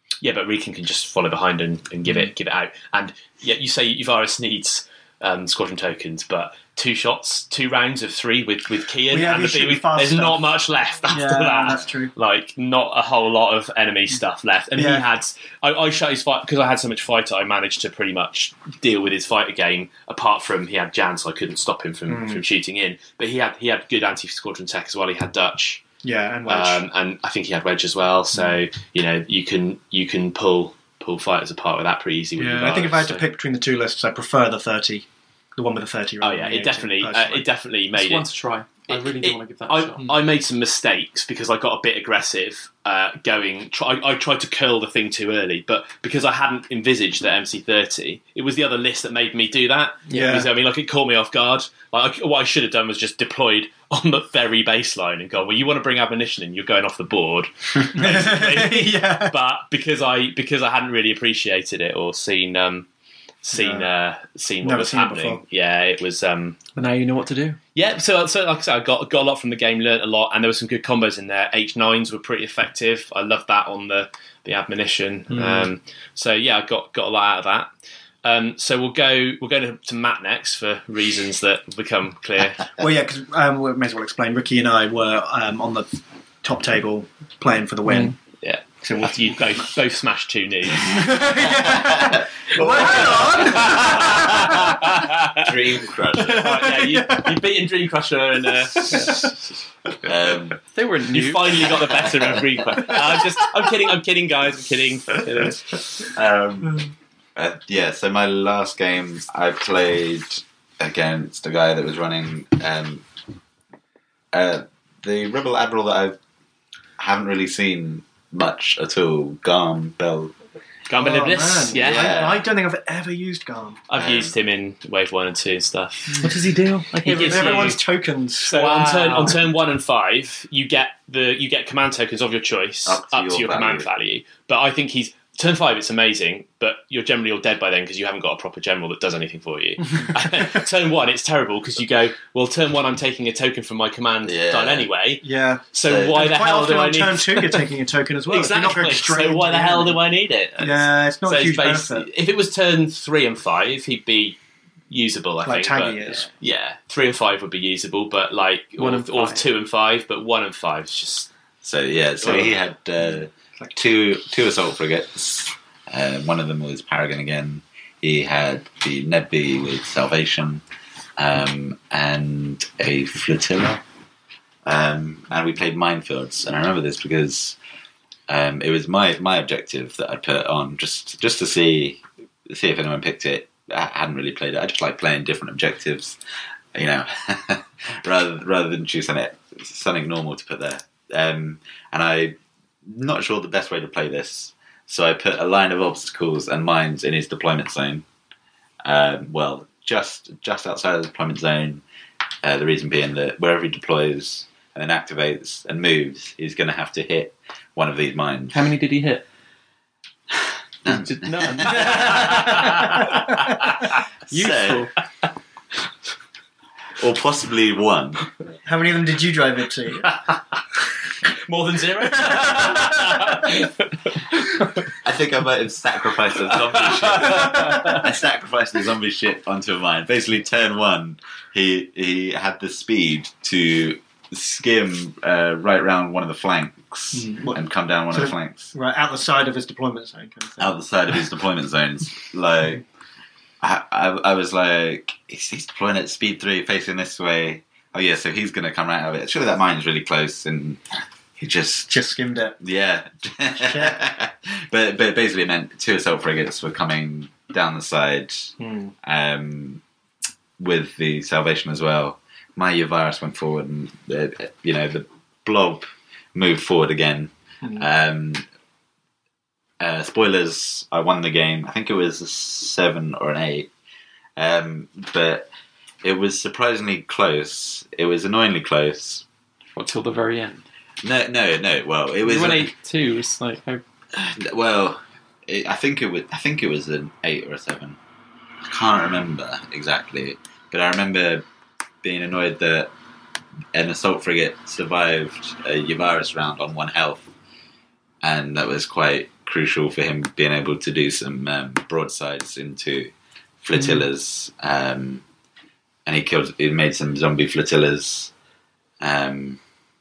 yeah, but Riken can just follow behind and, and give it give it out. And yeah, you say Yvaris needs um, squadron tokens, but two shots, two rounds of three with with Kian, Well, yeah, and you the shoot thing, fast there's stuff. not much left after Yeah, that. that's true. Like, not a whole lot of enemy stuff left. And Yeah. he had, I, I shut his fight because I had so much fighter. I managed to pretty much deal with his fighter game. Apart from he had Jan, so I couldn't stop him from, Mm. from shooting in. But he had he had good anti squadron tech as well. He had Dutch. Yeah, and Wedge. Um, and I think he had Wedge as well. So Mm. you know you can you can pull pull fighters apart with that pretty easy. With yeah, Yvaris, I think if I had to so- pick between the two lists, I prefer the thirty, the one with the thirty. oh rather yeah, than the it definitely eighteen, uh, personally. it definitely It's made one it. to try. I really do It- want to give that a I, shot. I made some mistakes because I got a bit aggressive uh, going. Try, I tried to curl the thing too early, but because I hadn't envisaged the M C thirty, it was the other list that made me do that. Yeah. Because, I mean, like, it caught me off guard. Like, I, what I should have done was just deployed on the very baseline and gone, well, you want to bring ammunition and you're going off the board. basically. yeah. But because I because I hadn't really appreciated it or seen um, seen uh, seen what Never was seen it happening, before. yeah, it was. Um, But now you know what to do. yeah, so, so like I said, I got got a lot from the game, learnt a lot, and there were some good combos in there. H nines were pretty effective. I loved that on the the admonition. Hmm. Um, so yeah, I got got a lot out of that. Um, so we'll go we'll go to, to Matt next for reasons that become clear. Well, yeah, because um, we may as well explain. Ricky and I were um, on the top table playing for the win. Yeah, So we'll after you both both smashed two knees. well, hang on. Dream Crusher. Right, yeah, you you've beaten Dream Crusher and uh, Um, They were you new. finally got the better of Dream Crusher. I'm just I'm kidding I'm kidding guys I'm kidding. um, uh, yeah, so my last game I played against a guy that was running um, uh, the Rebel Admiral that I haven't really seen much at all, Garm Bell. Garmin Oh, Iblis, man. yeah. Yeah. I, I don't think I've ever used Garm. I've Um, used him in Wave One and Two and stuff. What does he do? Like, He With gives you- everyone's tokens. So Wow. on turn on turn one and five, you get the you get command tokens of your choice Up up to to your your, command value. But I think he's turn five. It's amazing, but you're generally all dead by then because you haven't got a proper general that does anything for you. Turn one, it's terrible because you go, well, turn one, I'm taking a token from my command Yeah. style anyway. Yeah. So, So- why And the quite hell often do I on need? turn two, you're taking a token as well. If you're not exactly. going straight So why into the hell enemy. do I need it? Yeah, it's not So a huge basi- benefit. If it was turn three and five, he'd be usable. I Like think. Taggy but- is. Yeah, three and five would be usable, but like One or, and or five. two and five, but one and five is just So yeah, so Oh. he had uh, two two assault frigates. Uh, one of them was Paragon again. He had the Nebby with Salvation um, and a flotilla. Um, and we played minefields. And I remember this because um, it was my my objective that I put on just just to see see if anyone picked it. I hadn't really played it. I just like playing different objectives, you know, rather rather than choose something something normal to put there. Um, and I'm not sure the best way to play this, so I put a line of obstacles and mines in his deployment zone. Um, well, just just outside of the deployment zone. Uh, the reason being that wherever he deploys and then activates and moves, he's going to have to hit one of these mines. How many did he hit? None. Did- None. So, or possibly one. How many of them did you drive it to? more than zero. I think I might have sacrificed a zombie ship. I sacrificed the zombie ship onto a mine. Basically, turn one, he he had the speed to skim uh, right round one of the flanks Mm. and come down one So- of the flanks Right, out the side of his deployment zone. Kind of thing. out the side of his deployment zones. Like, I, I, I was like, he's, he's deploying at speed three, facing this way. Oh yeah, so he's going to come right out of it. Surely that mine's really close, and he just Just skimmed it. yeah. but but basically it meant two assault frigates were coming down the side Hmm. um, with the Salvation as well. My Yvaris went forward, and uh, you know the blob moved forward again. Hmm. Um, uh, spoilers: I won the game. I think it was a seven or an eight, um, but it was surprisingly close. It was annoyingly close. What, till the very end? No, no, no. Well, it was When eight two, it's like, how, Well, it, I think it was. I think it was an eight or a seven. I can't remember exactly, but I remember being annoyed that an assault frigate survived a Yvaris round on one health, and that was quite crucial for him being able to do some um, broadsides into flotillas, um, and he killed. He made some zombie flotillas. Um,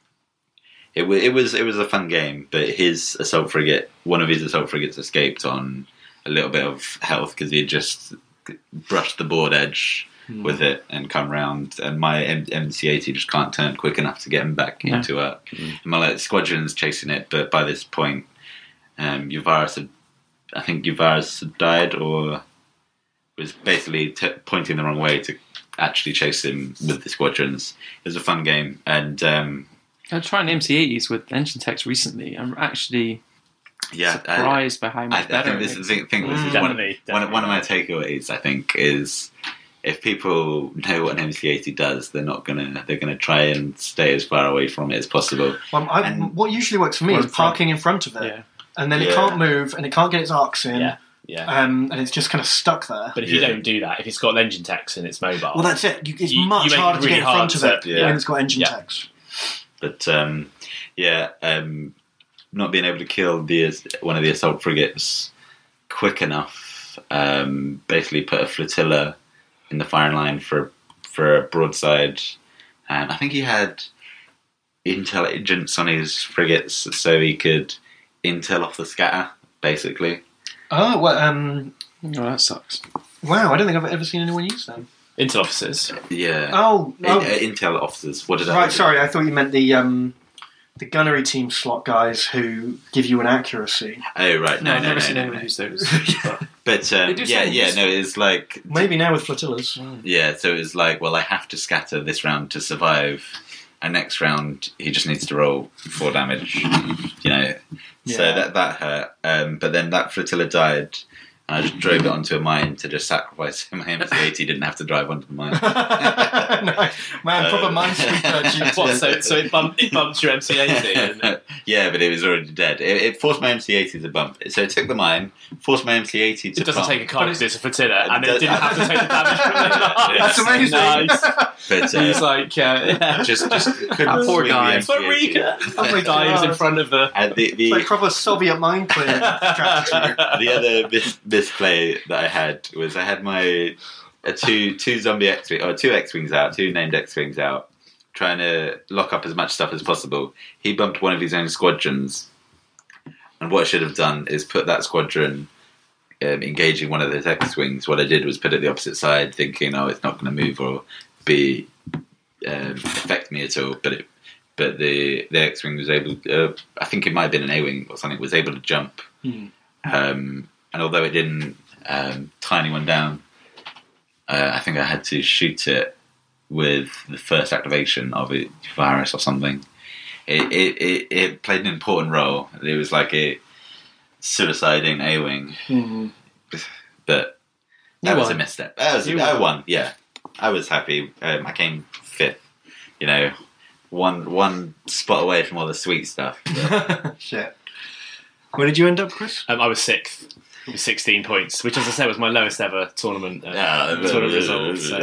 it, w- it was it was a fun game, but his assault frigate, one of his assault frigates, escaped on a little bit of health because he had just brushed the board edge mm. with it and come round, and my M C eighty just can't turn quick enough to get him back yeah. into work. Mm. My like, squadron's chasing it, but by this point, um, Uvaris had, I think Uvaris had died or was basically t- pointing the wrong way to actually chase him with the squadrons. It was a fun game, and um, I tried M C eighties with engine text recently. I'm actually yeah, surprised I, by how much I, better. I think this, is, I think this mm, is definitely, one, definitely. one of my takeaways. I think is if people know what an M C eighty does, they're not gonna they're gonna try and stay as far away from it as possible. Well, I, And- what usually works for me is parking in front of it, Yeah. and then it Yeah. can't move, and it can't get its arcs in, Yeah, yeah. um, and it's just kind of stuck there. But if Yeah. you don't do that, if it's got engine text and it's mobile, Well, that's it. You, it's You- much you make it harder to really get in front hard of to- it yeah. when it's got engine Yeah. text. But um, yeah, um, not being able to kill the one of the assault frigates quick enough, um, basically put a flotilla in the firing line for for a broadside. Um, I think he had intelligence on his frigates, so he could intel off the scatter, basically. Oh, well, um, Oh, that sucks. wow! I don't think I've ever seen anyone use them. Intel officers. Yeah. Oh, In- oh uh, intel officers. What did I right. Sorry, I thought you meant the um, the gunnery team slot guys who give you an accuracy. Oh right. No, No, I've no, never no, seen no, anyone no. use those. But But um, They do yeah, sound yeah, useful. no, it's like Maybe now with flotillas. yeah. So it's like, well, I have to scatter this round to survive, and next round he just needs to roll four damage. You know, so Yeah. that that hurt. Um, but then that flotilla died, and I just drove it onto a mine to just sacrifice my M C eighty. Didn't have to drive onto the mine. No, man, proper Uh, minesweeper duty. What? So, so it bumped it bumped your M C eighty. And, Yeah, but it was already dead. It, it forced my M C eighty to bump. So it took the mine, forced my M C eighty to it doesn't bump. take a car because it's a flotilla, and It it does- didn't have to take the damage from it. That's amazing. Nice. But uh, He's like, uh, yeah. just just couldn't That poor swing guy. the M C eighty. Eureka! Oh my Dives in God. front of the. And the, It's the, like proper Soviet mine clearing strategy. the other mis- misplay that I had was I had my uh, two two zombie X or two X wings out, two named X wings out, trying to lock up as much stuff as possible. He bumped one of his own squadrons, and what I should have done is put that squadron um, engaging one of those X wings. What I did was put it the opposite side, thinking, "Oh, it's not going to move or be um, affect me at all." But it, but the the X wing was able. Uh, I think it might have been an A wing or something. Was able to jump. Hmm. Um, and although it didn't um, tie anyone down, uh, I think I had to shoot it with the first activation of a virus or something. It, it, it, it played an important role. It was like a suiciding A-wing, Mhm. but that You was won. a misstep. That was, You I won. won, yeah. I was happy. Um, I came fifth, you know, one one spot away from all the sweet stuff. But Shit. Where did you end up, Chris? Um, I was sixth with sixteen points, which, as I said, was my lowest ever tournament uh, Yeah, tournament result. So.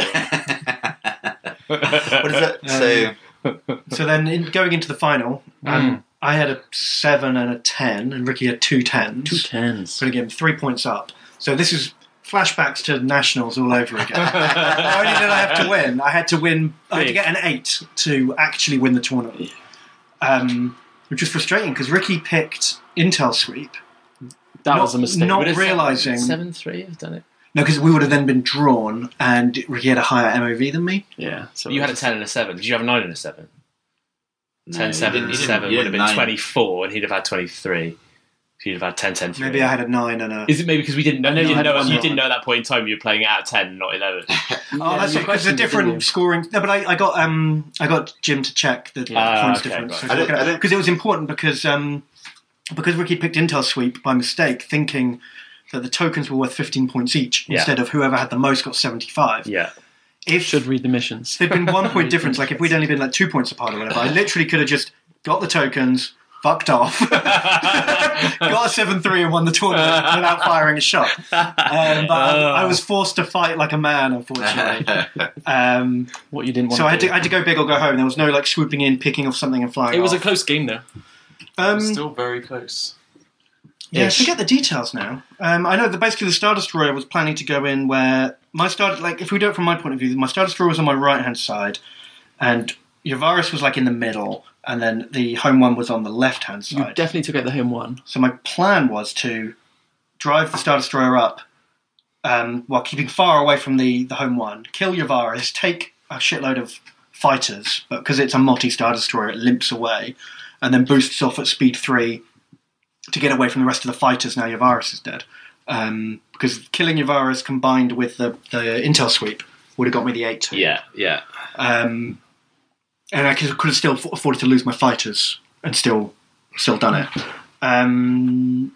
what is it? So So then, in, going into the final, um, I had a seven and a ten, and Ricky had two tens. Two tens. So again, three points up. So this is flashbacks to nationals all over again. Not only did I have to win, I had to win. I had to get an eight to actually win the tournament, um, which was frustrating because Ricky picked Intel Sweep. That Not- was a mistake. not Would it realising- seven three. I've done it. No, because we would have then been drawn, and Ricky had a higher M O V than me. Yeah. So You had a ten and a seven. Did you have a nine and a seven? No, ten, you seven, didn't- you didn't- seven you would have didn't been nine. twenty-four, and he'd have had twenty-three. So you'd have had ten, ten, three. Maybe I had a nine and a. Is it maybe because we didn't know? No, You I didn't had know, one you more. didn't know at that point in time you were playing it out of ten, not eleven. Oh, Yeah, that's you because a questioned it, different didn't you? scoring. No, but I, I got um I got Jim to check the Ah, points okay, difference. right. I don't- I don't- Because it was important because um because Ricky picked Intel Sweep by mistake, thinking that the tokens were worth fifteen points each Yeah. instead of whoever had the most got seventy-five. Yeah. If Should read the missions. there'd been one point difference, like if we'd only been like two points apart or whatever, I literally could have just got the tokens, fucked off, got a seven three and won the tournament without firing a shot. Um, but I, I was forced to fight like a man, unfortunately. Um, What you didn't want so to I had do. to, I had to go big or go home. There was no like swooping in, picking off something and flying It was a off. close game, though. um, Still very close. Yeah, I forget the details now. Um, I know that basically the Star Destroyer was planning to go in where my Star, like if we do it from my point of view, my Star Destroyer was on my right hand side, and Yavaris was like in the middle, and then the home one was on the left hand You side. definitely took out the home one. So my plan was to drive the Star Destroyer up um, while keeping far away from the, the home one, kill Yavaris, take a shitload of fighters, but because it's a multi-Star Destroyer, it limps away, and then boosts off at speed three to get away from the rest of the fighters now Yavaris is dead. Um, because killing Yavaris combined with the, the Intel sweep would have got me the eight two. Yeah, yeah. Um, and I could, could have still afforded to lose my fighters and still still done it. Um,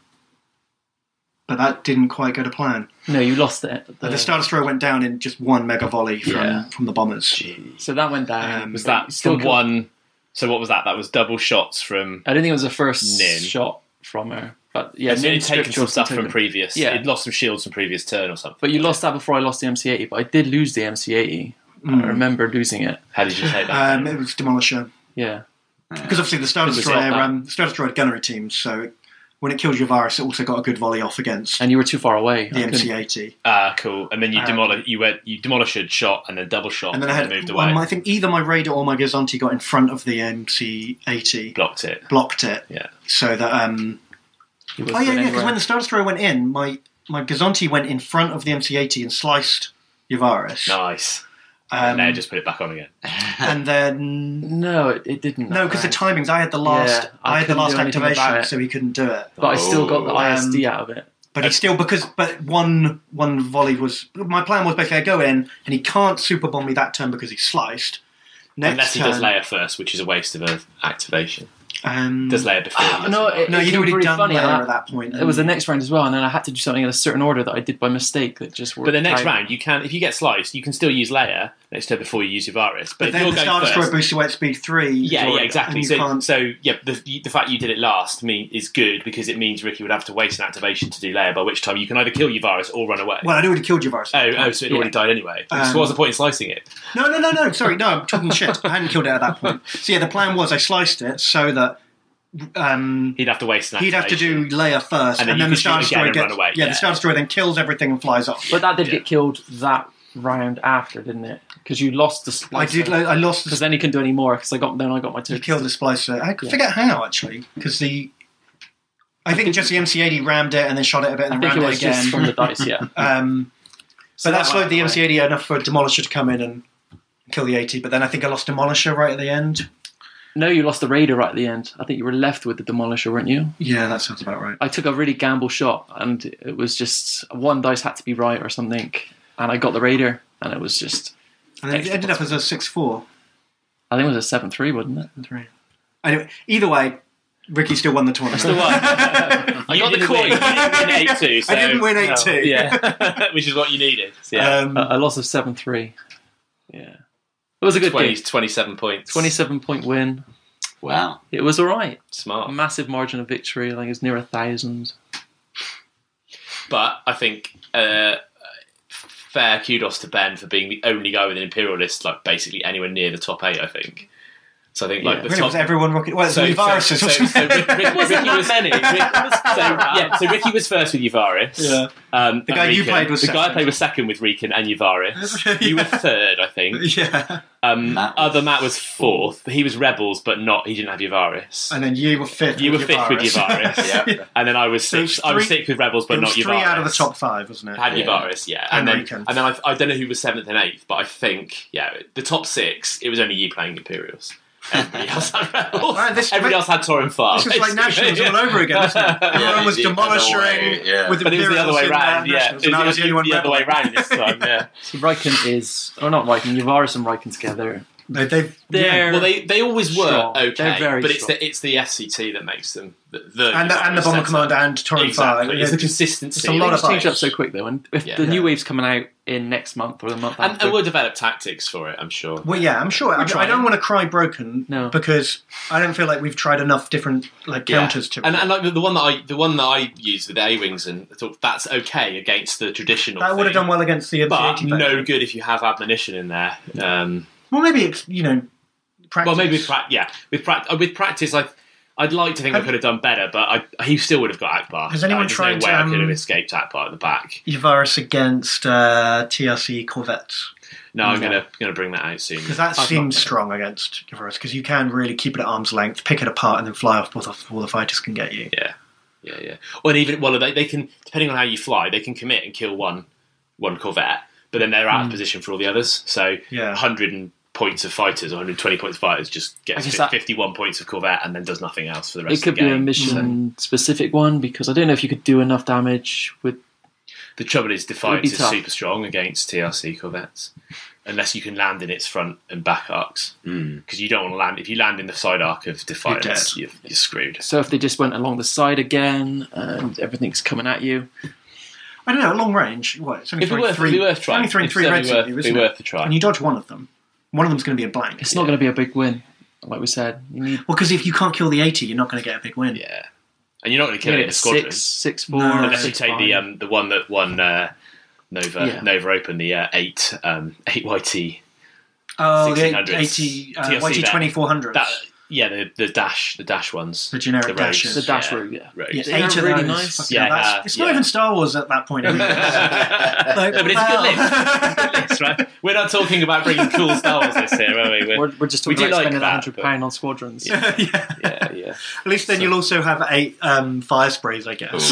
but that didn't quite go to plan. No, you lost it. The, the Star Destroyer went down in just one mega volley from, Yeah. from the bombers. So that went down. Um, Was but that you still the killed- one? So what was that? That was double shots from. I don't think it was the first Nin. shot from her. But yeah, Yeah, so Nin he'd taken stripped some you stuff off from the- previous. Yeah. He'd lost some shields from previous turn or something. But you lost that before I lost the M C eighty. But I did lose the M C eighty. Mm. I remember losing it. How did you take that? Um, it was Demolisher. Yeah. Because obviously the Star It was Destroyer, like that. um, the Star Destroyer had gunnery teams, so when it killed Yavaris, it also got a good volley off against And you were too far away. the I M C couldn't- eighty. Ah, cool. And then you Um, demolish. You went. You demolished shot and then double shot And then I had, moved away. um, I think either my Raider or my Gazanti got in front of the M C eighty, blocked it. blocked it, Yeah. so that... Um, He was oh yeah, going yeah, because anywhere. when the Star Destroyer went in, my, my Gazanti went in front of the M C eighty and sliced Yavaris. Nice. Um, and then just put it back on again. and then... No, it, it didn't. No, because the timings, I had the last, Yeah, I I had the couldn't last do anything about activation, it. so he couldn't do it. But I still got the Oh, I S D um, out of it. But he still, because but one one volley was my plan was basically I go in and he can't super bomb me that turn because he's sliced. Next Unless he turn, does layer first, which is a waste of a activation. Um, Does layer before. he does no, layer. it- no, you'd it already really done funny, layer and at that point. It was the next round as well, and then I had to do something in a certain order that I did by mistake that just worked. But the next out. round, you can if you get sliced, you can still use layer next turn before you use Yavaris. But, But if then you're the going Star first, Destroyer boosts you at speed three. yeah, or- yeah, exactly. and you So, can't- so yeah, the, the fact you did it last mean is good because it means Ricky would have to waste an activation to do layer. By which time you can either kill Yavaris or run away. well, I'd already killed Yavaris. oh, oh, so it already died anyway. so Um, what was the point in slicing it? No, no, no, no. Sorry, no, I'm talking shit. I hadn't killed it at that point. So yeah, the plan was I sliced it so that um, He'd have to waste an he'd have to activation. do layer first, And and, then then you the could Star shoot again Destroyer and run gets away, yeah, yeah. the Star Destroyer then kills everything and flies off. But that did Yeah. get killed that round after, didn't it? Because you lost the I splicer. did. I lost Because the then he couldn't do any more. Because I got then I got my two. You killed the splicer. I Yeah. forget how actually, because the I think just the M C eighty rammed it and then shot it a bit and I then think it rammed was it again. just from the dice. Yeah. um, So but that that slowed went the away. M C eighty enough for Demolisher to come in and kill the eighty. But then I think I lost Demolisher right at the end. No, you lost the Raider right at the end. I think you were left with the Demolisher, weren't you? Yeah, that sounds about right. I took a really gamble shot, and it was just one dice had to be right or something, and I got the Raider, and it was just. And then it ended up as a six four. I think it was a seven three, wasn't it? Three. Anyway, either way, Ricky still won the tournament. Still won. I I got the didn't coin. win. You didn't win eight two. So, I didn't win eight no. two. Yeah, which is what you needed. So, yeah, Um, A, a loss of seven three. Yeah, it was a good twenty, game. twenty-seven points. Twenty-seven point win. Wow. It was all right. A Smart. massive margin of victory. I think it was near a thousand. But I think uh, fair kudos to Ben for being the only guy with an Imperial list, like basically anywhere near the top eight. I think. So I think like Yeah. the really, top. was everyone rocking? Well, it's So, the so, viruses. so, so, Rick, Rick, Wasn't Ricky that was many. Rick- so, yeah, so Ricky was first with Yavaris. Yeah. Um, The and guy you Riken. played was the guy I second. played was second with Riken and Yavaris. You were third, I think. Yeah. Um, Matt was- other Matt was fourth. He was Rebels, but not. He didn't have Yavaris. And then you were fifth. You were with fifth with Yavaris. Yavaris. Yeah. And then I was So it sixth. was I was three- sixth with Rebels, but It was not three Yavaris. out of the top five, wasn't it? Had Yeah. Yavaris, yeah, And and, then Riken. and then I, I don't know who was seventh and eighth, but I think yeah, the top six. It was only you playing Imperials. Everybody else had Rebels. Right, this- Everybody else had Torin Farm. This was like Nationals all over again, wasn't it? Everyone was the other demolishing way, yeah. with But it was the other way Imperials in, uh, round, yeah. Nationals, It and I was was the only one the other way rebel. round this time, yeah. So Riken is, or not Riken, Yavaris and Riken together. They, they've, They're Well, they they always were strong. okay, They're very but it's strong. the it's the S C T that makes them the, the and the, and the Yavaris Bomber setup. Commander and Torin Exactly, Fire. it's the Yeah, consistency. it's a lot Things of change ice. up so quick though, and if Yeah. the Yeah. new wave's coming out in next month or the month and, after, and we'll develop tactics for it, I'm sure. Well, yeah, I'm sure. I, I trying. don't want to cry broken No. because I don't feel like we've tried enough different like Yeah. counters to it. And, and like the, the one that I the one that I used with the A wings, and I thought that's okay against the traditional. that would have thing, done well against the but M C eighty. no good if you have admonition in there. Um, Well, maybe it's you know practice. well, maybe with pra- yeah, with pra- uh, with practice, I I'd like to think I Have- could have done better, but I, he still would have got Akbar. Has anyone Like, there's tried, no way I um, could have escaped Akbar at the back. Yavaris against uh, T R C Corvettes. No, I'm No. gonna gonna bring that out soon. Because that I've seems not- strong against Yavaris, because you can really keep it at arm's length, pick it apart, and then fly off before the, before the fighters can get you. Yeah, yeah, yeah. Well, and even well, they, they can, depending on how you fly, they can commit and kill one one Corvette, but then they're out of position for all the others. So Yeah. one hundred and points of fighters, one hundred twenty points of fighters, just I gets guess fi- that- fifty-one points of Corvette and then does nothing else for the It rest could of the be game. a mission specific one because I don't know if you could do enough damage with. The trouble is, It would Defiance be is tough. super strong against T R C Corvettes, unless you can land in its front and back arcs. Mm. Because you don't want to land. If you land in the side arc of Defiance, You're you're, you're screwed. So if they just went along the side again and everything's coming at you, I don't know, at long range, what? It's only It'd be throwing worth, three, it'd be worth trying. only throwing It's three certainly reds worth, at you, be isn't worth it? a try. And you dodge one of them. One of them's going to be a blank. it's not going to be a big win. Like we said, you need Well, because if you can't kill the eighty, you're not going to get a big win. Yeah, and you're not going to you kill it need in a squadron six, six, four, No. unless you six, take the five. um, the one that won uh, Nova Yeah. Nova Open, the uh, eight um, eight Y T. Oh, the sixteen hundreds. eighty, uh, T L C Y T bet. twenty-four hundreds. That yeah, the the dash the dash ones. The generic the dashes. the dash yeah. route, yeah. Rogues. Yeah, They're eight of really those. nice. Fucking Yeah, hell, that's- uh, it's not yeah. even Star Wars at that point. Like, No, but it's a good list. It's a good list, right? We're not talking about bringing cool Star Wars lists here, are we? We're, We're, we're just We talking do about like spending that, one hundred pounds but- on squadrons. yeah. yeah, yeah. At least then you'll also have eight um, fire sprays, I guess.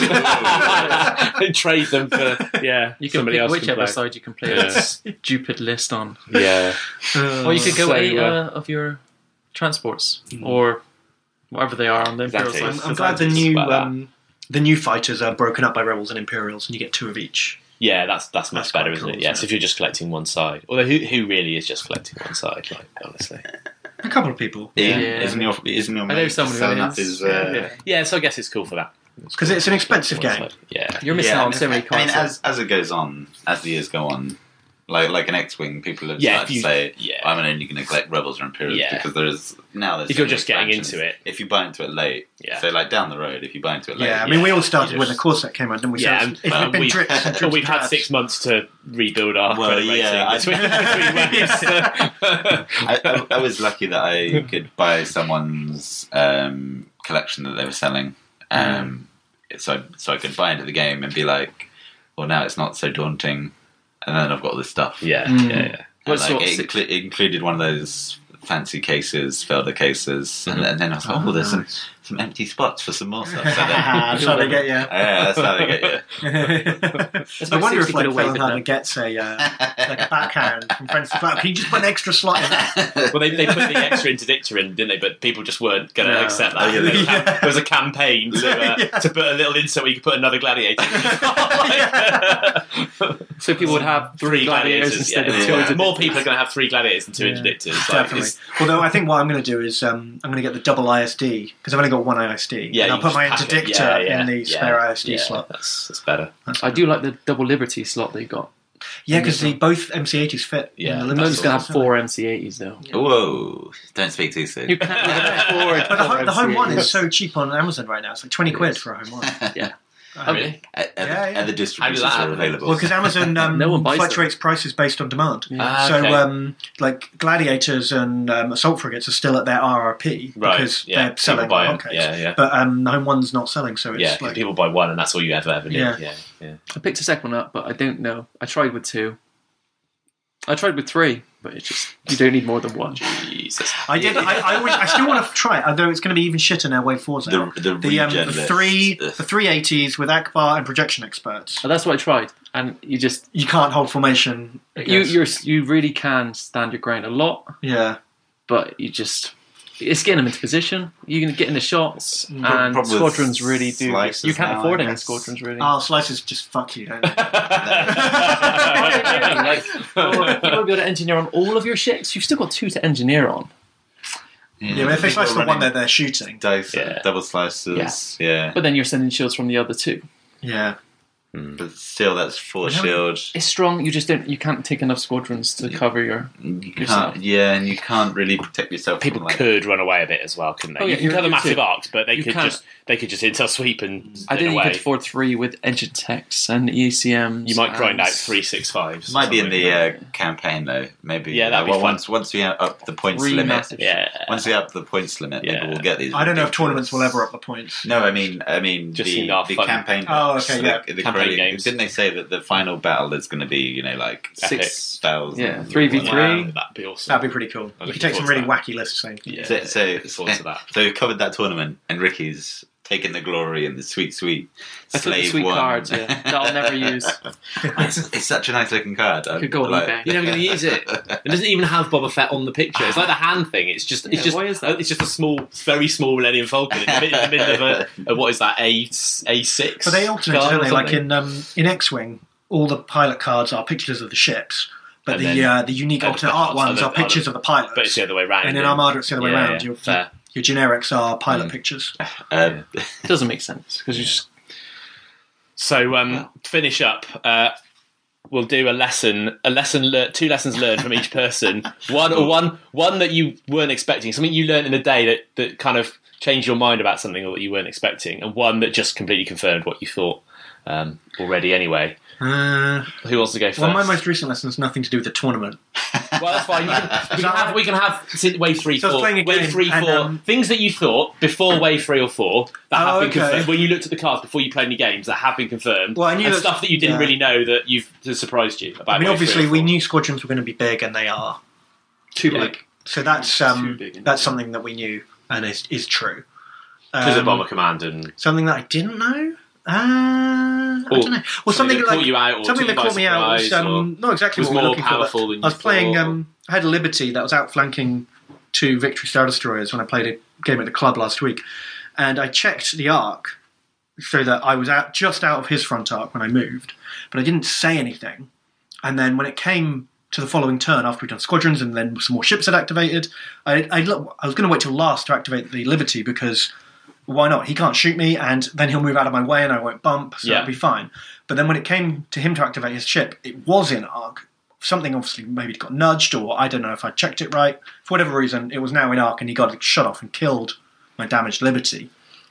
Ooh. Trade them for yeah. You can somebody pick else whichever can play. side you can play Yeah. this stupid list on. Yeah. Or you could go So, eight uh, uh, of your transports or whatever they are on the Imperial Exactly. side. I'm, I'm glad the It's new like that. um, the new fighters are broken up by rebels and Imperials, and you get two of each. Yeah, that's that's much That's better, quite isn't cool, it? Yes, isn't it? if you're just collecting one side. Although who who really is just collecting one side? Like honestly. A couple of people, Yeah. Yeah. Isn't your isn't your I know mate someone who selling up is. his? Uh, Yeah. Yeah, so I guess it's cool for that. because it's an expensive One game. side. Yeah. You're missing yeah, out I on mean, so many I cards. mean, as as it goes on, as the years go on, like like an X-wing, people have Yeah, started if you- to say, yeah. "I'm only going to collect rebels or Imperials," Yeah. because there's now there's If so you're many just getting expansions. into it. If you buy into it late, Yeah. so like down the road, if you buy into it late, Yeah, I mean, we all started you when the just- Corset came out, didn't we? So Yeah, it's- and- it's uh, been we've, drips and drips well, we've and had drabs. six months to rebuild our Well, credit yeah, rating between, between waves. I, I, I was lucky that I could buy someone's um, collection that they were selling, um, so so I could buy into the game and be like, well, now it's not so daunting, and then I've got all this stuff. yeah, Mm. yeah, yeah. And, What like, sort of it, six- inclu- it included one of those fancy cases, Felder cases, and, Mhm. and then I was like, oh, Oh, there's some, nice. some empty spots for some more stuff. So then, That's how they get you. yeah, that's how they get you. It's I about wonder sixty if like quid a weight, Fellenheimer isn't it? gets a uh, like a backhand from Friends to Flower. Can you just put an extra slot in there? Well, they, they put the extra interdictor in, didn't they? But people just weren't going to No. accept that. Oh, yeah, there, was a yeah. cam- there was a campaign to, uh, Yeah. to put a little insert where you could put another gladiator. So people would have Three gladiators, instead yeah. of two. Yeah. interdictors. More people are going to have three gladiators and two Yeah. interdictors. Like, Definitely. it's- Although I think what I'm going to do is um, I'm going to get the double I S D because I've only got one I S D. Yeah, and I'll you put my just pack it. interdictor Yeah, yeah, in the yeah, spare I S D yeah, slot. That's, that's better. That's I do like the double Liberty slot they got. Yeah, because both M C eighties fit. Yeah, in The the mode's going to have Liberty. four M C eighties though. Whoa! Don't speak too soon. You can't afford But the, four ho- the home one M C eighties. is so cheap on Amazon right now. It's like twenty It quid is. for a home one. Yeah. Uh, Really? And, and, Yeah, yeah. and the distributors that are happen? available. Well, because Amazon um, No one buys fluctuates prices based on demand. Yeah. Ah, So, okay. um, like gladiators and um, assault frigates are still at their R R P Right, because yeah. they're selling People buy 'em. hotcakes. Yeah, yeah. But um, the home one's not selling, so it's Yeah, 'cause like people buy one and that's all you ever ever need. Yeah. Yeah, yeah. I picked a second one up, but I don't know. I tried with two. I tried with three, but it's just you don't need more than one. Jesus. I did. I, I, always, I still want to try it, although it's going to be even shitter now. Wave four's the out. the, The, um, regen the list. three, Ugh. the three eighties with Akbar and projection experts. So that's what I tried, and you just You can't hold formation. I you guess. you're you really can stand your ground a lot, yeah. but you just it's getting them into position. You can get in the shots, and problem with squadrons really do. slices You can't now, afford I any guess. squadrons really. Oh, slices just fuck you, don't they? like, oh, you won't be able to engineer on all of your ships. You've still got two to engineer on. Yeah, but if they people slice the running one that they're shooting. dice, Yeah. double slices, yeah. But then you're sending shields from the other two. Yeah. But still, that's four Yeah. shield. It's strong. You just don't. You can't take enough squadrons to cover your. You yourself. can't, yeah, and you can't really protect yourself. People from, like, could run away a bit as well, couldn't they? Oh, you yeah, can you're- cover you're massive too. arcs, but they You could can't- just they could just intel sweep and I spin think you away. could afford three with engine techs and E C Ms. You might grind and- out three six fives. Might be in the uh, campaign though. Maybe. Yeah, that'd uh, be well, fun. once once we up the points Three limit. massive- Yeah. Once we up the points limit, maybe Yeah. we'll get these. I don't know if ridiculous- tournaments will ever up the points. No, I mean, I mean, Just the, enough the fun. campaign. Oh, books, okay, the, yeah. the Campaign credit- games. Didn't they say that the final battle is going to be, you know, like Epic. six thousand? Yeah, three v three. Wow, that'd be awesome. That'd be pretty cool. I'm You could looking take some forward really to wacky lists, saying. Yeah, So, so, looking forward to that. so we've covered that tournament, and Ricky's taken the glory and the sweet, sweet I took the slave sweet one. cards, yeah, that I'll never use. it's, it's such a nice looking card. I Could go on like- eBay. You're never going to use it. It doesn't even have Boba Fett on the picture. It's like the hand thing. It's just, it's Yeah, just, why is that? it's just a small, very small Millennium Falcon in the, mid- in the middle of a, a what is that, A A six? But they alternate, don't they? Like in um, in X-wing, all the pilot cards are pictures of the ships, but And the then- uh, the unique and alternate the art cards ones are are the- pictures are of the pilots. but it's the other way around. and in Armada, it's the other way Yeah, around. yeah, Your, fair. your generics are pilot Mm. pictures. Uh, It doesn't make sense because you just So um, to finish up, uh, we'll do a lesson, a lesson, lear- two lessons learned from each person. One or one, one that you weren't expecting, something you learned in a day that, that kind of changed your mind about something or that you weren't expecting, and one that just completely confirmed what you thought um, already. Anyway, Uh, who wants to go first? well, my most recent lesson has nothing to do with the tournament. Well, that's fine. You can, we, can have, we can have since wave three, So I was four, playing a wave game three, and, four um, things that you thought before wave three or four that Oh, have been okay. confirmed. When you looked at the cards before you played any games that have been confirmed, Well, I knew and that- stuff that you didn't yeah. really know that you've that surprised you about. I mean, wave three obviously, or we four. knew squadrons were going to be big, and they are. too Like, big. so that's Too um, big, that's something that we knew and is is true. because of Um, Bomber Command and Something that I didn't know. Uh, I Or don't know. Well, something that like caught you out, or something took that you by caught me out was surprise, um, not exactly was what we're more looking for. powerful but than you I was playing. thought, Um, I had a Liberty that was outflanking two Victory Star Destroyers when I played a game at the club last week, and I checked the arc so that I was out just out of his front arc when I moved, but I didn't say anything. And then when it came to the following turn, after we'd done squadrons and then some more ships had activated, I, I, look, I was going to wait till last to activate the Liberty because why not? He can't shoot me, and then he'll move out of my way and I won't bump, so Yeah. it'll be fine. But then when it came to him to activate his ship, it was in arc. Something obviously maybe got nudged, or I don't know if I checked it right. For whatever reason, it was now in arc, and he got shut off and killed my damaged Liberty.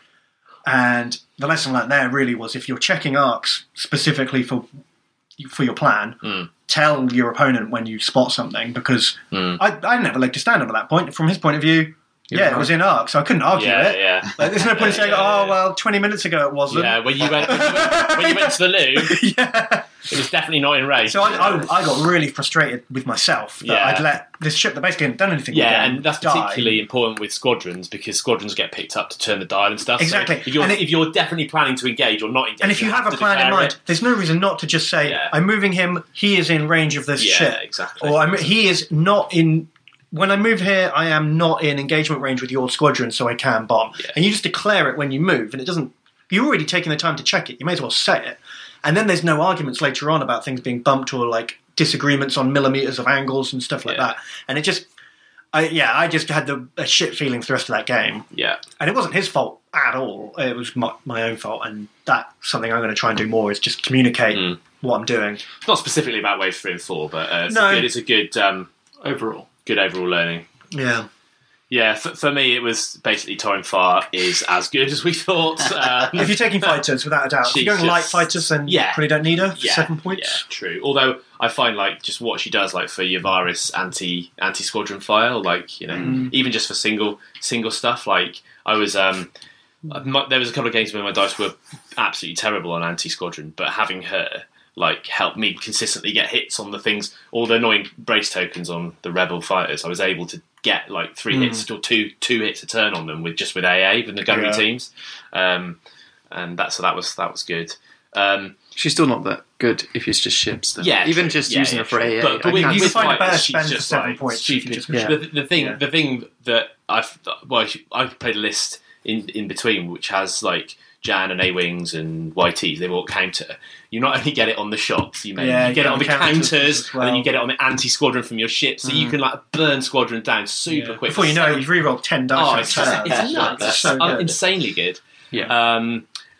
And the lesson learned there really was if you're checking arcs specifically for for your plan, Mm. tell your opponent when you spot something, because Mm. I, I didn't have a leg to stand on at that point. From his point of view, It yeah, was it was in arc, so I couldn't argue yeah, it. yeah. Like, there's no point in saying, Yeah, yeah, oh, yeah. well, twenty minutes ago it wasn't. Yeah, when you went when you went, when you went to the loo, yeah. it was definitely not in range. So I, I, I got really frustrated with myself that Yeah. I'd let this ship that basically hadn't done anything Yeah, with the game and that's die. particularly important with squadrons because squadrons get picked up to turn the dial and stuff. So Exactly. if you're, And it- if you're definitely planning to engage or not engage, And if you have a to plan in declare mind, it. there's no reason not to just say, Yeah. I'm moving him, he is in range of this Yeah, ship. exactly. Or I'm, he is not in... When I move here, I am not in engagement range with your squadron, so I can bomb. Yeah. And you just declare it when you move, and it doesn't... You're already taking the time to check it. You may as well say it. And then there's no arguments later on about things being bumped or, like, disagreements on millimetres of angles and stuff like Yeah. that. And it just... I, yeah, I just had the a shit feeling for the rest of that game. Yeah, And it wasn't his fault at all. It was my, my own fault. And that's something I'm going to try and do more, is just communicate Mm. what I'm doing. it's not specifically about wave three and four, but uh, it's, No. a good, it's a good, um, overall. good overall learning. Yeah. Yeah, for, for me, it was basically Torrin Far is as good as we thought. Um, If you're taking fighters, without a doubt. If She's you're going light just- fighters, then yeah. you probably don't need her. yeah, Seven points. Yeah, true. Although I find like just what she does, like for Yavaris anti anti squadron fire, like you know, Mm. even just for single single stuff. Like I was, um, my, there was a couple of games where my dice were absolutely terrible on anti squadron, but having her like helped me consistently get hits on the things, all the annoying brace tokens on the rebel fighters. I was able to get like three Mm. hits or two two hits a turn on them with just with A A with the gunnery Yeah. teams, um, and that so that was that was good. Um, She's still not that good if it's just ships. Though. Yeah, even true. just Yeah, using yeah, her for true. A A. But- but I we- can't You with can find a fighters, better she's spend for just, seven like, points. stupid. Just- Yeah. The, the thing, Yeah. the thing that I've well, I played a list in in between which has like Jan and A wings and Y Ts. They all counter. You not only get it on the shots, you, may, Yeah, you get it on the counters, as and then well. you get it on the anti squadron from your ship, so you Mm. can like burn squadron down super Yeah. quick. Before you know it, you've re-rolled ten dice. Oh, on it's, a turn. just, it's nuts. It's so Uh, good. insanely good. Yeah. Um,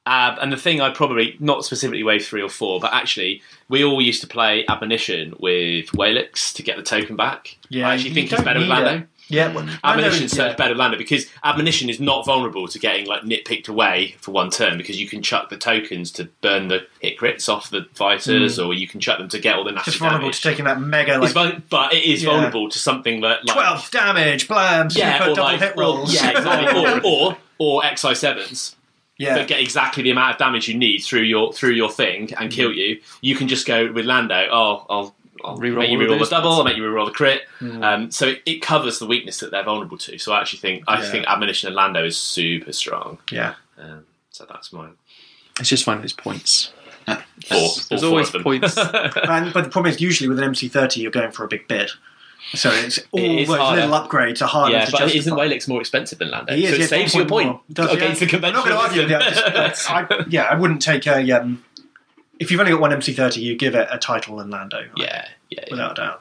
Uh, and the thing I probably, not specifically wave three or four, but actually, we all used to play Admonition with Walix to get the token back. Yeah, I actually you think it's don't better with need Lando. it. Yeah, well, Admonition's so yeah. much better with Lando because Admonition is not vulnerable to getting like nitpicked away for one turn because you can chuck the tokens to burn the hit crits off the fighters, or you can chuck them to get all the nasty Just vulnerable damage. to taking that mega It's like vul- but it is Yeah. vulnerable to something that like twelve damage, blam, yeah, super or double like hit or, rolls. yeah, exactly, or, or or X I sevens. yeah. That get exactly the amount of damage you need through your through your thing and kill you. You can just go with Lando. Oh, I'll, I'll Reroll make you all of reroll the those double. ones. I'll make you reroll the crit. Mm. Um, so it, it covers the weakness that they're vulnerable to. So I actually think I Yeah. think Admonition and Lando is super strong. yeah. Um, so that's mine. It's just finding those points. Four. There's all four always of them. points. And, but the problem is, usually with an M C thirty, you're going for a big bid. So it's all It is those harder. little upgrades are harder yeah, to but justify. isn't Walix more expensive than Lando? He is, so it yeah, saves you a one point more. Does, against yeah. the conventional. I'm not going to argue with that. system. Just- I, yeah, I wouldn't take a. Um, if you've only got one M C thirty, you give it a title and Lando. right? yeah, yeah, yeah. Without a doubt.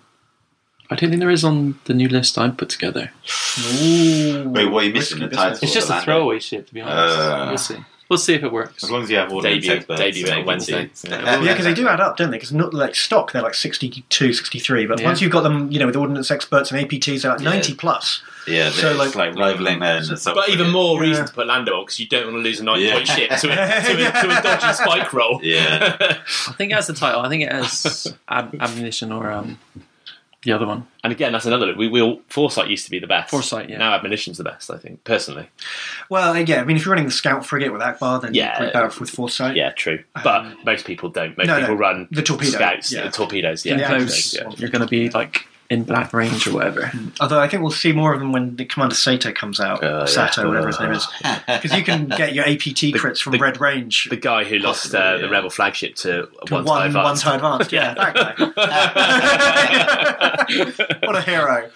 I don't think there is on the new list I put together. Ooh. Wait, what are you missing? Risky The title? business. It's just a Lando. throwaway ship, to be honest. Uh. we'll see. We'll see if it works. As long as you have audience Debut- experts. debut and on Wednesday. agencies. Yeah. Yeah, because they do add up, don't they? Because not like stock, they're like sixty-two, sixty-three. But Yeah. once you've got them, you know, with ordnance experts and A P Ts, they're like Yeah. ninety plus. Yeah, So, so like- like, like rivaling then. But even more Yeah. reason to put Lando on because you don't want to lose a nine Yeah. point ship to a, to, a, to a dodgy spike roll. Yeah. I think it has the title. I think it has ab- Ammunition or um, the other one. And again, that's another. We will Foresight used to be the best. Foresight, yeah. Now Admonition's the best, I think, personally. Well, yeah, I mean, if you're running the scout frigate with Akbar, then Yeah. you're pretty powerful with Foresight. Yeah, true. But most people don't. Most No, no. people run The torpedo, scouts, yeah. the torpedoes. Yeah, Yeah, Close, yeah. you're going to be like in black range or whatever. Although I think we'll see more of them when the Commander Sato comes out. Uh, Sato, yeah. whatever his name is. Because you can get your A P T The- crits from the- Red Range The guy who lost Possibly, uh, the yeah. Rebel flagship to, to one one, time one time advanced. Yeah, that guy. What a hero.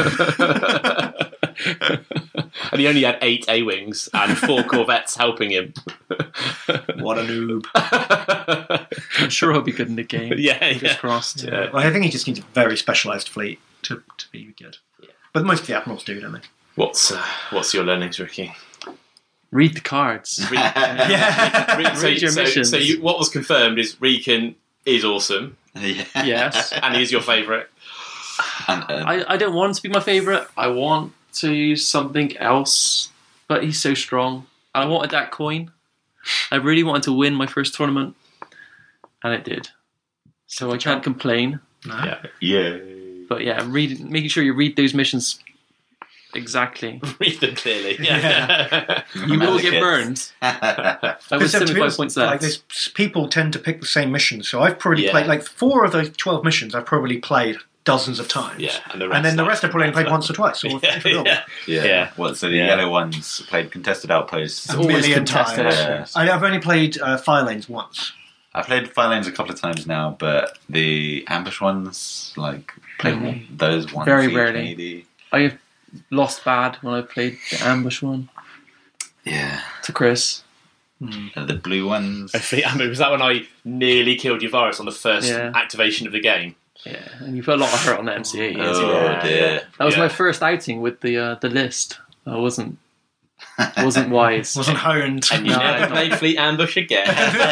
And he only had eight A wings and four corvettes helping him. What a noob. I'm sure he'll be good in the game. Yeah, Fingers yeah. crossed. Yeah. Well, I think he just needs a very specialised fleet to, to be good. Yeah. But most of the admirals do, don't they? What's uh, what's your learnings, Ricky? Read the cards. Re- Yeah. Re- so, Read your so, missions. so you, what was confirmed is Riken is awesome yeah. Yes. and he is your favourite. And, uh, I, I don't want him to be my favourite. I want to use something else. But he's so strong. And I wanted that coin. I really wanted to win my first tournament. And it did. So I can't complain. No. Yeah. yeah. But yeah, read, making sure you read those missions exactly. Read them clearly. Yeah. You will get burned. I was Because to be seventy-five honest, points like, left. there's, people tend to pick the same missions. So I've probably Yeah. played like four of those twelve missions. I've probably played dozens of times. Yeah, and the rest, And then the like, rest I've probably only played once or twice. Or Yeah, if at all. yeah. Yeah. Yeah. What? So the Yeah. yellow ones played contested outposts. A always million contested. times. Yeah. I, I've only played uh, Fire Lanes once. I played fire lanes a couple of times now, but the ambush ones, like played Mhm. those ones Very each rarely. maybe. I have lost bad when I played the ambush one Yeah. to Chris. And the blue ones. I think, I mean, was that when I nearly killed your virus on the first Yeah. activation of the game? Yeah, and you put a lot of hurt on the M C A. as Oh well. Yeah, dear. yeah. That was Yeah. my first outing with the uh, the list. I wasn't wasn't wise. Wasn't honed. And you No, never no. played Fleet Ambush again.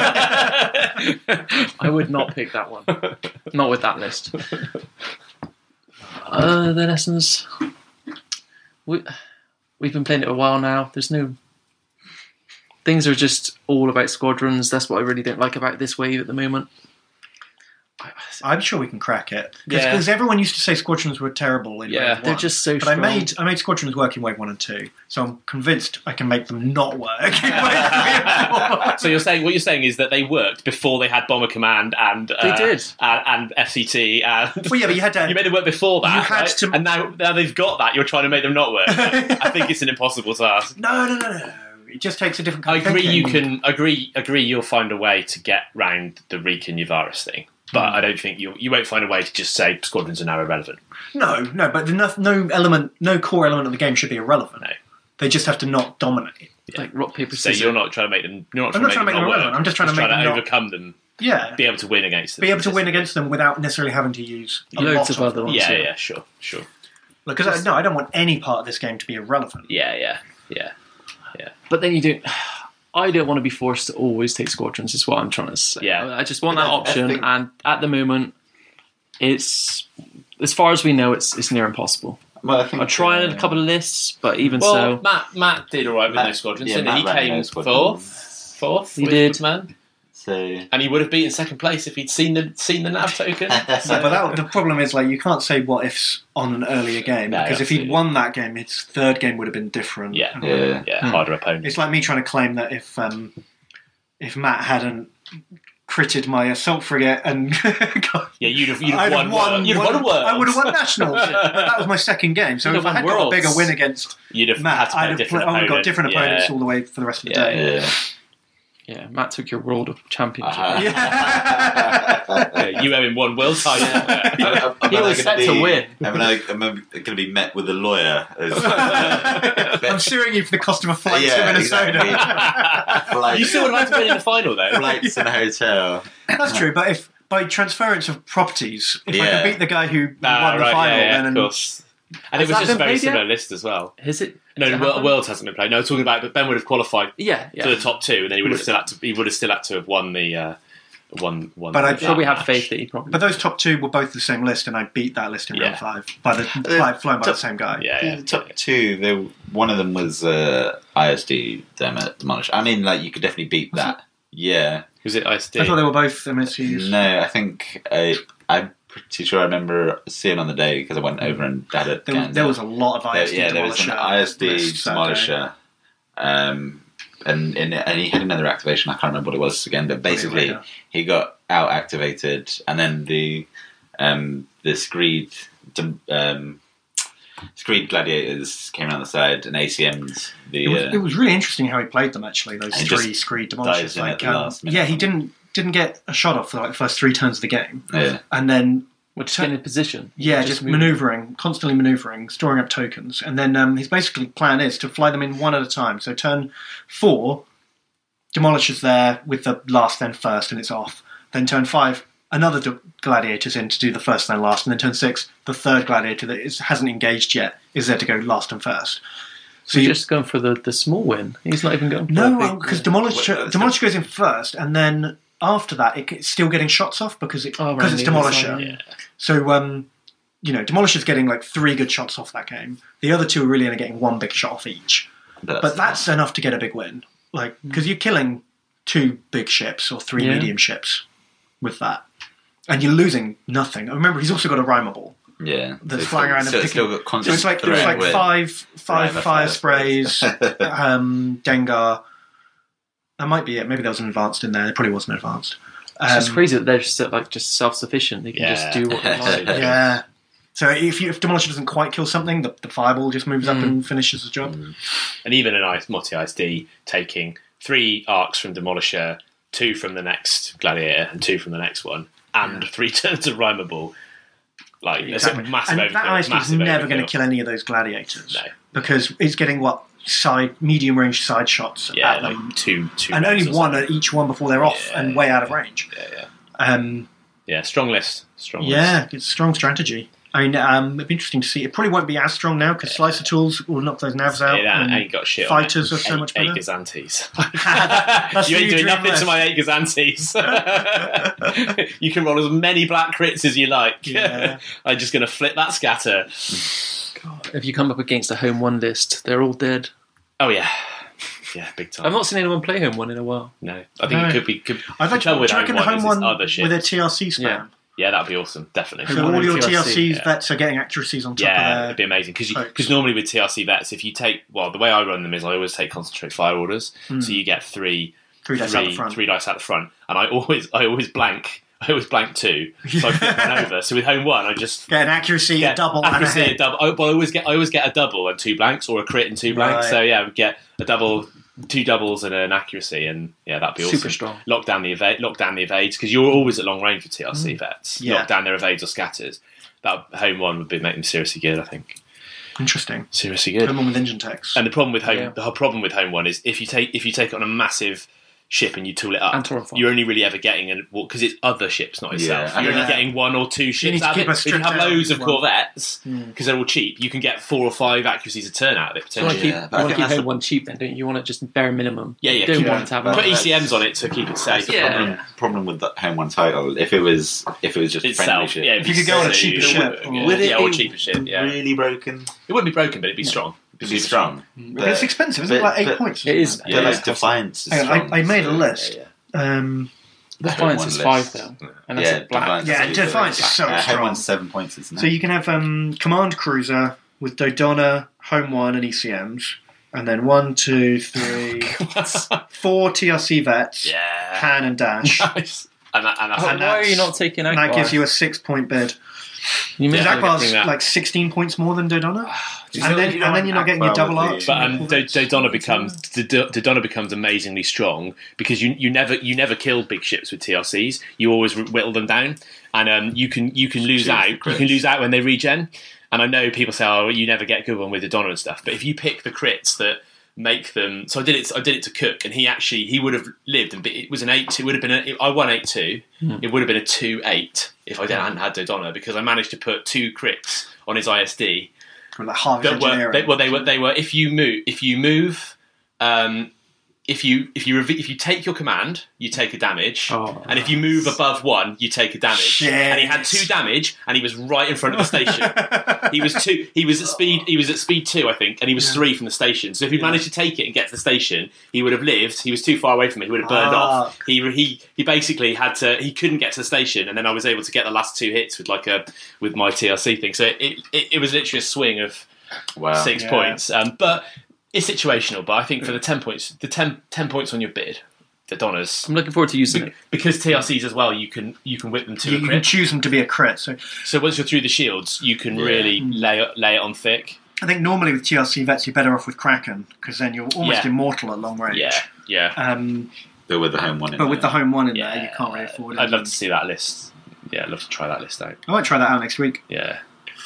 I would not pick that one. Not with that list. Uh, the lessons. We we've been playing it a while now. There's no. Things are just all about squadrons. That's what I really don't like about this wave at the moment. I'm sure we can crack it. Yeah. Because everyone used to say squadrons were terrible in Yeah, Wave They're one. just so But strong. I made I made squadrons work in Wave One and Two, so I'm convinced I can make them not work in Wave Three and Four. So you're saying what you're saying is that they worked before they had Bomber Command and uh, They did. and, and F C T and Well, yeah, but you had to. you made them work before that, You had right? to- and now now they've got that. You're trying to make them not work. I think it's an impossible task. No, no, no, no, no. It just takes a different I kind of agree. You thinking. can agree. Agree. You'll find a way to get round the Riken Yavaris thing, but I don't think you you won't find a way to just say squadrons are now irrelevant. No, no, but no, no element, no core element of the game should be irrelevant. No. They just have to not dominate. like rock paper So scissors. you're not trying to make them. You're not I'm trying, not to, trying to make them make them not irrelevant. work. I'm just trying to Just make trying them to not- overcome them. Yeah, Be able to win against them. be able to win against them without necessarily having to use a Loads lot of other them. ones. Yeah, Yeah. yeah, sure, sure. Because I, no, I don't want any part of this game to be irrelevant. Yeah, yeah, yeah. But then you don't. I don't want to be forced to always take squadrons. Is what I'm trying to say. Yeah. I just want that I- I option, think- and at the moment, it's as far as we know, it's it's near impossible. Well, I think I tried uh, a couple of lists, but even Well, so, Matt Matt did all right with Matt- those squadrons, yeah, didn't he? He Matt ran came those squadrons. fourth, fourth. He with did. Man, So and he would have beaten second place if he'd seen the seen the nav token. Yeah, but that, the problem is, like, you can't say what ifs on an earlier game No, because if he'd absolutely. won that game, his third game would have been different. Yeah. yeah, yeah, Hmm. harder opponent. It's like me trying to claim that if um, if Matt hadn't critted my assault frigate and got, Yeah, you'd have you'd I'd have won. World. You'd have won a world. I would have won nationals. But that was my second game. So You'd if have I had won got a worlds. bigger win against You'd have had Matt, to play I'd a have different pla- I would have got opponent. different Yeah. opponents all the way for the rest of the Yeah, day. yeah. yeah, Matt took your world championship. Uh-huh. Yeah. Yeah, you owe him one world title. Am I He was gonna set to be- win. Am I, am I going to be met with a lawyer? As, I'm suing you for the cost of a flight Yeah, to Minnesota. exactly. Flights, You still would have had to win in the final, though. flights and a hotel. That's true, but if by transference of properties, if I Yeah. can beat the guy who Ah, won the right, final, yeah, yeah, then of course. And Has it was that just a been very played yet? similar list as well. Is it? No, Does it World, happen? Worlds hasn't been played. No, talking about, but Ben would have qualified Yeah, yeah. for the top two, and then he would have still had to. He would have still had to have won the uh, one. one But I- that I'm sure we have match. faith that he probably. but those top two were both the same list, and I beat that list in Yeah. round five by the fly, flown by the same guy. Yeah, Yeah, yeah. the top two, they, one of them was uh, I S D Demolish. I mean, like, you could definitely beat that. Yeah. Was it I S D? I thought they were both M S Us. No, I think I, I'm pretty sure I remember seeing on the day because I went over and had it. There, was, there was a lot of I S D There, yeah, there was an Demolisher I S D lists that day. Demolisher. Um, and, and and he had another activation. I can't remember what it was again, but basically Later. he got out activated, and then the um, the Screed um, Screed Gladiators came around the side and A C M'd the. It was, uh, it was really interesting how he played them. Actually, those He three just Screed dives Demolishers. in Like, at the um, last minute. yeah, he didn't didn't get a shot off for like the first three turns of the game, yeah. and then Which is getting in position. yeah, just, moving. manoeuvring, constantly manoeuvring, storing up tokens, and then um, his basically plan is to fly them in one at a time. So turn four, Demolisher's there with the last then first, and it's off. Then turn five, another de- gladiator's in to do the first then last, and then turn six, the third gladiator that is, hasn't engaged yet is there to go last and first. So you're just going for the, the small win. He's not even going. For No, a big because win. Demolisher, Well, Demolisher goes in first, and then after that, it, it's still getting shots off because it, Oh, because right, it's the other Demolisher. side, Yeah. So, um, you know, Demolisher's getting like three good shots off that game. The other two are really only getting one big shot off each. But that's enough to get a big win. Like, because you're killing two big ships or three Yeah. medium ships with that. And you're losing nothing. Remember, he's also got a rhymeable. yeah. That's So flying around so and it's picking- still got So constant it's like, it's threat like with five, five Primer fire fire sprays, sprays. um, Dengar. That might be it. Maybe there was an advanced in there. There probably wasn't advanced. It's just Um, crazy that they're just like just self sufficient. They can Yeah. just do what they like. Yeah. So if you, if Demolisher doesn't quite kill something, the, the fireball just moves up Mm. and finishes the job. And even an I- multi I S D taking three arcs from Demolisher, two from the next Gladiator, and two from the next one, and three turns of Rhymeable. Like, it's a Exactly. massive And overkill. that I S D is massive never going overkill. to kill any of those gladiators No. because it's getting what side medium range side shots Yeah, at them, like two, two. and only rounds or one something. at each one before they're off Yeah, and way out of yeah. range. Yeah, yeah. Um, Yeah, strong list. Strong list. yeah, it's a strong strategy. I mean, um, it'd be interesting to see. It probably won't be as strong now because Slicer Tools will knock those navs out. It and ain't got shit fighters on are it. so eight, much eight better. Gazantes. you your ain't doing dream nothing list. to my eight Gazantes. You can roll as many black crits as you like. Yeah. I'm just going to flip that scatter. If you come up against a home one list, they're all dead. Oh yeah, yeah, big time. I've not seen anyone play home one in a while. No, I think No. it could be. Could, I'd the like to, trouble with do you reckon home the one home is it's one other shit. with a T R C spam? Yeah. Yeah, that'd be awesome. Definitely. So Home one all and your T R C, T R Cs yeah. vets are getting accuracies on top Yeah, of it'd be their... amazing because folks. normally with T R C vets, if you take well, the way I run them is I always take concentrate fire orders, so you get three, Three dice out the front. three dice out the front, and I always, I always blank, I always blank two, so I flip one over. So with home one, I just Get an accuracy, a get double, accuracy, and a a hit. double. I, but I always get, I always get a double and two blanks, or a crit and two blanks. Right. So yeah, we get a double. Two doubles and an accuracy, and yeah, that'd be awesome. Super strong. Lock down the evade, lock down the evades because you're always at long range with T R C vets. Yeah. Lock down their evades or scatters. That home one would be make them seriously good. I think Interesting. seriously good. Come on with engine techs. And the problem with home, Yeah. the whole problem with home one is if you take if you take it on a massive ship and you tool it up, And Torrenfire. you're only really ever getting an because it's other ships, not itself. Yeah. You're only Yeah. getting one or two need ships to out keep of a it. If you strict have down loads of one. corvettes Mm. because they're all cheap, you can get four or five accuracies a turn out of it You want potentially. to Yeah, keep, but I you want think to keep that's home the- one cheap then, don't you? You want it just bare minimum. Yeah, yeah, You don't keep want it- it to have but- a Put E C Ms on it to keep it safe. Yeah. Problem, problem with the home one title. If it was, if it was just friendly Itself, ship, yeah. If you could go on a so- cheaper ship, yeah, or- would it yeah, or be cheaper ship, yeah. really broken? It wouldn't be broken, but it'd be strong. It'd be strong. But it's expensive, isn't it? but- Like eight but- points. or It is. something Yeah, but yeah. like Defiance is Hang on, I- strong. I made a so- list. Yeah, Um, Defiance Home is one five list. though. And that's Yeah, a black. Defiance Yeah, is Defiance good. is so Uh, strong. Home one's seven points, isn't it? so you can have um, Command Cruiser with Dodonna, Home One, and E C Ms, and then one, two, three, four T R C vets, yeah. Han and Dash. Nice. And, that, and that's Oh, And why are you that's- not taking And Akbar? that gives you a six-point bid. You missed Yeah, it. Akbar's getting that. like sixteen points more than Dodonna, You and don't- then you don't and then you're not getting your Akbar double with arcs. the- But um, Do- Dodonna becomes Do- Dodonna becomes amazingly strong because you you never you never kill big ships with T R Cs. You always whittle them down, and um, you can you can lose Choose out. the You crits. can lose out when they regen. And I know people say, "Oh, you never get a good one with Dodonna and stuff." But if you pick the crits that make them, so I did it. I did it to Cook, and he actually he would have lived, and it was an eight two. It would have been a, I won eight two. It would have been a two eight if I hadn't had Dodonna because I managed to put two crits on his I S D. With like Harvest That were, Engineering. they, well, they were. They were. If you move, if you move, um, if you if you rev- if you take your command, you take a damage, Oh. and if you move above one, you take a damage. Shit. And he had two damage, and he was right in front of the station. he was two. He was at speed. He was at speed two, I think, and he was Yeah. three from the station. So if he managed to take it and get to the station, he would have lived. He was too far away from me. He would have burned Ah. off. He he he basically had to. He couldn't get to the station, and then I was able to get the last two hits with like a with my T R C thing. So it it, it was literally a swing of Wow. six Yeah. points. Um, but it's situational. But I think for the ten points, the ten, ten points on your bid, the Donnas, I'm looking forward to using it. because T R Cs as well, you can you can whip them to you, a you can crit. choose them to be a crit. So So once you're through the shields, you can Yeah. really lay it- lay it on thick. I think normally with T R C vets, you're better off with Kraken because then you're almost Yeah. immortal at long range. Yeah, yeah. Um, But with the home one in but with the there. home one in yeah. there, you can't really afford it. I'd love to see that list. Yeah, I'd love to try that list out. I might try that out next week. Yeah.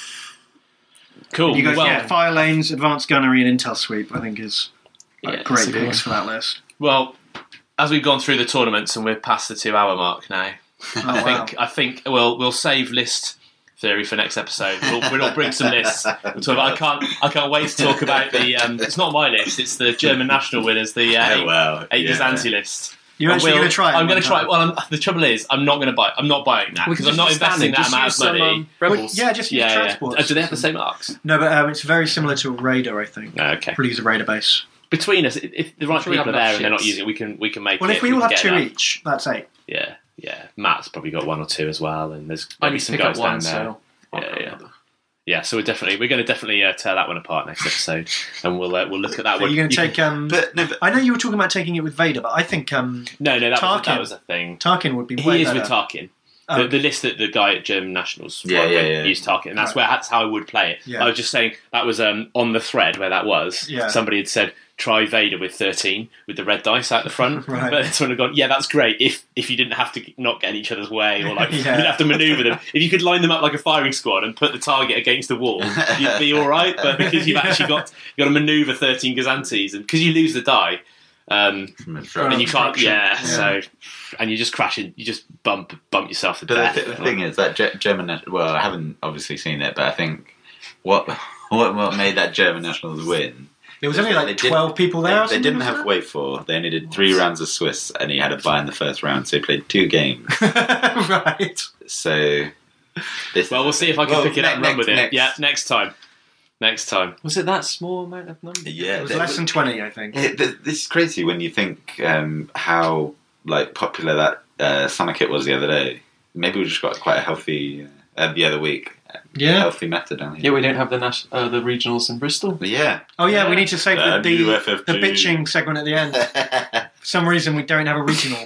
Cool. You got well, yeah, fire lanes, advanced gunnery, and intel sweep. I think is like, Yeah, great that's a good picks for that list. well, as we've gone through the tournaments and we're past the two-hour mark now, Oh, I wow. think I think we'll we'll save list theory for next episode. We'll, we'll bring some lists. We'll talk about, I can't I can't wait to talk about the. Um, it's not my list. It's the German national winners. The uh, Oh, eight, wow. eight Yeah. Gazanti list. You're I actually will- going to try it. I'm one going to try. time? it. Well, I'm, the trouble is, I'm not going to buy. I'm not buying that We because can I'm not just use investing that standard. amount Just of use money. some, um, Rebels. Well, yeah, just use yeah, yeah. transport. Oh, do they have the same arcs? No, but um, it's very similar to a raider. I think. No, okay. Probably use a raider base. Between us, if if the right sure we people are have there enough and they're not ships. using it, we can we can make Well, it. if we can all have get two that. each, that's eight. Yeah, yeah. Matt's probably got one or two as well, and there's I maybe need to some pick up guys one, down there. so. I'll Yeah, grab yeah. another. Yeah, so we're definitely we're going to definitely uh, tear that one apart next episode, and we'll uh, we'll look at that So one. you're going to You take. Um, But no, but I know you were talking about taking it with Vader, but I think um, can- no, no, that was, Tarkin. that was a thing. Tarkin would be way He is better. with Tarkin. Oh, The, the list that the guy at German Nationals Yeah, won yeah, with yeah. used Tarkin, and that's Right. where that's how I would play it. Yeah. I was just saying that was um, on the thread where that was. Yeah. Somebody had said try Vader with thirteen with the red dice out the front, Right. but someone had gone, yeah, that's great if if you didn't have to not get in each other's way or like Yeah. you didn't have to manoeuvre them. If you could line them up like a firing squad and put the target against the wall, you'd be all right. But because you've Yeah. actually got you got to manoeuvre thirteen Gazantes, and because you lose the die. Um, from a Oh, drone. and you can't, Construction. yeah, Yeah. So, and you just crash in, you just bump bump yourself to But death. the, th- the thing is that Ge- German. nat- Well, I haven't obviously seen it, but I think what what, what made that German nationals win. there was only They like didn't- twelve people there. or They, they something, didn't wasn't have wave four. They only did three rounds of Swiss, and he had a bye in the first round, so he played two games. there? Right. So, this Well, we'll see if I can Well, pick it up and run next- with it. next- Yeah, next time. Next time. Was it that small amount of numbers? Yeah, It was they- less than twenty, I think. It, th- this is crazy when you think um, how like popular that uh, summer kit was the other day. Maybe we just got quite a healthy uh, the other week. Yeah. Healthy meta down Yeah, here. we don't have the nas- uh, the regionals in Bristol. But yeah. Oh yeah, we need to save Uh, the the, new F F the two. bitching segment at the end. For some reason, we don't have a regional.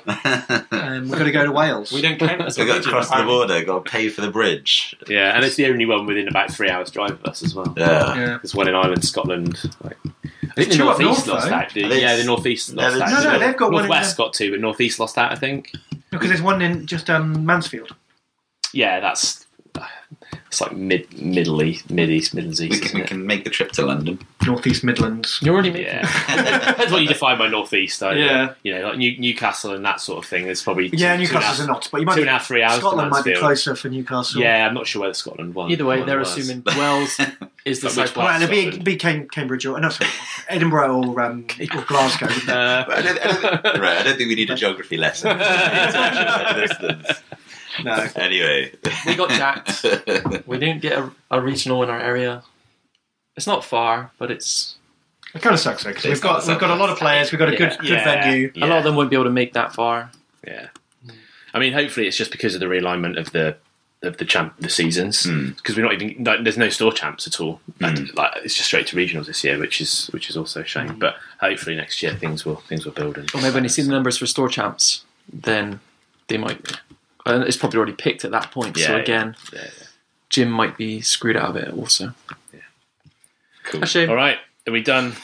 Um, we've got to go to Wales. We don't count as a We got to region, cross the apparently. border. Got to pay for the bridge. Yeah, and it's the only one within about three hours' drive of us as well. Yeah. Yeah. There's one in Ireland, Scotland. Like, I think the two up northeast north, lost though. out. The, Are they- yeah, the northeast No, lost they- out. No, no, they've got one in Northwest the- got two, but northeast lost out. I think. Because there's one in just um, Mansfield. Yeah, that's. it's like mid Middle East, Mid East, Midlands East. We can, isn't we it? can make the trip to London. Northeast Midlands. You're already making Yeah, depends what you define by northeast. Though. Yeah. you know, like New, Newcastle and that sort of thing. There's probably two, Yeah, two Newcastle's and a a half, not, but you might two be, and a half, three hours. to Scotland might be Mansfield. closer for Newcastle. Yeah, I'm not sure whether Scotland won. Either way, won they're was. assuming Wales is the But which south. part? Well, it'd be, Scotland. it'd be Cam- Cambridge or no, sorry, Edinburgh or, um, or Glasgow. wouldn't it? Uh, But I don't, I don't think, right, I don't think we need a geography lesson. International distance. No. Anyway, We got jacked. We didn't get a, a regional in our area. It's not far, but it's It kind of sucks though because It's we've got not we've got a lot of players. We've got a good Yeah. good Yeah. venue. Yeah. a lot of them won't be able to make that far. Yeah, I mean, hopefully it's just because of the realignment of the of the champ the seasons Mm. because we're not even no, there's no store champs at all. And, Mm. like it's just straight to regionals this year, which is which is also a shame. But hopefully next year things will things will build. And Or maybe when you see the numbers for store champs, then they might. And it's probably already picked at that point. so Yeah, again, yeah, yeah. Jim might be screwed out of it also. cool. A shame. All right, are we done?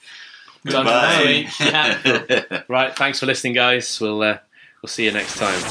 Done for Bye. this week? Yeah. Right, thanks for listening, guys. We'll uh, we'll see you next time.